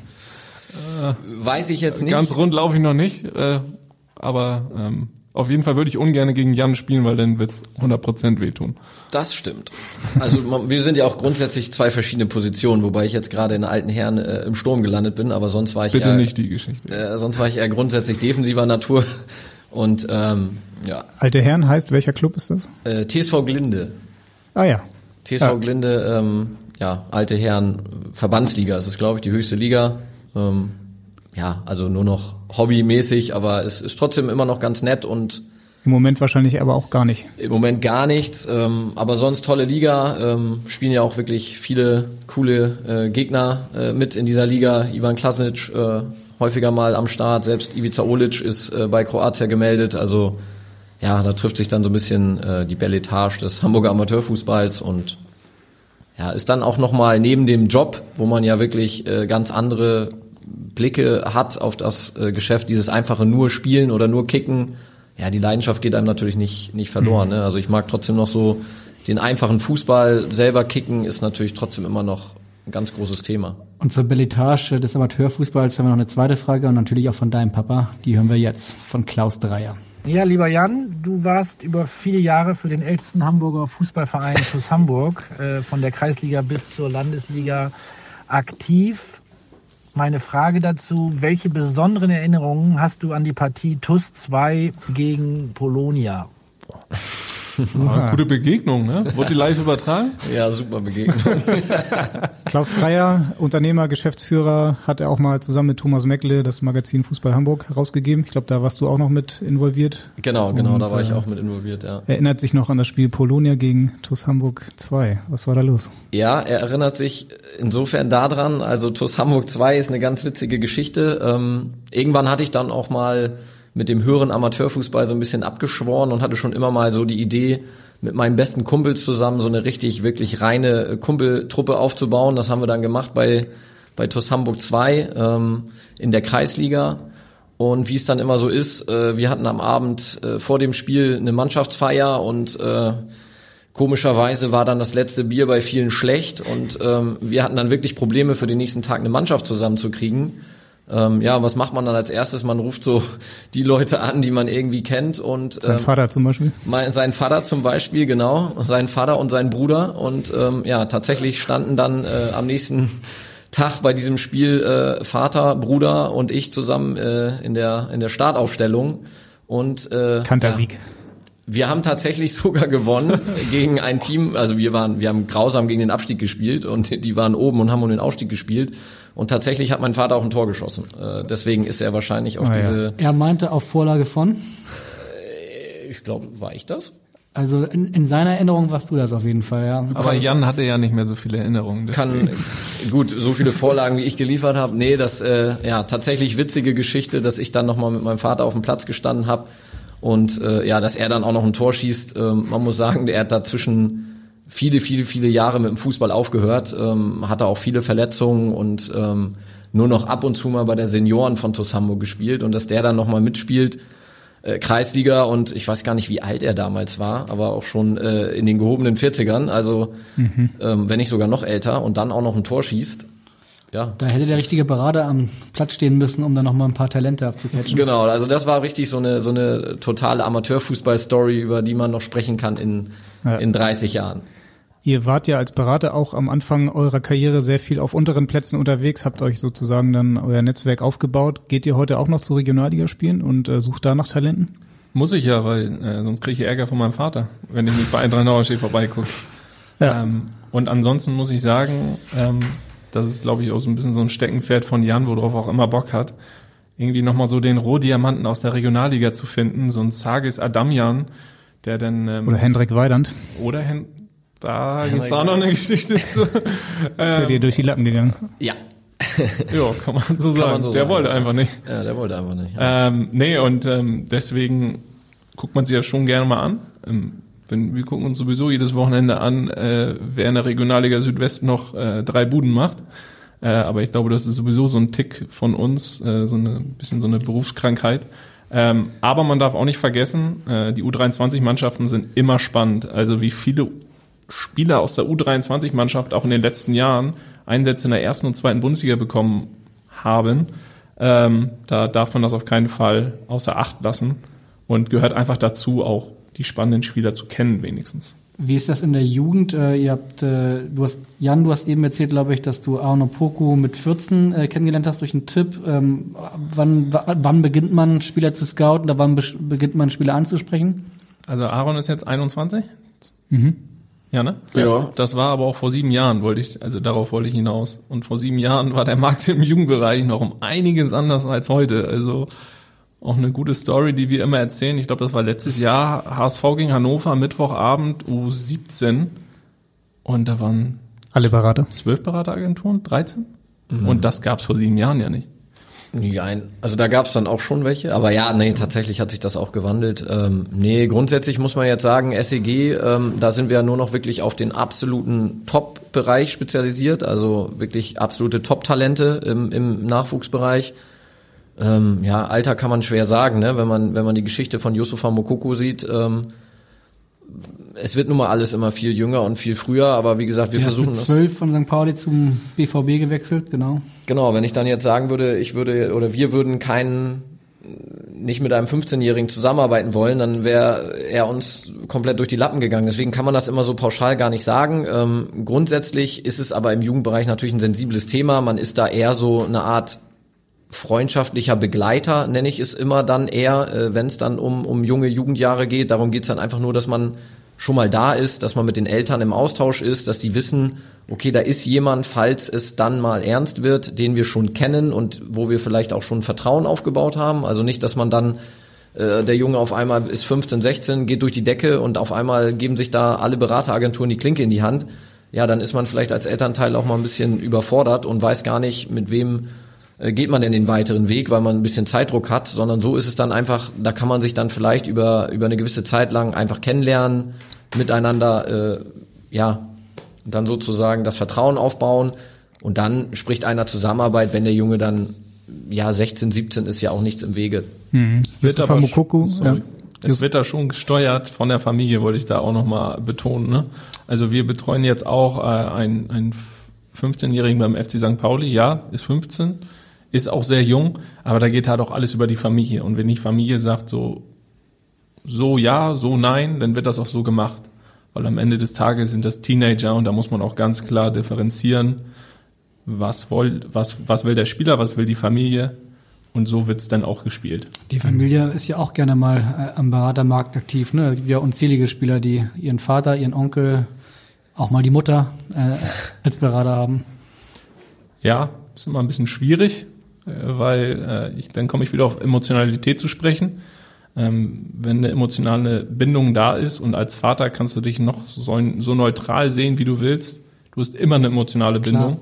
Weiß ich jetzt nicht. Ganz rund laufe ich noch nicht, aber auf jeden Fall würde ich ungern gegen Jan spielen, weil dann wird's 100% wehtun. Das stimmt. Also wir sind ja auch grundsätzlich 2 verschiedene Positionen, wobei ich jetzt gerade in den alten Herren im Sturm gelandet bin, aber sonst war ich Bitte nicht die Geschichte. Sonst war ich eher grundsätzlich defensiver Natur und ja. Alte Herren heißt, welcher Club ist das? TSV Glinde. Ah ja. TSV Glinde, alte Herren Verbandsliga. Es ist, glaube ich, die höchste Liga. Also nur noch hobbymäßig, aber es ist trotzdem immer noch ganz nett und im Moment wahrscheinlich aber auch gar nicht. Im Moment gar nichts, aber sonst tolle Liga, spielen ja auch wirklich viele coole Gegner mit in dieser Liga. Ivan Klasnic häufiger mal am Start, selbst Ivica Olic ist bei Kroatien gemeldet, also ja, da trifft sich dann so ein bisschen die Belletage des Hamburger Amateurfußballs und ja, ist dann auch nochmal neben dem Job, wo man ja wirklich ganz andere Blicke hat auf das Geschäft, dieses einfache nur spielen oder nur kicken, ja, die Leidenschaft geht einem natürlich nicht verloren. Ne? Also ich mag trotzdem noch so den einfachen Fußball, selber kicken ist natürlich trotzdem immer noch ein ganz großes Thema. Und zur Belletage des Amateurfußballs haben wir noch eine zweite Frage und natürlich auch von deinem Papa, die hören wir jetzt von Klaus Dreier. Ja, lieber Jan, du warst über viele Jahre für den ältesten Hamburger Fußballverein TuS Hamburg, von der Kreisliga bis zur Landesliga aktiv. Meine Frage dazu, welche besonderen Erinnerungen hast du an die Partie TuS 2 gegen Polonia? Gute Begegnung, ne? Wurde die live übertragen? Ja, super Begegnung. Klaus Dreier, Unternehmer, Geschäftsführer, hat er auch mal zusammen mit Thomas Meckle das Magazin Fußball Hamburg herausgegeben. Ich glaube, da warst du auch noch mit involviert. Genau, da war ich auch mit involviert, ja. Erinnert sich noch an das Spiel Polonia gegen TuS Hamburg 2. Was war da los? Ja, er erinnert sich insofern daran, also TuS Hamburg 2 ist eine ganz witzige Geschichte. Irgendwann hatte ich dann auch mal mit dem höheren Amateurfußball so ein bisschen abgeschworen und hatte schon immer mal so die Idee, mit meinen besten Kumpels zusammen so eine wirklich reine Kumpeltruppe aufzubauen. Das haben wir dann gemacht bei TuS Hamburg 2 in der Kreisliga. Und wie es dann immer so ist, wir hatten am Abend vor dem Spiel eine Mannschaftsfeier und komischerweise war dann das letzte Bier bei vielen schlecht und wir hatten dann wirklich Probleme für den nächsten Tag eine Mannschaft zusammenzukriegen. Was macht man dann als erstes? Man ruft so die Leute an, die man irgendwie kennt und sein Vater zum Beispiel? Sein Vater zum Beispiel, genau. Sein Vater und sein Bruder und tatsächlich standen dann am nächsten Tag bei diesem Spiel Vater, Bruder und ich zusammen in der Startaufstellung und Kantersieg. Wir haben tatsächlich sogar gewonnen gegen ein Team, also wir haben grausam gegen den Abstieg gespielt und die waren oben und haben um den Aufstieg gespielt und tatsächlich hat mein Vater auch ein Tor geschossen. Deswegen ist er wahrscheinlich auf diese... Er meinte auf Vorlage von? Ich glaube, war ich das? Also in seiner Erinnerung warst du das auf jeden Fall, ja. Aber Jan hatte ja nicht mehr so viele Erinnerungen. Gut, so viele Vorlagen, wie ich geliefert habe. Nee, das tatsächlich witzige Geschichte, dass ich dann nochmal mit meinem Vater auf dem Platz gestanden habe und dass er dann auch noch ein Tor schießt. Man muss sagen, er hat dazwischen viele Jahre mit dem Fußball aufgehört, hatte auch viele Verletzungen und nur noch ab und zu mal bei der Senioren von TuS Hamburg gespielt und dass der dann nochmal mitspielt, Kreisliga, und ich weiß gar nicht, wie alt er damals war, aber auch schon in den gehobenen 40ern, also wenn nicht sogar noch älter, und dann auch noch ein Tor schießt. Ja. Da hätte der richtige Berater am Platz stehen müssen, um dann nochmal ein paar Talente abzucatchen. Genau, also das war richtig so eine totale Amateurfußball-Story, über die man noch sprechen kann in 30 Jahren. Ihr wart ja als Berater auch am Anfang eurer Karriere sehr viel auf unteren Plätzen unterwegs, habt euch sozusagen dann euer Netzwerk aufgebaut. Geht ihr heute auch noch zu Regionalliga spielen und sucht da nach Talenten? Muss ich ja, weil sonst kriege ich Ärger von meinem Vater, wenn ich mich bei Eintracht Nauerstedt vorbeigucke. Ja. Und ansonsten muss ich sagen, das ist, glaube ich, auch so ein bisschen so ein Steckenpferd von Jan, worauf er auch immer Bock hat, irgendwie nochmal so den Rohdiamanten aus der Regionalliga zu finden, so ein Sagis Adamjan, der dann... oder Hendrik Weidand. Da gibt's auch noch eine Geschichte zu. Ist ja dir durch die Lappen gegangen? Ja. Ja, kann man so sagen. Der wollte einfach nicht. Ja, der wollte einfach nicht. Ja. Deswegen guckt man sich ja schon gerne mal an. Wir gucken uns sowieso jedes Wochenende an, wer in der Regionalliga Südwest noch 3 Buden macht. Aber ich glaube, das ist sowieso so ein Tick von uns, so ein bisschen so eine Berufskrankheit. Aber man darf auch nicht vergessen, die U23-Mannschaften sind immer spannend. Also wie viele Spieler aus der U23-Mannschaft auch in den letzten Jahren Einsätze in der 1. und 2. Bundesliga bekommen haben, da darf man das auf keinen Fall außer Acht lassen und gehört einfach dazu, auch die spannenden Spieler zu kennen wenigstens. Wie ist das in der Jugend? Du hast eben erzählt, glaube ich, dass du Arno Poku mit 14 kennengelernt hast durch einen Tipp. Wann beginnt man Spieler zu scouten, oder wann beginnt man Spieler anzusprechen? Also Aaron ist jetzt 21? Ja, ne? Ja. Das war aber auch vor 7 Jahren, darauf wollte ich hinaus. Und vor 7 Jahren war der Markt im Jugendbereich noch um einiges anders als heute. Also auch eine gute Story, die wir immer erzählen. Ich glaube, das war letztes Jahr HSV gegen Hannover, Mittwochabend U17. Und da waren alle Berater? 12 Berateragenturen, 13. Und das gab's vor 7 Jahren ja nicht. Also da gab's dann auch schon welche, aber tatsächlich hat sich das auch gewandelt. Grundsätzlich muss man jetzt sagen, SEG, da sind wir ja nur noch wirklich auf den absoluten Top-Bereich spezialisiert, also wirklich absolute Top-Talente im Nachwuchsbereich. Alter kann man schwer sagen, ne? Wenn man die Geschichte von Yusufa Moukoko sieht, es wird nun mal alles immer viel jünger und viel früher, aber wie gesagt, wir versuchen das. 12 von St. Pauli zum BVB gewechselt, genau. Genau, wenn ich dann jetzt sagen würde, wir würden nicht mit einem 15-Jährigen zusammenarbeiten wollen, dann wäre er uns komplett durch die Lappen gegangen. Deswegen kann man das immer so pauschal gar nicht sagen. Grundsätzlich ist es aber im Jugendbereich natürlich ein sensibles Thema. Man ist da eher so eine Art freundschaftlicher Begleiter, nenne ich es immer dann eher, wenn es dann um junge Jugendjahre geht. Darum geht's dann einfach nur, dass man schon mal da ist, dass man mit den Eltern im Austausch ist, dass die wissen, okay, da ist jemand, falls es dann mal ernst wird, den wir schon kennen und wo wir vielleicht auch schon Vertrauen aufgebaut haben. Also nicht, dass man dann, der Junge auf einmal ist 15, 16, geht durch die Decke und auf einmal geben sich da alle Berateragenturen die Klinke in die Hand. Ja, dann ist man vielleicht als Elternteil auch mal ein bisschen überfordert und weiß gar nicht, mit wem geht man denn den weiteren Weg, weil man ein bisschen Zeitdruck hat, sondern so ist es dann einfach, da kann man sich dann vielleicht über eine gewisse Zeit lang einfach kennenlernen, miteinander, dann sozusagen das Vertrauen aufbauen und dann spricht einer Zusammenarbeit, wenn der Junge dann 16, 17 ist, ja auch nichts im Wege. Es wird da schon gesteuert von der Familie, wollte ich da auch nochmal betonen. Ne? Also wir betreuen jetzt auch einen 15-Jährigen beim FC St. Pauli, ist 15, ist auch sehr jung, aber da geht halt auch alles über die Familie. Und wenn die Familie sagt so ja, so nein, dann wird das auch so gemacht. Weil am Ende des Tages sind das Teenager und da muss man auch ganz klar differenzieren, was will der Spieler, was will die Familie, und so wird's dann auch gespielt. Die Familie ist ja auch gerne mal am Beratermarkt aktiv, ne? Es gibt ja unzählige Spieler, die ihren Vater, ihren Onkel, auch mal die Mutter als Berater haben. Ja, ist immer ein bisschen schwierig, weil dann komme ich wieder auf Emotionalität zu sprechen. wenn eine emotionale Bindung da ist und als Vater kannst du dich noch so neutral sehen, wie du willst. Du hast immer eine emotionale Bindung.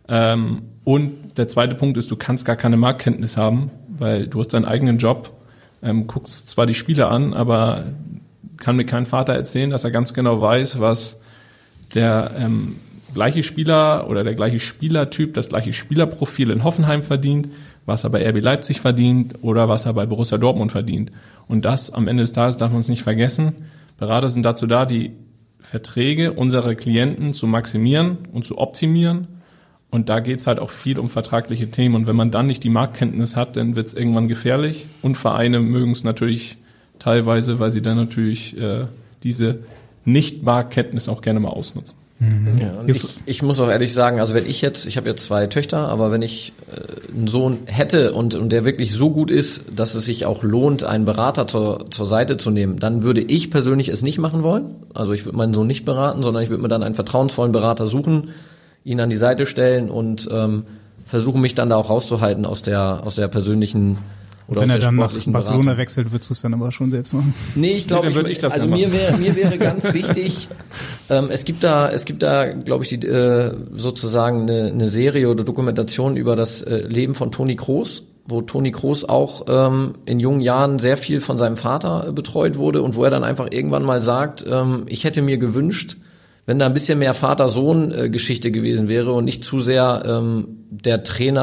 Und der zweite Punkt ist, du kannst gar keine Marktkenntnis haben, weil du hast deinen eigenen Job, guckst zwar die Spiele an, aber kann mir kein Vater erzählen, dass er ganz genau weiß, was der gleiche Spieler oder der gleiche Spielertyp, das gleiche Spielerprofil in Hoffenheim verdient, was er bei RB Leipzig verdient oder was er bei Borussia Dortmund verdient. Und das am Ende des Tages darf man es nicht vergessen. Berater sind dazu da, die Verträge unserer Klienten zu maximieren und zu optimieren. Und da geht's halt auch viel um vertragliche Themen. Und wenn man dann nicht die Marktkenntnis hat, dann wird's irgendwann gefährlich. Und Vereine mögen es natürlich teilweise, weil sie dann natürlich diese Nicht-Marktkenntnis auch gerne mal ausnutzen. Ja, ich muss auch ehrlich sagen, also ich habe jetzt 2 Töchter, aber wenn ich einen Sohn hätte und der wirklich so gut ist, dass es sich auch lohnt, einen Berater zur Seite zu nehmen, dann würde ich persönlich es nicht machen wollen. Also ich würde meinen Sohn nicht beraten, sondern ich würde mir dann einen vertrauensvollen Berater suchen, ihn an die Seite stellen und versuchen, mich dann da auch rauszuhalten aus der persönlichen oder wenn aus er der dann nach sportlichen Barcelona Beratung. wechselt, würdest du es dann aber schon selbst machen? Nee, ich glaube, mir wäre ganz wichtig, es gibt da, glaube ich, sozusagen eine Serie oder Dokumentation über das Leben von Toni Kroos, wo Toni Kroos auch in jungen Jahren sehr viel von seinem Vater betreut wurde und wo er dann einfach irgendwann mal sagt, ich hätte mir gewünscht, wenn da ein bisschen mehr Vater-Sohn-Geschichte gewesen wäre und nicht zu sehr der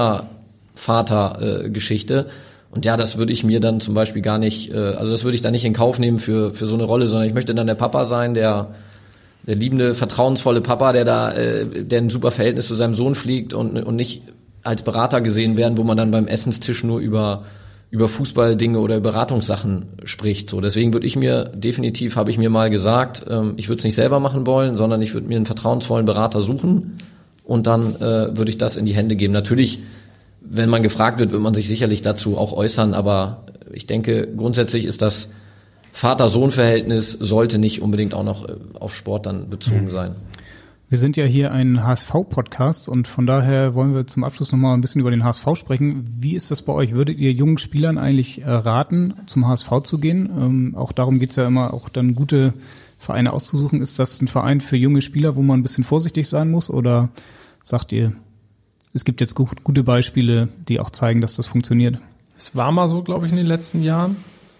Trainer-Vater-Geschichte. Und ja, das würde ich mir dann zum Beispiel gar nicht, also das würde ich dann nicht in Kauf nehmen für so eine Rolle, sondern ich möchte dann der Papa sein, der liebende, vertrauensvolle Papa, der ein super Verhältnis zu seinem Sohn pflegt und nicht als Berater gesehen werden, wo man dann beim Essenstisch nur über Fußballdinge oder Beratungssachen spricht. So, deswegen habe ich mir mal gesagt, ich würde es nicht selber machen wollen, sondern ich würde mir einen vertrauensvollen Berater suchen und dann würde ich das in die Hände geben. Natürlich, wenn man gefragt wird man sich sicherlich dazu auch äußern, aber ich denke, grundsätzlich ist das Vater-Sohn-Verhältnis sollte nicht unbedingt auch noch auf Sport dann bezogen sein. Wir sind ja hier ein HSV-Podcast und von daher wollen wir zum Abschluss nochmal ein bisschen über den HSV sprechen. Wie ist das bei euch? Würdet ihr jungen Spielern eigentlich raten, zum HSV zu gehen? Auch darum geht's ja immer, auch dann gute Vereine auszusuchen. Ist das ein Verein für junge Spieler, wo man ein bisschen vorsichtig sein muss? Oder sagt ihr, es gibt jetzt gute Beispiele, die auch zeigen, dass das funktioniert? Es war mal so, glaube ich, in den letzten Jahren,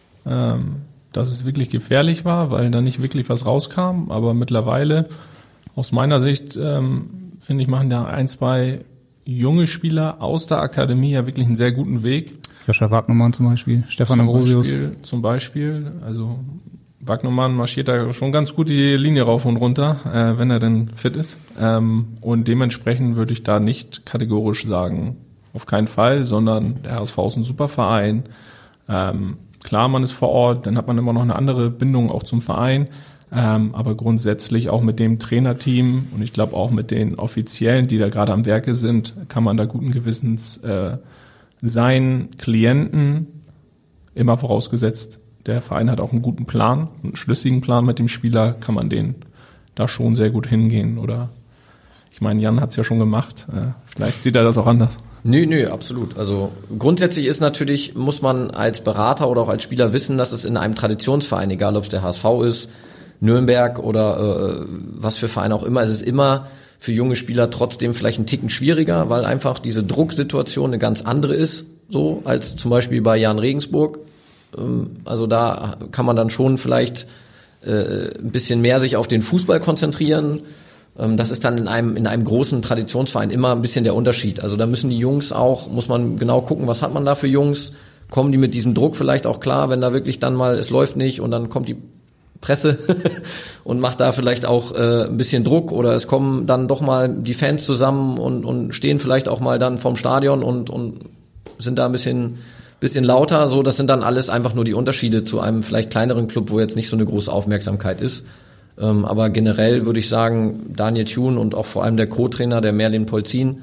dass es wirklich gefährlich war, weil da nicht wirklich was rauskam. Aber mittlerweile, aus meiner Sicht, finde ich, machen da 1, 2 junge Spieler aus der Akademie ja wirklich einen sehr guten Weg. Joscha Wagnermann zum Beispiel, Stefan Ambrosius. Zum Beispiel, also Wagnermann marschiert da schon ganz gut die Linie rauf und runter, wenn er denn fit ist. Und dementsprechend würde ich da nicht kategorisch sagen, auf keinen Fall, sondern der HSV ist ein super Verein. Klar, man ist vor Ort, dann hat man immer noch eine andere Bindung auch zum Verein. Aber grundsätzlich auch mit dem Trainerteam und ich glaube auch mit den Offiziellen, die da gerade am Werke sind, kann man da guten Gewissens seinen Klienten, immer vorausgesetzt, der Verein hat auch einen guten Plan, einen schlüssigen Plan mit dem Spieler, kann man den da schon sehr gut hingehen. Oder ich meine, Jan hat es ja schon gemacht, vielleicht sieht er das auch anders. Nö, absolut. Also grundsätzlich ist natürlich, muss man als Berater oder auch als Spieler wissen, dass es in einem Traditionsverein, egal ob es der HSV ist, Nürnberg oder was für Verein auch immer, es ist immer für junge Spieler trotzdem vielleicht ein Ticken schwieriger, weil einfach diese Drucksituation eine ganz andere ist, so als zum Beispiel bei Jan Regensburg. Also da kann man dann schon vielleicht ein bisschen mehr sich auf den Fußball konzentrieren. Das ist dann in einem großen Traditionsverein immer ein bisschen der Unterschied. Also da müssen die Jungs auch, muss man genau gucken, was hat man da für Jungs, kommen die mit diesem Druck vielleicht auch klar, wenn da wirklich dann mal, es läuft nicht und dann kommt die Presse und macht da vielleicht auch ein bisschen Druck oder es kommen dann doch mal die Fans zusammen und stehen vielleicht auch mal dann vorm Stadion und sind da ein bisschen lauter. So, das sind dann alles einfach nur die Unterschiede zu einem vielleicht kleineren Club, wo jetzt nicht so eine große Aufmerksamkeit ist. Aber generell würde ich sagen, Daniel Thune und auch vor allem der Co-Trainer, der Merlin Polzin,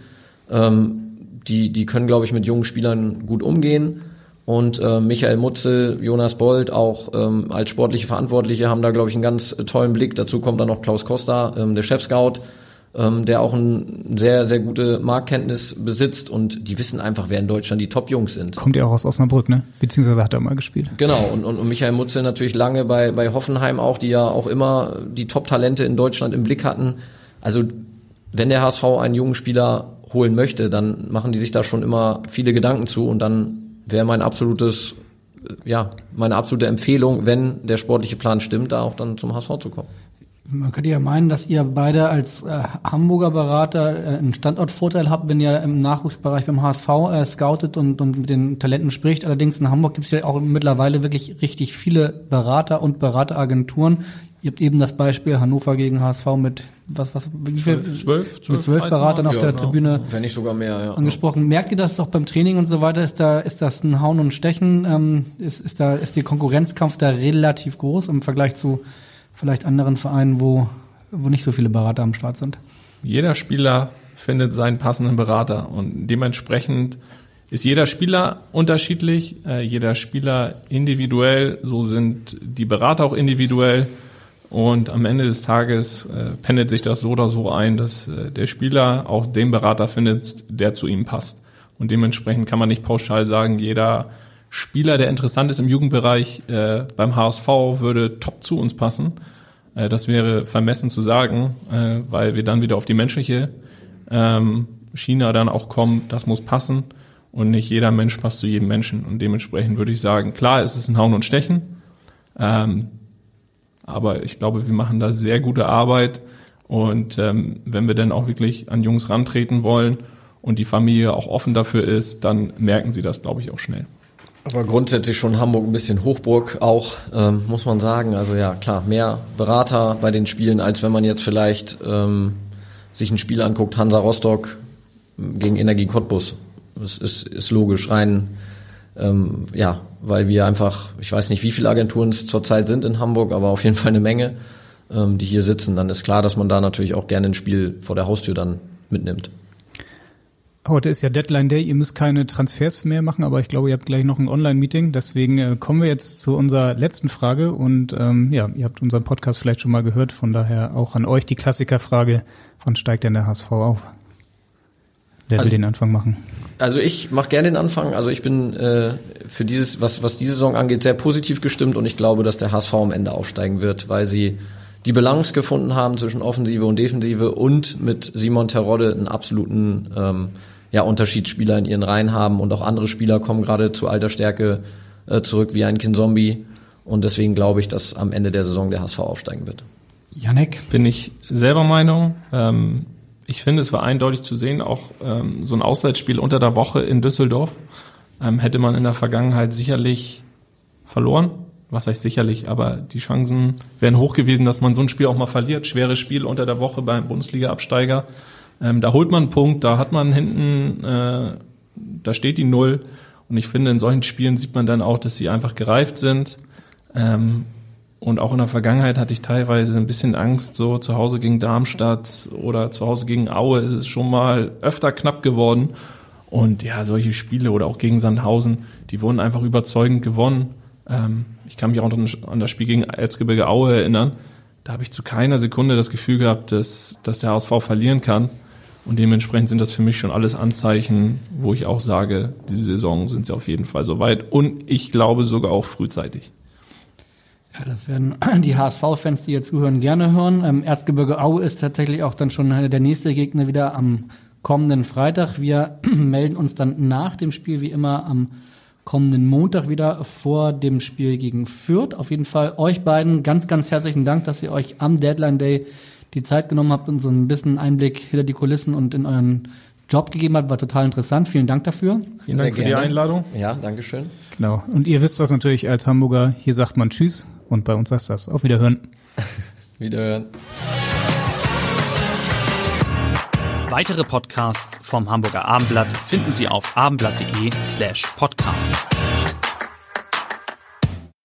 die können, glaube ich, mit jungen Spielern gut umgehen. Und Michael Mutzel, Jonas Bold auch als sportliche Verantwortliche haben da, glaube ich, einen ganz tollen Blick. Dazu kommt dann noch Klaus Costa, der Chef-Scout. der auch ein sehr, sehr gute Marktkenntnis besitzt und die wissen einfach, wer in Deutschland die Top-Jungs sind. Kommt ja auch aus Osnabrück, ne? Beziehungsweise hat er mal gespielt. Genau, und Michael Mutzel natürlich lange bei Hoffenheim auch, die ja auch immer die Top-Talente in Deutschland im Blick hatten. Also wenn der HSV einen jungen Spieler holen möchte, dann machen die sich da schon immer viele Gedanken zu und dann wäre meine absolute Empfehlung, wenn der sportliche Plan stimmt, da auch dann zum HSV zu kommen. Man könnte ja meinen, dass ihr beide als Hamburger Berater einen Standortvorteil habt, wenn ihr im Nachwuchsbereich beim HSV scoutet und mit den Talenten spricht. Allerdings in Hamburg gibt es ja auch mittlerweile wirklich richtig viele Berater und Berateragenturen. Ihr habt eben das Beispiel Hannover gegen HSV mit wie viel? 12 Beratern auf der Tribüne. Wenn nicht sogar mehr, ja. Angesprochen. Merkt ihr das auch beim Training und so weiter? Ist das ein Hauen und Stechen? Ist der Konkurrenzkampf da relativ groß im Vergleich zu vielleicht anderen Vereinen, wo nicht so viele Berater am Start sind? Jeder Spieler findet seinen passenden Berater und dementsprechend ist jeder Spieler unterschiedlich, jeder Spieler individuell, so sind die Berater auch individuell und am Ende des Tages pendelt sich das so oder so ein, dass der Spieler auch den Berater findet, der zu ihm passt. Und dementsprechend kann man nicht pauschal sagen, jeder Spieler, der interessant ist im Jugendbereich beim HSV, würde top zu uns passen. Das wäre vermessen zu sagen, weil wir dann wieder auf die menschliche Schiene dann auch kommen. Das muss passen und nicht jeder Mensch passt zu jedem Menschen. Und dementsprechend würde ich sagen, klar, es ist ein Hauen und Stechen, aber ich glaube, wir machen da sehr gute Arbeit. Und wenn wir dann auch wirklich an Jungs rantreten wollen und die Familie auch offen dafür ist, dann merken sie das, glaube ich, auch schnell. Aber grundsätzlich schon Hamburg ein bisschen Hochburg auch, muss man sagen. Also ja, klar, mehr Berater bei den Spielen, als wenn man jetzt vielleicht sich ein Spiel anguckt, Hansa Rostock gegen Energie Cottbus. Das ist logisch, rein, weil wir einfach, ich weiß nicht, wie viele Agenturen es zurzeit sind in Hamburg, aber auf jeden Fall eine Menge, die hier sitzen. Dann ist klar, dass man da natürlich auch gerne ein Spiel vor der Haustür dann mitnimmt. Heute ist ja Deadline Day, ihr müsst keine Transfers mehr machen, aber ich glaube, ihr habt gleich noch ein Online-Meeting. Deswegen kommen wir jetzt zu unserer letzten Frage und ihr habt unseren Podcast vielleicht schon mal gehört, von daher auch an euch die Klassikerfrage, wann steigt denn der HSV auf? Wer will den Anfang machen? Also ich mache gerne den Anfang. Also ich bin für dieses, was diese Saison angeht, sehr positiv gestimmt und ich glaube, dass der HSV am Ende aufsteigen wird, weil sie die Balance gefunden haben zwischen Offensive und Defensive und mit Simon Terodde einen absoluten Unterschiedsspieler in ihren Reihen haben und auch andere Spieler kommen gerade zu alter Stärke zurück wie ein Kinzombie und deswegen glaube ich, dass am Ende der Saison der HSV aufsteigen wird. Jannik? Bin ich selber Meinung. Ich finde, es war eindeutig zu sehen, auch so ein Auswärtsspiel unter der Woche in Düsseldorf hätte man in der Vergangenheit sicherlich verloren. Was heißt sicherlich, aber die Chancen wären hoch gewesen, dass man so ein Spiel auch mal verliert. Schweres Spiel unter der Woche beim Bundesliga-Absteiger. Da holt man einen Punkt, da hat man hinten, da steht die 0. Und ich finde, in solchen Spielen sieht man dann auch, dass sie einfach gereift sind. Und auch in der Vergangenheit hatte ich teilweise ein bisschen Angst, so zu Hause gegen Darmstadt oder zu Hause gegen Aue ist es schon mal öfter knapp geworden. Und ja, solche Spiele oder auch gegen Sandhausen, die wurden einfach überzeugend gewonnen. Ich kann mich auch an das Spiel gegen Erzgebirge Aue erinnern. Da habe ich zu keiner Sekunde das Gefühl gehabt, dass der HSV verlieren kann. Und dementsprechend sind das für mich schon alles Anzeichen, wo ich auch sage, diese Saison sind sie auf jeden Fall soweit. Und ich glaube sogar auch frühzeitig. Ja, das werden die HSV-Fans, die hier zuhören, gerne hören. Erzgebirge Aue ist tatsächlich auch dann schon der nächste Gegner wieder am kommenden Freitag. Wir melden uns dann nach dem Spiel wie immer am kommenden Montag wieder vor dem Spiel gegen Fürth. Auf jeden Fall euch beiden ganz, ganz herzlichen Dank, dass ihr euch am Deadline Day die Zeit genommen habt und so ein bisschen Einblick hinter die Kulissen und in euren Job gegeben habt. War total interessant. Vielen Dank dafür. Vielen Dank für die Einladung. Ja, danke schön. Genau. Und ihr wisst das natürlich als Hamburger. Hier sagt man Tschüss und bei uns heißt das Auf Wiederhören. Wiederhören. Weitere Podcasts vom Hamburger Abendblatt finden Sie auf abendblatt.de/podcast.